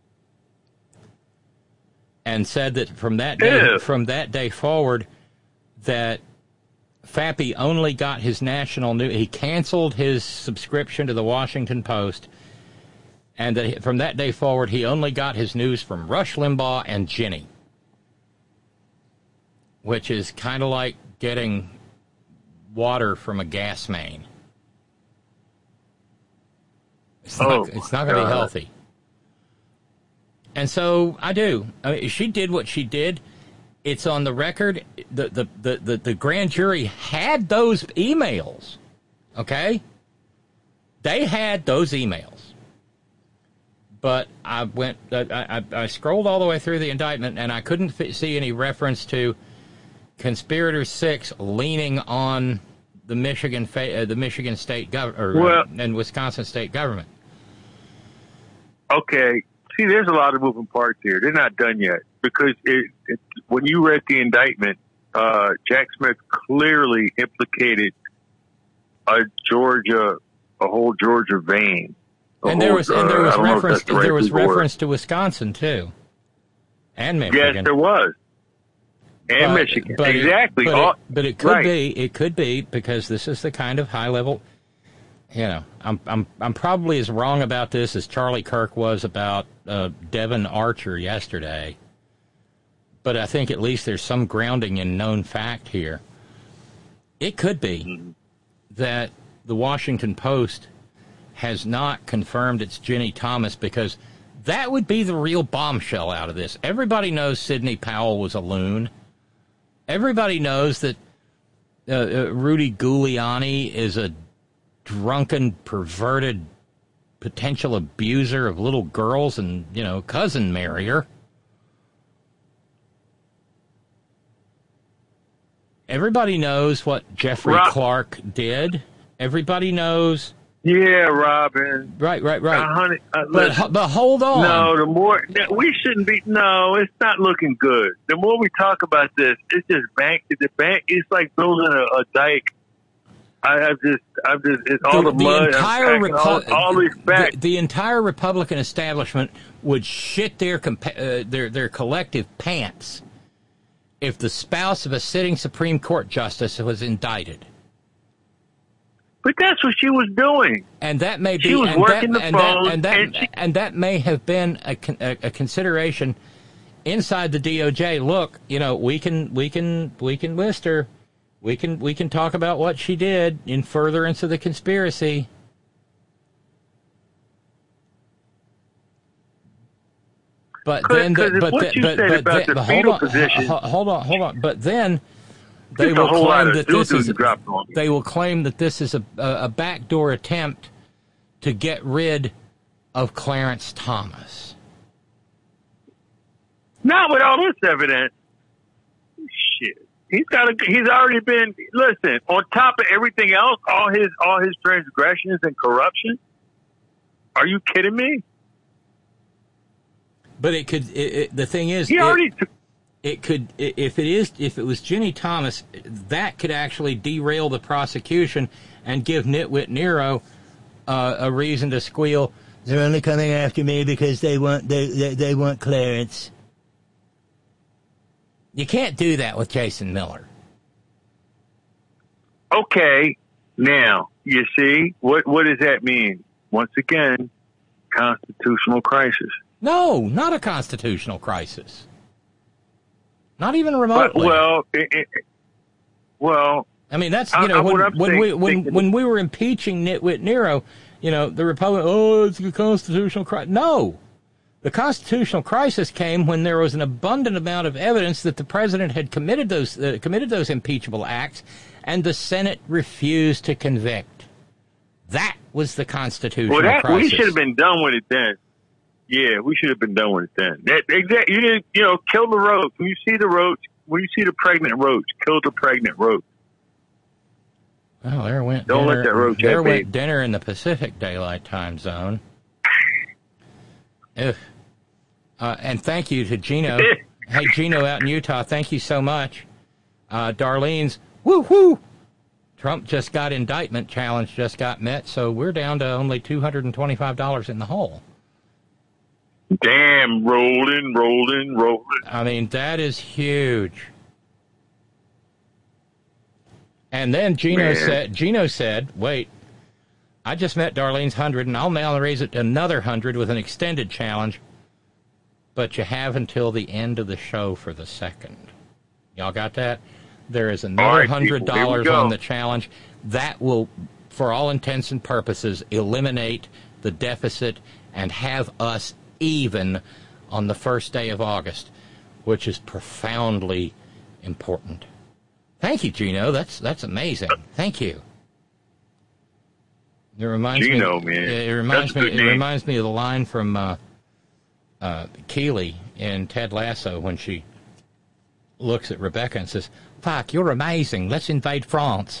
and said that from that day forward, that Fappy only got his national news. He canceled his subscription to the Washington Post, and that from that day forward, he only got his news from Rush Limbaugh and Ginny, which is kind of like getting water from a gas main. It's not going to be healthy. And so I do. I mean, she did what she did. It's on the record. The grand jury had those emails. Okay? They had those emails. But I scrolled all the way through the indictment, and I couldn't see any reference to Conspirator 6 leaning on the Michigan state government and Wisconsin state government. Okay. See, there's a lot of moving parts here. They're not done yet because when you read the indictment, Jack Smith clearly implicated a whole Georgia vein. And there was reference to Wisconsin too, and Michigan. Yes, there was, and Michigan. Exactly. But it could be because this is the kind of high level. You know, I'm probably as wrong about this as Charlie Kirk was about Devin Archer yesterday. But I think at least there's some grounding in known fact here. It could be that the Washington Post has not confirmed it's Ginny Thomas, because that would be the real bombshell out of this. Everybody knows Sidney Powell was a loon. Everybody knows that Rudy Giuliani is a drunken, perverted, potential abuser of little girls and, cousin marrier. Everybody knows what Jeffrey Clark did. Everybody knows. Yeah, Robin. Right. Honey, but hold on. No, we shouldn't be. No, it's not looking good. The more we talk about this, it's just it's like building a dike. It's all the mud. All these facts. The entire Republican establishment would shit their collective pants if the spouse of a sitting Supreme Court justice was indicted. But that's what she was doing. And that may be. She was working the phone. And that may have been a consideration inside the DOJ. Look, we can list her. We can talk about what she did in furtherance of the conspiracy. But then, hold on. But then they will claim that this is a backdoor attempt to get rid of Clarence Thomas. Not with all this evidence. Shit. He's already been, listen, on top of everything else, all his transgressions and corruption. Are you kidding me? But the thing is, if it was Ginny Thomas, that could actually derail the prosecution and give Nitwit Nero a reason to squeal. They're only coming after me because they want Clarence. You can't do that with Jason Miller. Okay, now you see what does that mean? Once again, constitutional crisis. No, not a constitutional crisis. Not even remotely. Well, I mean, that's when we were impeaching Nitwit Nero, the Republican. It's a constitutional crisis. No, the constitutional crisis came when there was an abundant amount of evidence that the president had committed those impeachable acts, and the Senate refused to convict. That was the constitutional crisis. We should have been done with it then. Yeah, we should have been done with it then. Exactly. You didn't, kill the roach. When you see the roach, when you see the pregnant roach, kill the pregnant roach. Well, there went dinner in the Pacific Daylight Time Zone. And thank you to Gino. Hey, Gino out in Utah, thank you so much. Darlene's, woo-hoo! Trump just got indictment challenge, just got met, so we're down to only $225 in the hole. Damn, rolling. I mean, that is huge. And then Gino said, wait, I just met Darlene's 100, and I'll now raise it to another 100 with an extended challenge, but you have until the end of the show for the second. Y'all got that? There is another $100 on the challenge. That will, for all intents and purposes, eliminate the deficit and have us even on the first day of August, which is profoundly important. Thank you, Gino. That's amazing. Thank you. It reminds Gino, me. Man. It reminds me of the line from Keeley in Ted Lasso when she looks at Rebecca and says, "Fuck, you're amazing. Let's invade France."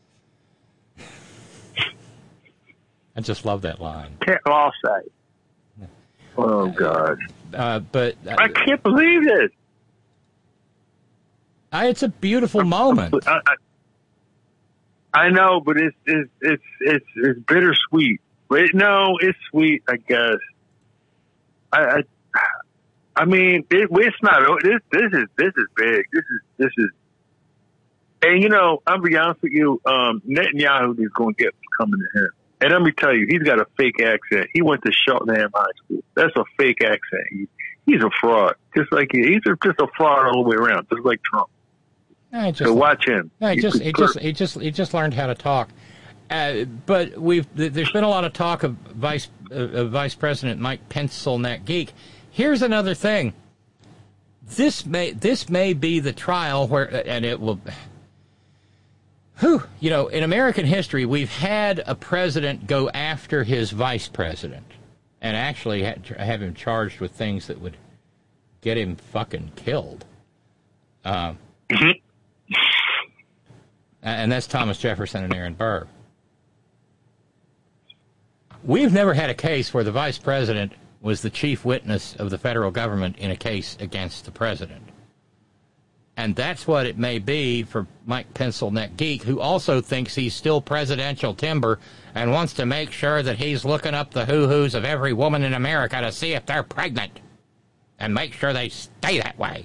I just love that line. Can't all say. Oh God! But I can't believe this. It's a beautiful moment. I know, but it's bittersweet. But no, it's sweet, I guess. I mean, it's not. This is big. This is. And you know, I'll be honest with you. Netanyahu is going to get coming to him. And let me tell you, he's got a fake accent. He went to Cheltenham High School. That's a fake accent. He's a fraud, just like he's just a fraud all the way around, just like Trump. So watch him. He just learned how to talk. But there's been a lot of talk of Vice President Mike Pencilneck Geek. Here's another thing. This may be the trial where, and it will. You know, in American history, we've had a president go after his vice president and actually have him charged with things that would get him fucking killed. And that's Thomas Jefferson and Aaron Burr. We've never had a case where the vice president was the chief witness of the federal government in a case against the president. And that's what it may be for Mike Pencilneck Geek, who also thinks he's still presidential timber and wants to make sure that he's looking up the hoo-hoos of every woman in America to see if they're pregnant and make sure they stay that way.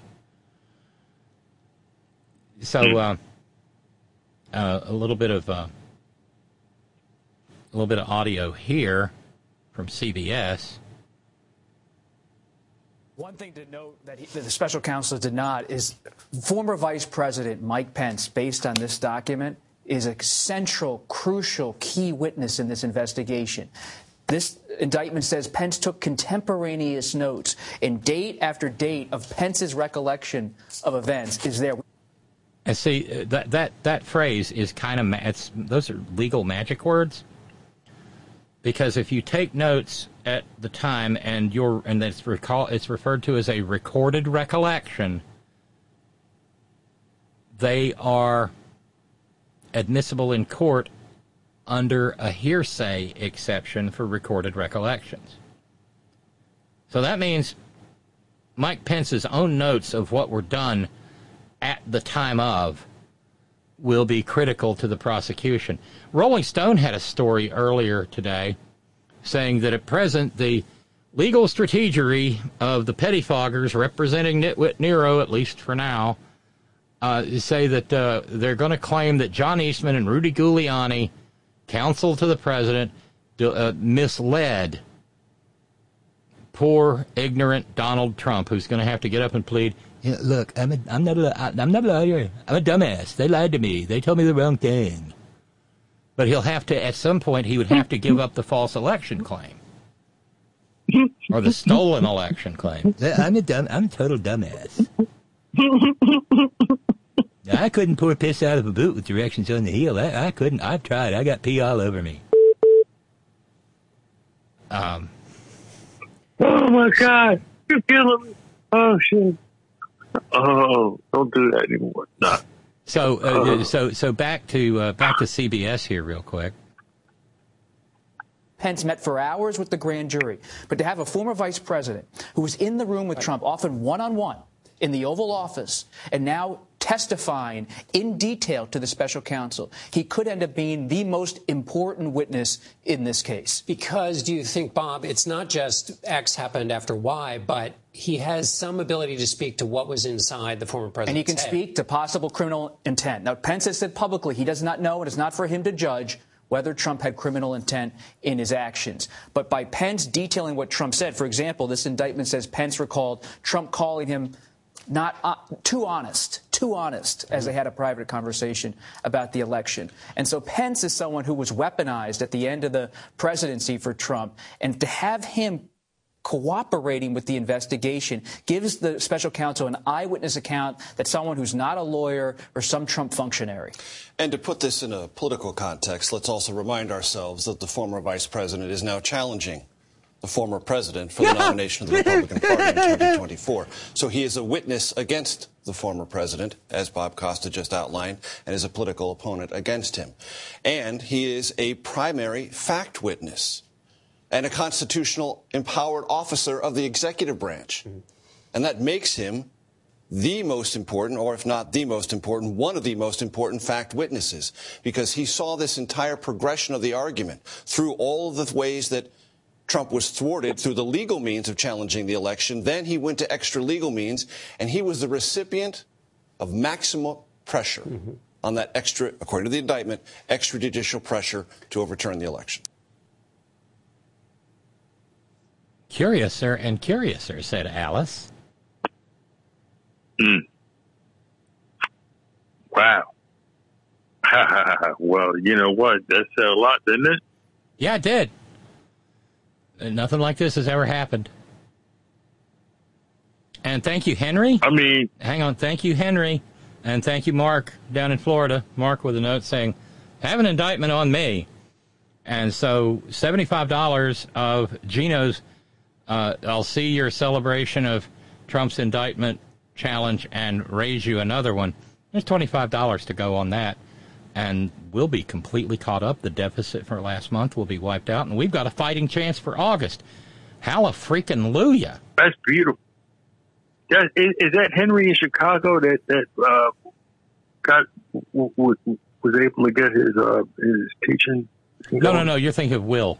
So, a little bit of audio here from CBS. One thing to note that the special counsel did not is former Vice President Mike Pence, based on this document, is a central, crucial, key witness in this investigation. This indictment says Pence took contemporaneous notes, and date after date of Pence's recollection of events is there. And see, that phrase is kind of, those are legal magic words. Because if you take notes at the time and it's referred to as a recorded recollection, they are admissible in court under a hearsay exception for recorded recollections. So that means Mike Pence's own notes of what were done at the time of will be critical to the prosecution. Rolling Stone had a story earlier today saying that at present the legal strategery of the pettifoggers representing Nitwit Nero, at least for now, say that they're going to claim that John Eastman and Rudy Giuliani, counsel to the president, misled poor, ignorant Donald Trump, who's going to have to get up and plead, "Yeah, look, I'm not a lawyer. I'm a dumbass. They lied to me. They told me the wrong thing." But he'll have to, at some point, he would have to give up the false election claim. Or the stolen election claim. I'm a total dumbass. I couldn't pour piss out of a boot with directions on the heel. I couldn't. I've tried. I got pee all over me. Oh my God. You're killing me. Oh shit. Oh, don't do that anymore. Nah. So back to CBS here real quick. Pence met for hours with the grand jury, but to have a former vice president who was in the room with Trump, often one-on-one in the Oval Office, and now testifying in detail to the special counsel, he could end up being the most important witness in this case. Because do you think, Bob, it's not just X happened after Y, but he has some ability to speak to what was inside the former president's And he can head. speak to possible criminal intent. Now, Pence has said publicly he does not know, and it's not for him to judge whether Trump had criminal intent in his actions. But by Pence detailing what Trump said, for example, this indictment says Pence recalled Trump calling him not too honest, as they had a private conversation about the election. And so Pence is someone who was weaponized at the end of the presidency for Trump. And to have him cooperating with the investigation gives the special counsel an eyewitness account that someone who's not a lawyer or some Trump functionary. And to put this in a political context, let's also remind ourselves that the former vice president is now challenging the former president for the nomination of the Republican Party in 2024. So he is a witness against the former president, as Bob Costa just outlined, and is a political opponent against him. And he is a primary fact witness and a constitutional empowered officer of the executive branch. And that makes him the most important, or if not the most important, one of the most important fact witnesses, because he saw this entire progression of the argument through all of the ways that Trump was thwarted through the legal means of challenging the election. Then he went to extra legal means, and he was the recipient of maximum pressure on that extra, according to the indictment, extrajudicial pressure to overturn the election. Curiouser and curiouser, said Alice. Wow. Well, you know what? That said a lot, didn't it? Yeah, it did. Nothing like this has ever happened. And thank you, Henry. I mean... Hang on. Thank you, Henry. And thank you, Mark, down in Florida. Mark with a note saying, have an indictment on me. And so $75 of Gino's I'll see your celebration of Trump's indictment challenge and raise you another one. There's $25 to go on that. And we'll be completely caught up. The deficit for last month will be wiped out. And we've got a fighting chance for August. Hallelujah. That's beautiful. Is that Henry in Chicago that was able to get his teaching? No. You're thinking of Will.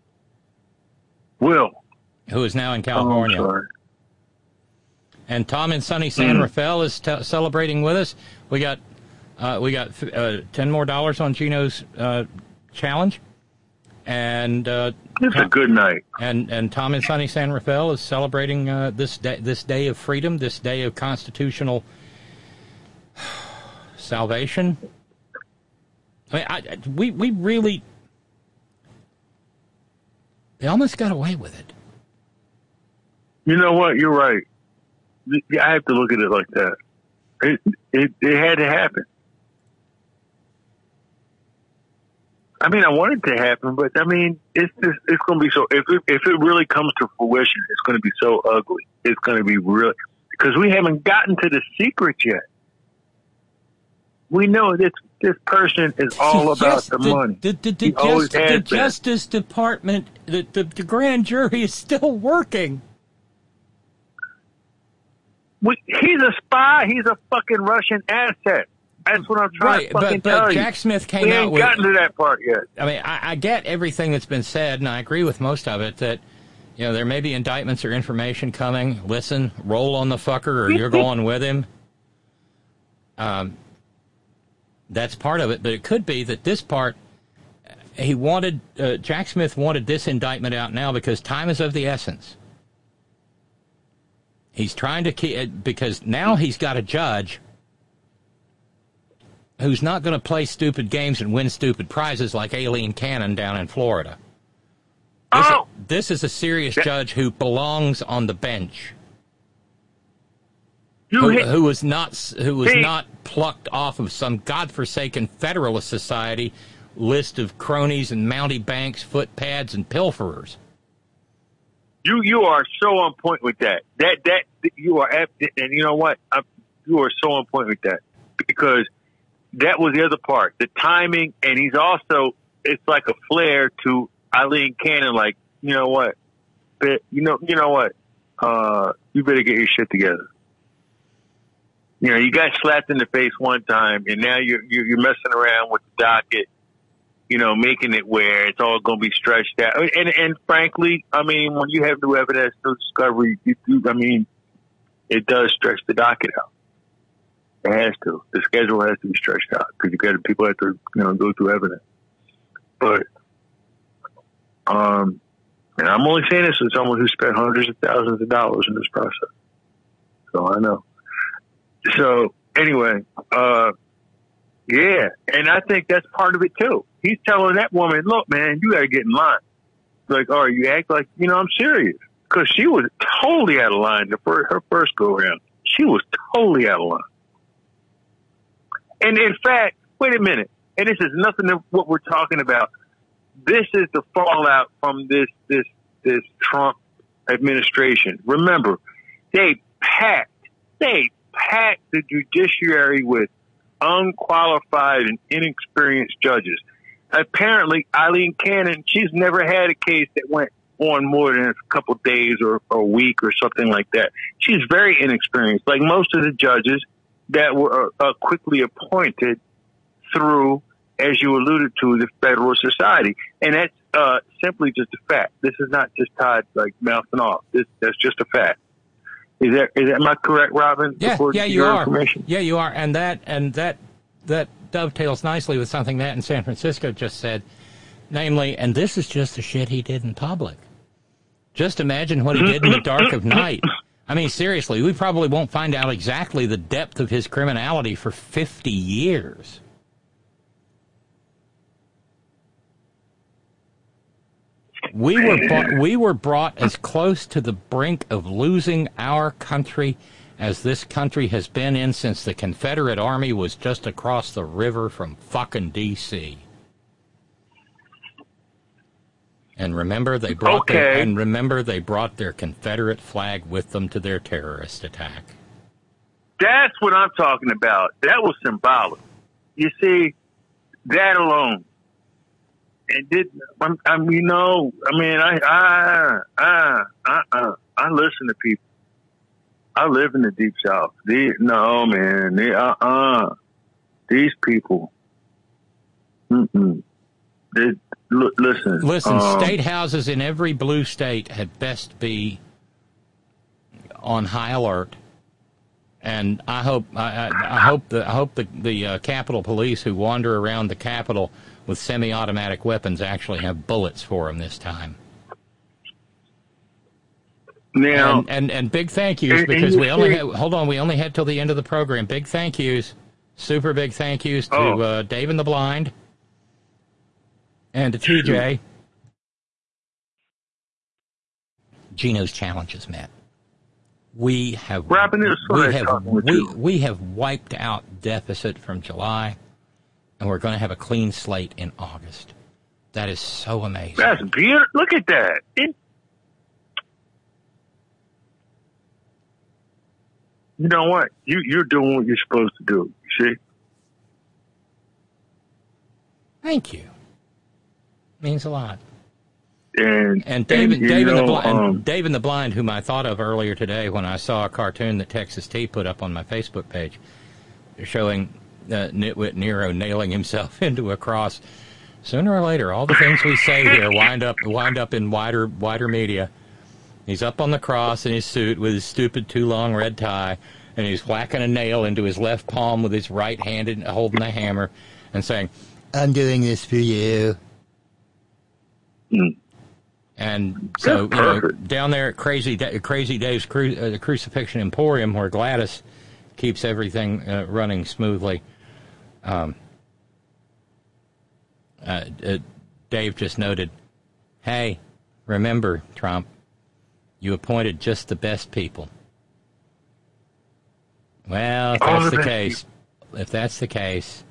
Will. Who is now in California. Oh, and Tom in sunny San Rafael is celebrating with us. We got $10 more on Gino's challenge, and it's a good night. And Tom in sunny San Rafael is celebrating this day of freedom, this day of constitutional salvation. I mean, we really, they almost got away with it. You know what? You're right. I have to look at it like that. It had to happen. I mean, I want it to happen, but I mean, it's going to be so. If it really comes to fruition, it's going to be so ugly. It's going to be real because we haven't gotten to the secret yet. We know this person is all about the money. The Justice Department, the grand jury is still working. He's a spy. He's a fucking Russian asset. That's what I'm trying to fucking tell you. Jack Smith came we out ain't with... gotten to that part yet. I mean, I get everything that's been said, and I agree with most of it, that, you know, there may be indictments or information coming. Listen, roll on the fucker, or you're going with him. That's part of it, but it could be that this part, he wanted, Jack Smith wanted this indictment out now because time is of the essence. He's trying to keep, because now he's got a judge who's not going to play stupid games and win stupid prizes like Aileen Cannon down in Florida. This is a serious judge who belongs on the bench. Who was not plucked off of some godforsaken Federalist Society list of cronies and Mountie banks, footpads, and pilferers. You are so on point with that. That you are, and you know what? You are so on point with that because that was the other part, the timing, and he's also, it's like a flare to Aileen Cannon. Like, you know what? You know what? You better get your shit together. You know, you got slapped in the face one time, and now you're messing around with the docket. You know, making it where it's all going to be stretched out. And frankly, I mean, when you have new evidence, new discovery, it does stretch the docket out. It has to. The schedule has to be stretched out because people have to, go through evidence. But, and I'm only saying this as someone who spent hundreds of thousands of dollars in this process. So I know. So anyway, yeah, and I think that's part of it too. He's telling that woman, "Look, man, you got to get in line." Like, all right, you act like I'm serious, because she was totally out of line her first go around. She was totally out of line. And in fact, wait a minute, and this is nothing to what we're talking about. This is the fallout from this Trump administration. Remember, they packed the judiciary with unqualified and inexperienced judges. Apparently, Eileen Cannon, she's never had a case that went on more than a couple of days or a week or something like that. She's very inexperienced, like most of the judges that were quickly appointed through, as you alluded to, the Federalist Society. And that's simply just a fact. This is not just Todd like mouthing off. That's just a fact. Is that am I correct, Robin? Yeah, you are. Yeah, you are. And that dovetails nicely with something Matt in San Francisco just said, namely, and this is just the shit he did in public. Just imagine what he did in the dark of night. I mean, seriously, we probably won't find out exactly the depth of his criminality for 50 years. We were brought as close to the brink of losing our country as this country has been in since the Confederate Army was just across the river from fucking D.C. And remember, they brought their Confederate flag with them to their terrorist attack. That's what I'm talking about. That was symbolic. You see, that alone. And I listen to people. I live in the Deep South. These people. Listen, state houses in every blue state had best be on high alert. And I hope the Capitol Police who wander around the Capitol with semi-automatic weapons actually have bullets for them this time. Now, and big thank yous, because we only had till the end of the program. Big thank yous, super big thank yous to Dave and the Blind and to TJ. Gino's challenges, Matt. We have wiped out deficit from July, and we're going to have a clean slate in August. That is so amazing. That's beautiful. Look at that. You know what? You're doing what you're supposed to do. You see? Thank you. Means a lot. And Dave and the Blind, whom I thought of earlier today when I saw a cartoon that Texas T put up on my Facebook page, showing Nitwit Nero nailing himself into a cross. Sooner or later, all the things we say here wind up in wider media. He's up on the cross in his suit with his stupid too long red tie, and he's whacking a nail into his left palm with his right hand and holding the hammer and saying, "I'm doing this for you." And so, down there at Crazy Dave's Crucifixion Emporium, where Gladys keeps everything running smoothly, Dave just noted, "Hey, remember, Trump, you appointed just the best people." Well, if that's the case,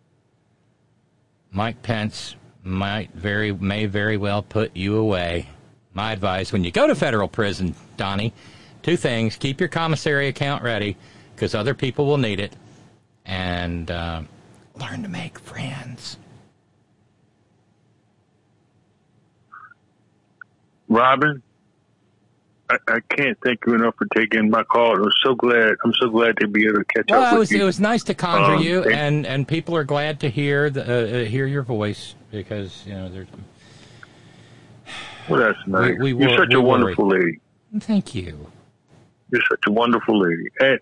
Mike Pence may very well put you away. My advice, when you go to federal prison, Donnie, two things: keep your commissary account ready, because other people will need it, and learn to make friends. Robin, I can't thank you enough for taking my call. I'm so glad to be able to catch up with you. It was nice to conjure you, and people are glad to hear your voice, because there's. Well, that's nice. You're such a wonderful lady. Thank you. You're such a wonderful lady, I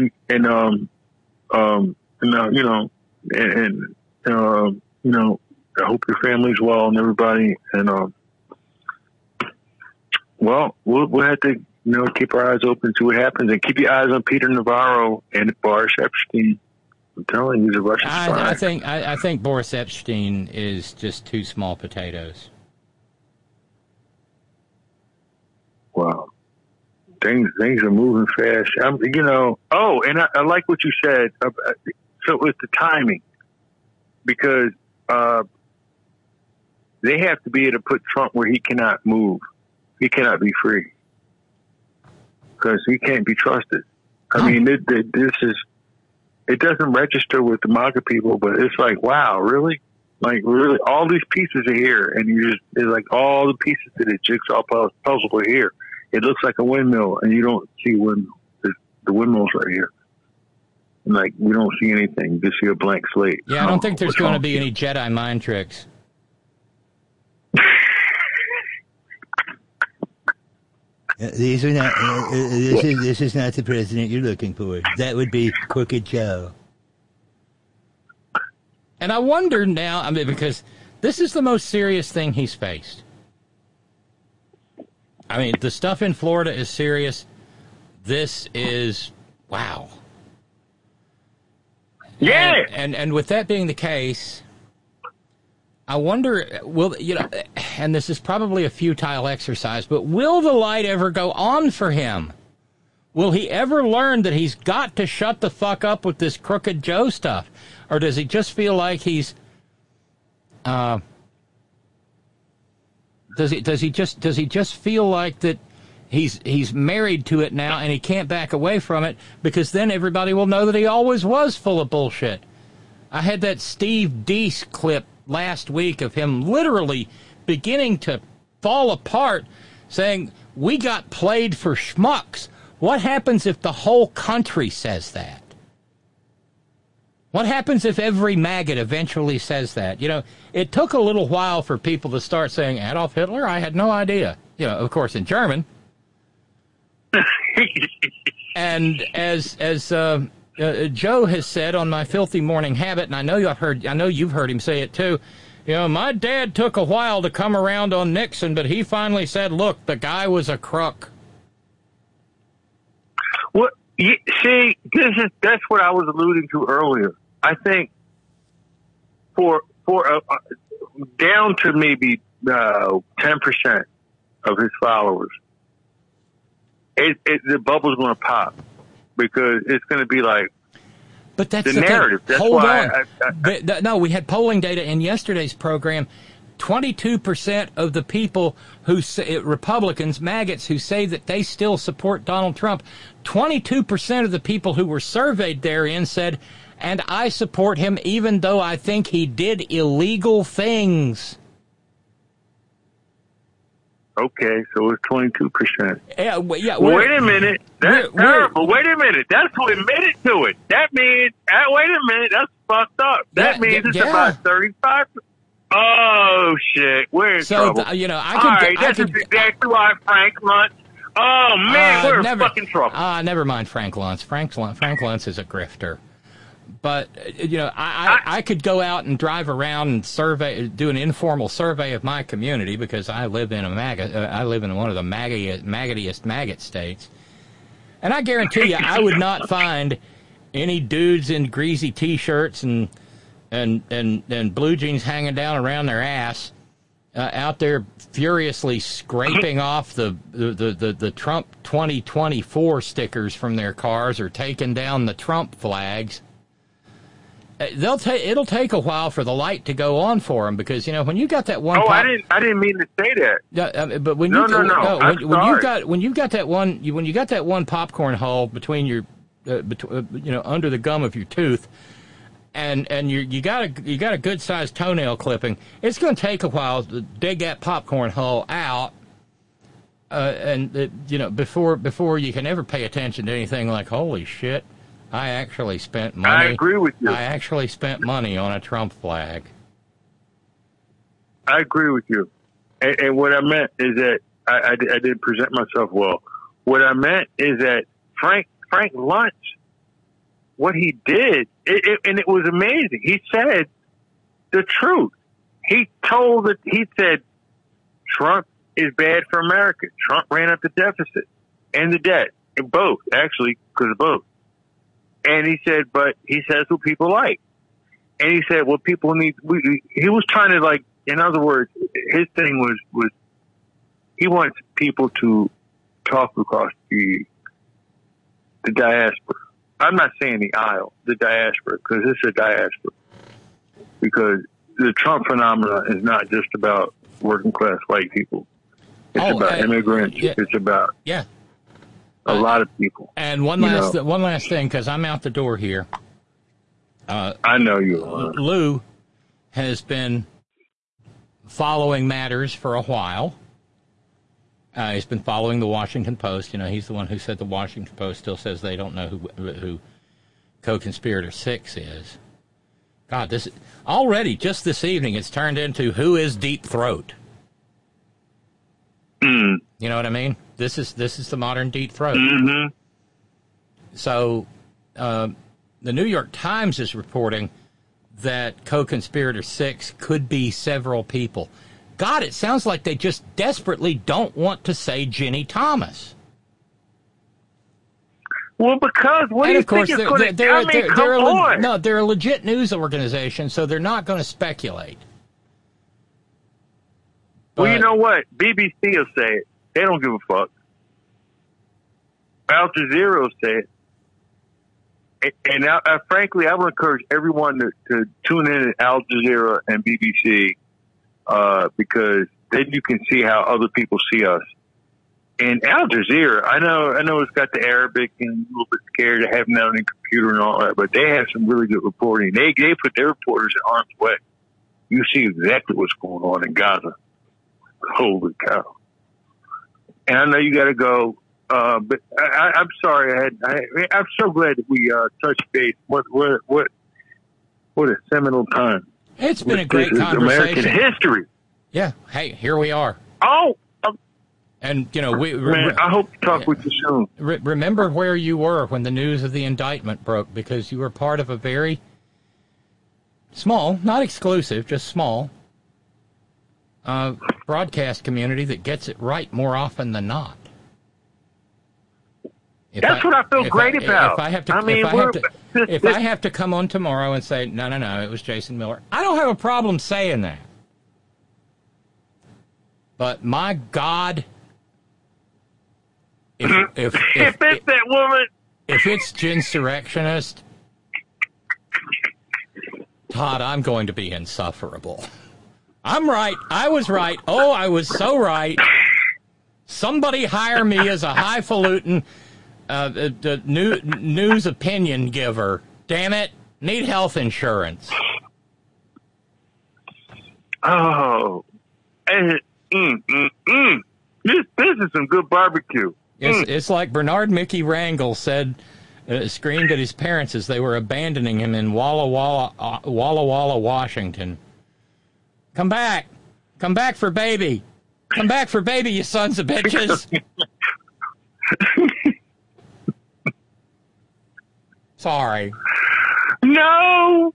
hope your family's well and everybody, and well, we'll have to keep our eyes open, see what happens, and keep your eyes on Peter Navarro and Boris Epstein. I'm telling you, he's a Russian spy. I think Boris Epstein is just two small potatoes. Wow. Things are moving fast. And I like what you said. So it's the timing, because they have to be able to put Trump where he cannot move. He cannot be free because he can't be trusted. I mean, this is. It doesn't register with the MAGA people, but it's like, wow, really? Like, really, all these pieces are here, and it's like all the pieces to the jigsaw puzzle are here. It looks like a windmill, and you don't see a windmill. The windmill's right here. And like, we don't see anything. You just see a blank slate. Yeah, I don't think there's going to be any Jedi mind tricks. These are not. This is not the president you're looking for. That would be Crooked Joe. And I wonder now, because this is the most serious thing he's faced. I mean, the stuff in Florida is serious. This is, wow. Yeah. And with that being the case, I wonder, and this is probably a futile exercise, but will the light ever go on for him? Will he ever learn that he's got to shut the fuck up with this Crooked Joe stuff? Or does he just feel like he's, does he just feel like that he's married to it now and he can't back away from it, because then everybody will know that he always was full of bullshit? I had that Steve Deese clip last week of him literally beginning to fall apart, saying, we got played for schmucks. What happens if the whole country says that? What happens if every maggot eventually says that? It took a little while for people to start saying, Adolf Hitler? I had no idea. Of course, in German. And as Joe has said on My Filthy Morning Habit, and I know you've heard him say it too, my dad took a while to come around on Nixon, but he finally said, look, the guy was a crook. Well, see, that's what I was alluding to earlier. I think for down to maybe 10% of his followers, the bubble's going to pop, because it's going to be like, but that's the narrative. That's Hold why on. No, we had polling data in yesterday's program. 22% of the people who say, Republicans, maggots, who say that they still support Donald Trump, 22% of the people who were surveyed therein said, and I support him even though I think he did illegal things. Okay, so it's 22%. Yeah, wait a minute. That's terrible. Wait a minute. That's who admitted to it. That means, wait a minute, that's fucked up. That means it's about 35%. Oh, shit. We're in trouble. That's exactly why Frank Luntz. Oh, man, we're in fucking trouble. Never mind Frank Luntz. Frank Luntz is a grifter. But, I could go out and drive around and do an informal survey of my community, because I live in I live in one of the maggotiest maggot states. And I guarantee you, I would not find any dudes in greasy T-shirts and blue jeans hanging down around their ass out there furiously scraping off the Trump 2024 stickers from their cars, or taking down the Trump flags. It'll take a while for the light to go on for them, because when you got that one. I didn't mean to say that. But when when you got that one popcorn hull between your under the gum of your tooth, and you got a good sized toenail clipping, it's going to take a while to dig that popcorn hull out, before you can ever pay attention to anything like, holy shit, I actually spent money. I agree with you. I actually spent money on a Trump flag. I agree with you. And what I meant is that I didn't present myself well. What I meant is that Frank Luntz, what he did, and it was amazing. He said the truth. He said Trump is bad for America. Trump ran up the deficit. and the debt, and both, actually, because of both. And he said, but he says what people like. And he said, well, people need, he was trying to, like, in other words, his thing was he wants people to talk across the diaspora. I'm not saying the aisle, the diaspora, because it's a diaspora. Because the Trump phenomenon is not just about working class white people. It's about immigrants. Yeah. It's about a lot of people. And one last thing, because I'm out the door here. I know you are. Lou has been following matters for a while. He's been following the Washington Post. You know, he's the one who said the Washington Post still says they don't know who co-conspirator 6 is. God, this already, just this evening, it's turned into who is Deep Throat. You know what I mean? This is the modern Deep Throat. Mm-hmm. So, the New York Times is reporting that co-conspirator 6 could be several people. God, it sounds like they just desperately don't want to say Ginny Thomas. Well, because what do you think is going to... I mean, come on. No, they're a legit news organization, so they're not going to speculate. Well, you know what? BBC will say it. They don't give a fuck. Al Jazeera will say it. And frankly, I would encourage everyone to tune in at Al Jazeera and BBC because then you can see how other people see us. And Al Jazeera, I know it's got the Arabic and a little bit scared of having that on the computer and all that, but they have some really good reporting. They put their reporters in harm's way. You see exactly what's going on in Gaza. Holy cow! And I know you got to go. But I'm sorry. I'm so glad that we touched base. What a seminal time! It's been a great conversation. American history. Yeah. Hey, here we are. Oh. And you know, I hope to talk with you soon. Remember where you were when the news of the indictment broke, because you were part of a very small, not exclusive, just small broadcast community that gets it right more often than not. That's what I feel great about. If I have to come on tomorrow and say, no, it was Jason Miller, I don't have a problem saying that. But my God, if it's that woman, if it's Ginsurrectionist, Todd, I'm going to be insufferable. I'm right. I was right. Oh, I was so right. Somebody hire me as a highfalutin the news opinion giver. Damn it. Need health insurance. Oh. This is some good barbecue. It's like Bernard Mickey Rangel said, screamed at his parents as they were abandoning him in Walla Walla, Washington. Come back for baby. Come back for baby, you sons of bitches. Sorry. No.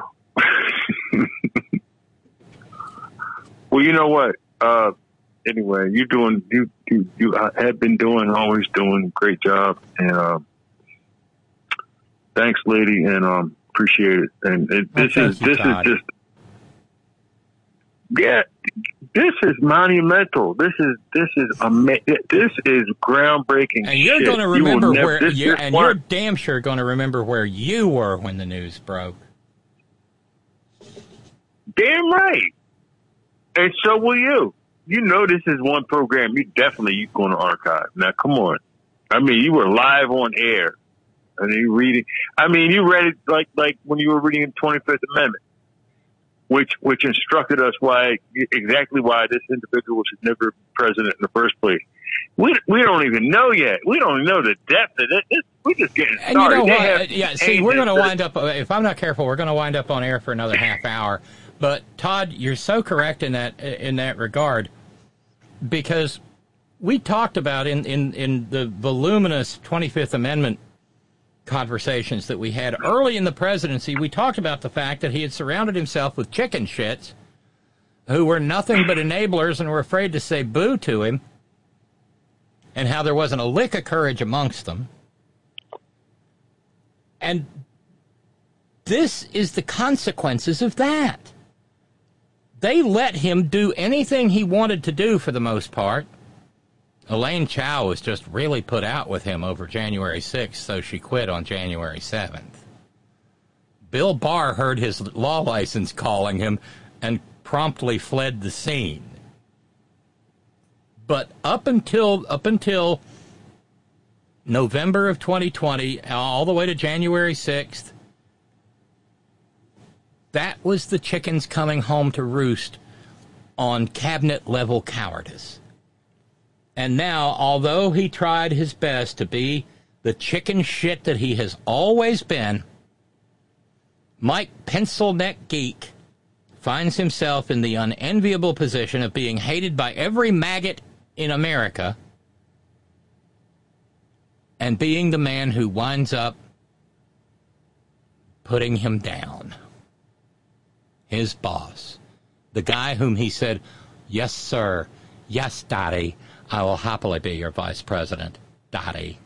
Well, you know what? Anyway, you have been doing, always doing a great job, and thanks, lady, and appreciate it. And this is just monumental. This is groundbreaking. And you're going to remember you're damn sure going to remember where you were when the news broke. Damn right. And so will you. You know this is one program you're going to archive. Now, come on. I mean, you were live on air. And you reading. I mean, you read it like when you were reading the 25th Amendment, which instructed us exactly why this individual should never be president in the first place. We don't even know yet. We don't know the depth of it. We're just getting started. And you know what? See, we're going to wind up, if I'm not careful, we're going to wind up on air for another half hour. But Todd, you're so correct in that regard, because we talked about in the voluminous 25th Amendment conversations that we had early in the presidency, we talked about the fact that he had surrounded himself with chicken shits who were nothing but enablers and were afraid to say boo to him. and how there wasn't a lick of courage amongst them. And this is the consequences of that. They let him do anything he wanted to do for the most part. Elaine Chao was just really put out with him over January 6th, so she quit on January 7th. Bill Barr heard his law license calling him and promptly fled the scene. But up until November of 2020, all the way to January 6th, that was the chickens coming home to roost on cabinet-level cowardice. And now, although he tried his best to be the chicken shit that he has always been, Mike Pencil-Neck Geek finds himself in the unenviable position of being hated by every maggot in America and being the man who winds up putting him down. His boss, the guy whom he said, "Yes, sir. Yes, Daddy. I will happily be your vice president, Daddy."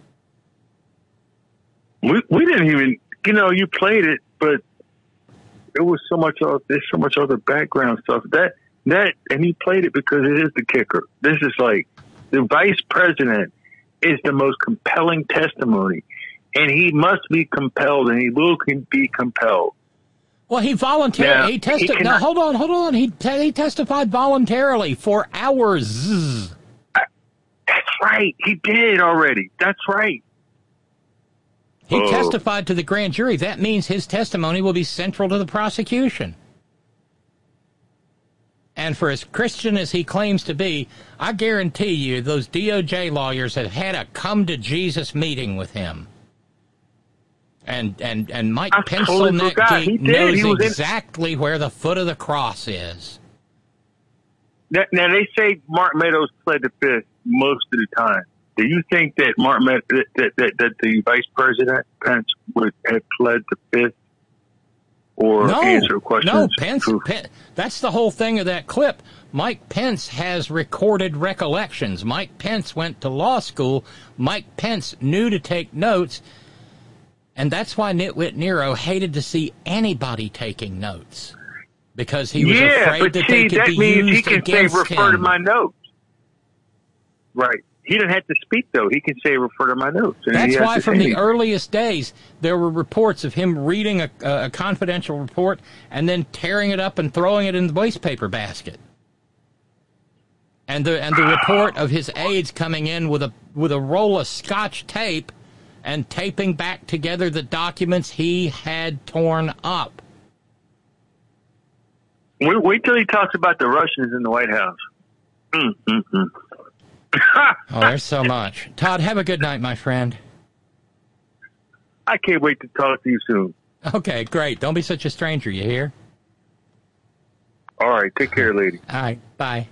We didn't even, you played it, but there was there's so much other background stuff and he played it because it is the kicker. This is like the vice president is the most compelling testimony, and he must be compelled, and he will be compelled. Well, he voluntarily, now, hold on. He testified voluntarily for hours. That's right. He did already. That's right. He testified to the grand jury. That means his testimony will be central to the prosecution. And for as Christian as he claims to be, I guarantee you those DOJ lawyers have had a come-to-Jesus meeting with him. And Mike Pencil-Neck Geek knows exactly where the foot of the cross is. Now, they say Mark Meadows pled the fifth most of the time. Do you think that that the Vice President Pence would have pled the fifth or answer questions? No, Pence, that's the whole thing of that clip. Mike Pence has recorded recollections. Mike Pence went to law school. Mike Pence knew to take notes. And that's why Nitwit Nero hated to see anybody taking notes, because he was afraid that they could be used against him. He can say, refer to my notes. Right. He didn't have to speak, though. He can say, refer to my notes. And that's why from the earliest days, there were reports of him reading a confidential report and then tearing it up and throwing it in the wastepaper basket. And the report of his aides coming in with a roll of Scotch tape and taping back together the documents he had torn up. Wait till he talks about the Russians in the White House. Oh, there's so much. Todd, have a good night, my friend. I can't wait to talk to you soon. Okay, great. Don't be such a stranger, you hear? All right, take care, lady. All right, bye.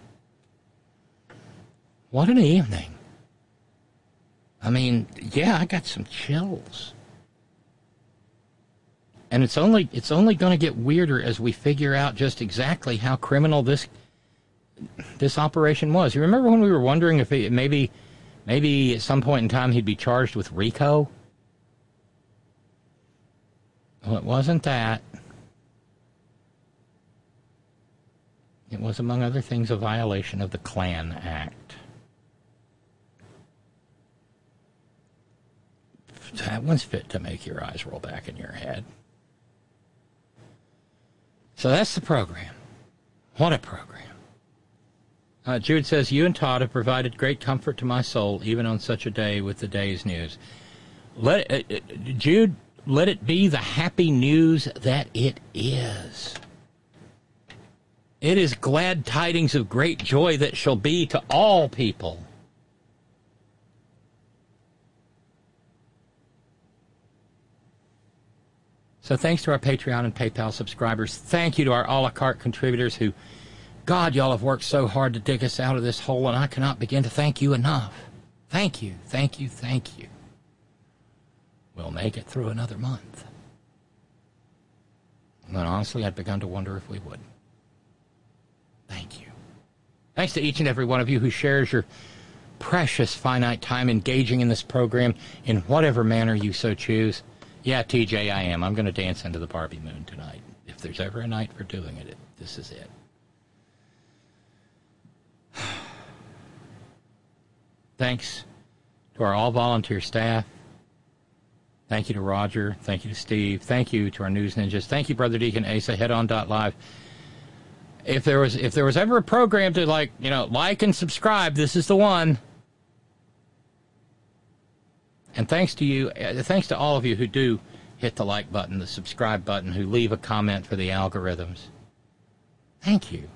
What an evening. I mean, yeah, I got some chills. And it's only going to get weirder as we figure out just exactly how criminal this operation was. You remember when we were wondering if maybe at some point in time he'd be charged with RICO? Well, it wasn't that. It was, among other things, a violation of the Klan Act. That one's fit to make your eyes roll back in your head. So that's the program. What a program. Jude says, you and Todd have provided great comfort to my soul, even on such a day with the day's news. Jude, let it be the happy news that it is. It is glad tidings of great joy that shall be to all people. So thanks to our Patreon and PayPal subscribers. Thank you to our a la carte contributors who, God, y'all have worked so hard to dig us out of this hole, and I cannot begin to thank you enough. Thank you, thank you, thank you. We'll make it through another month. And honestly, I'd begun to wonder if we would. Thank you. Thanks to each and every one of you who shares your precious finite time engaging in this program in whatever manner you so choose. Yeah, TJ, I am. I'm going to dance into the Barbie moon tonight. If there's ever a night for doing it, this is it. Thanks to our all-volunteer staff. Thank you to Roger. Thank you to Steve. Thank you to our news ninjas. Thank you, Brother Deacon Asa. Headon.live. If there was ever a program to like and subscribe, this is the one. And thanks to you, thanks to all of you who do hit the like button, the subscribe button, who leave a comment for the algorithms. Thank you.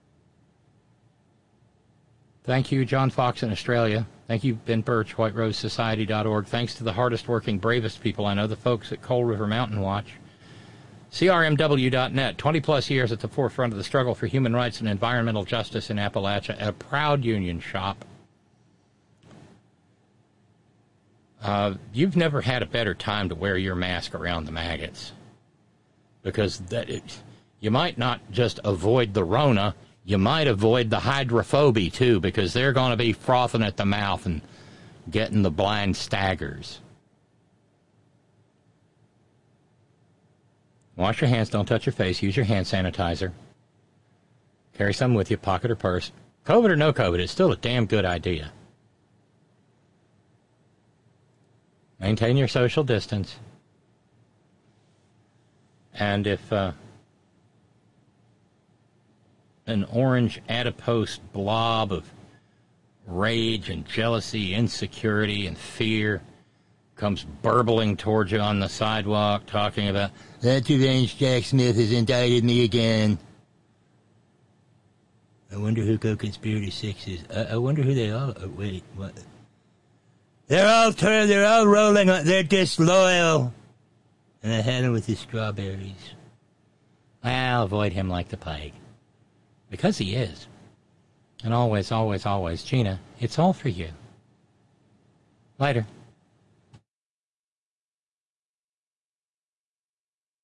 Thank you, John Fox in Australia. Thank you, Ben Birch, WhiteRoseSociety.org. Thanks to the hardest working, bravest people I know, the folks at Coal River Mountain Watch. CRMW.net, 20-plus years at the forefront of the struggle for human rights and environmental justice in Appalachia, a proud union shop. You've never had a better time to wear your mask around the maggots. Because you might not just avoid the Rona, you might avoid the hydrophobia, too, because they're going to be frothing at the mouth and getting the blind staggers. Wash your hands, don't touch your face, use your hand sanitizer. Carry some with you, pocket or purse. COVID or no COVID, it's still a damn good idea. Maintain your social distance. And if an orange adipose blob of rage and jealousy, insecurity and fear comes burbling towards you on the sidewalk, talking about, that deranged Jack Smith has indicted me again. I wonder who co-conspirator 6 is. I wonder who they are. Oh, wait, what? They're all rolling on, they're disloyal. And I had him with his strawberries. I'll avoid him like the plague. Because he is. And always, always, always, Gina, it's all for you. Later.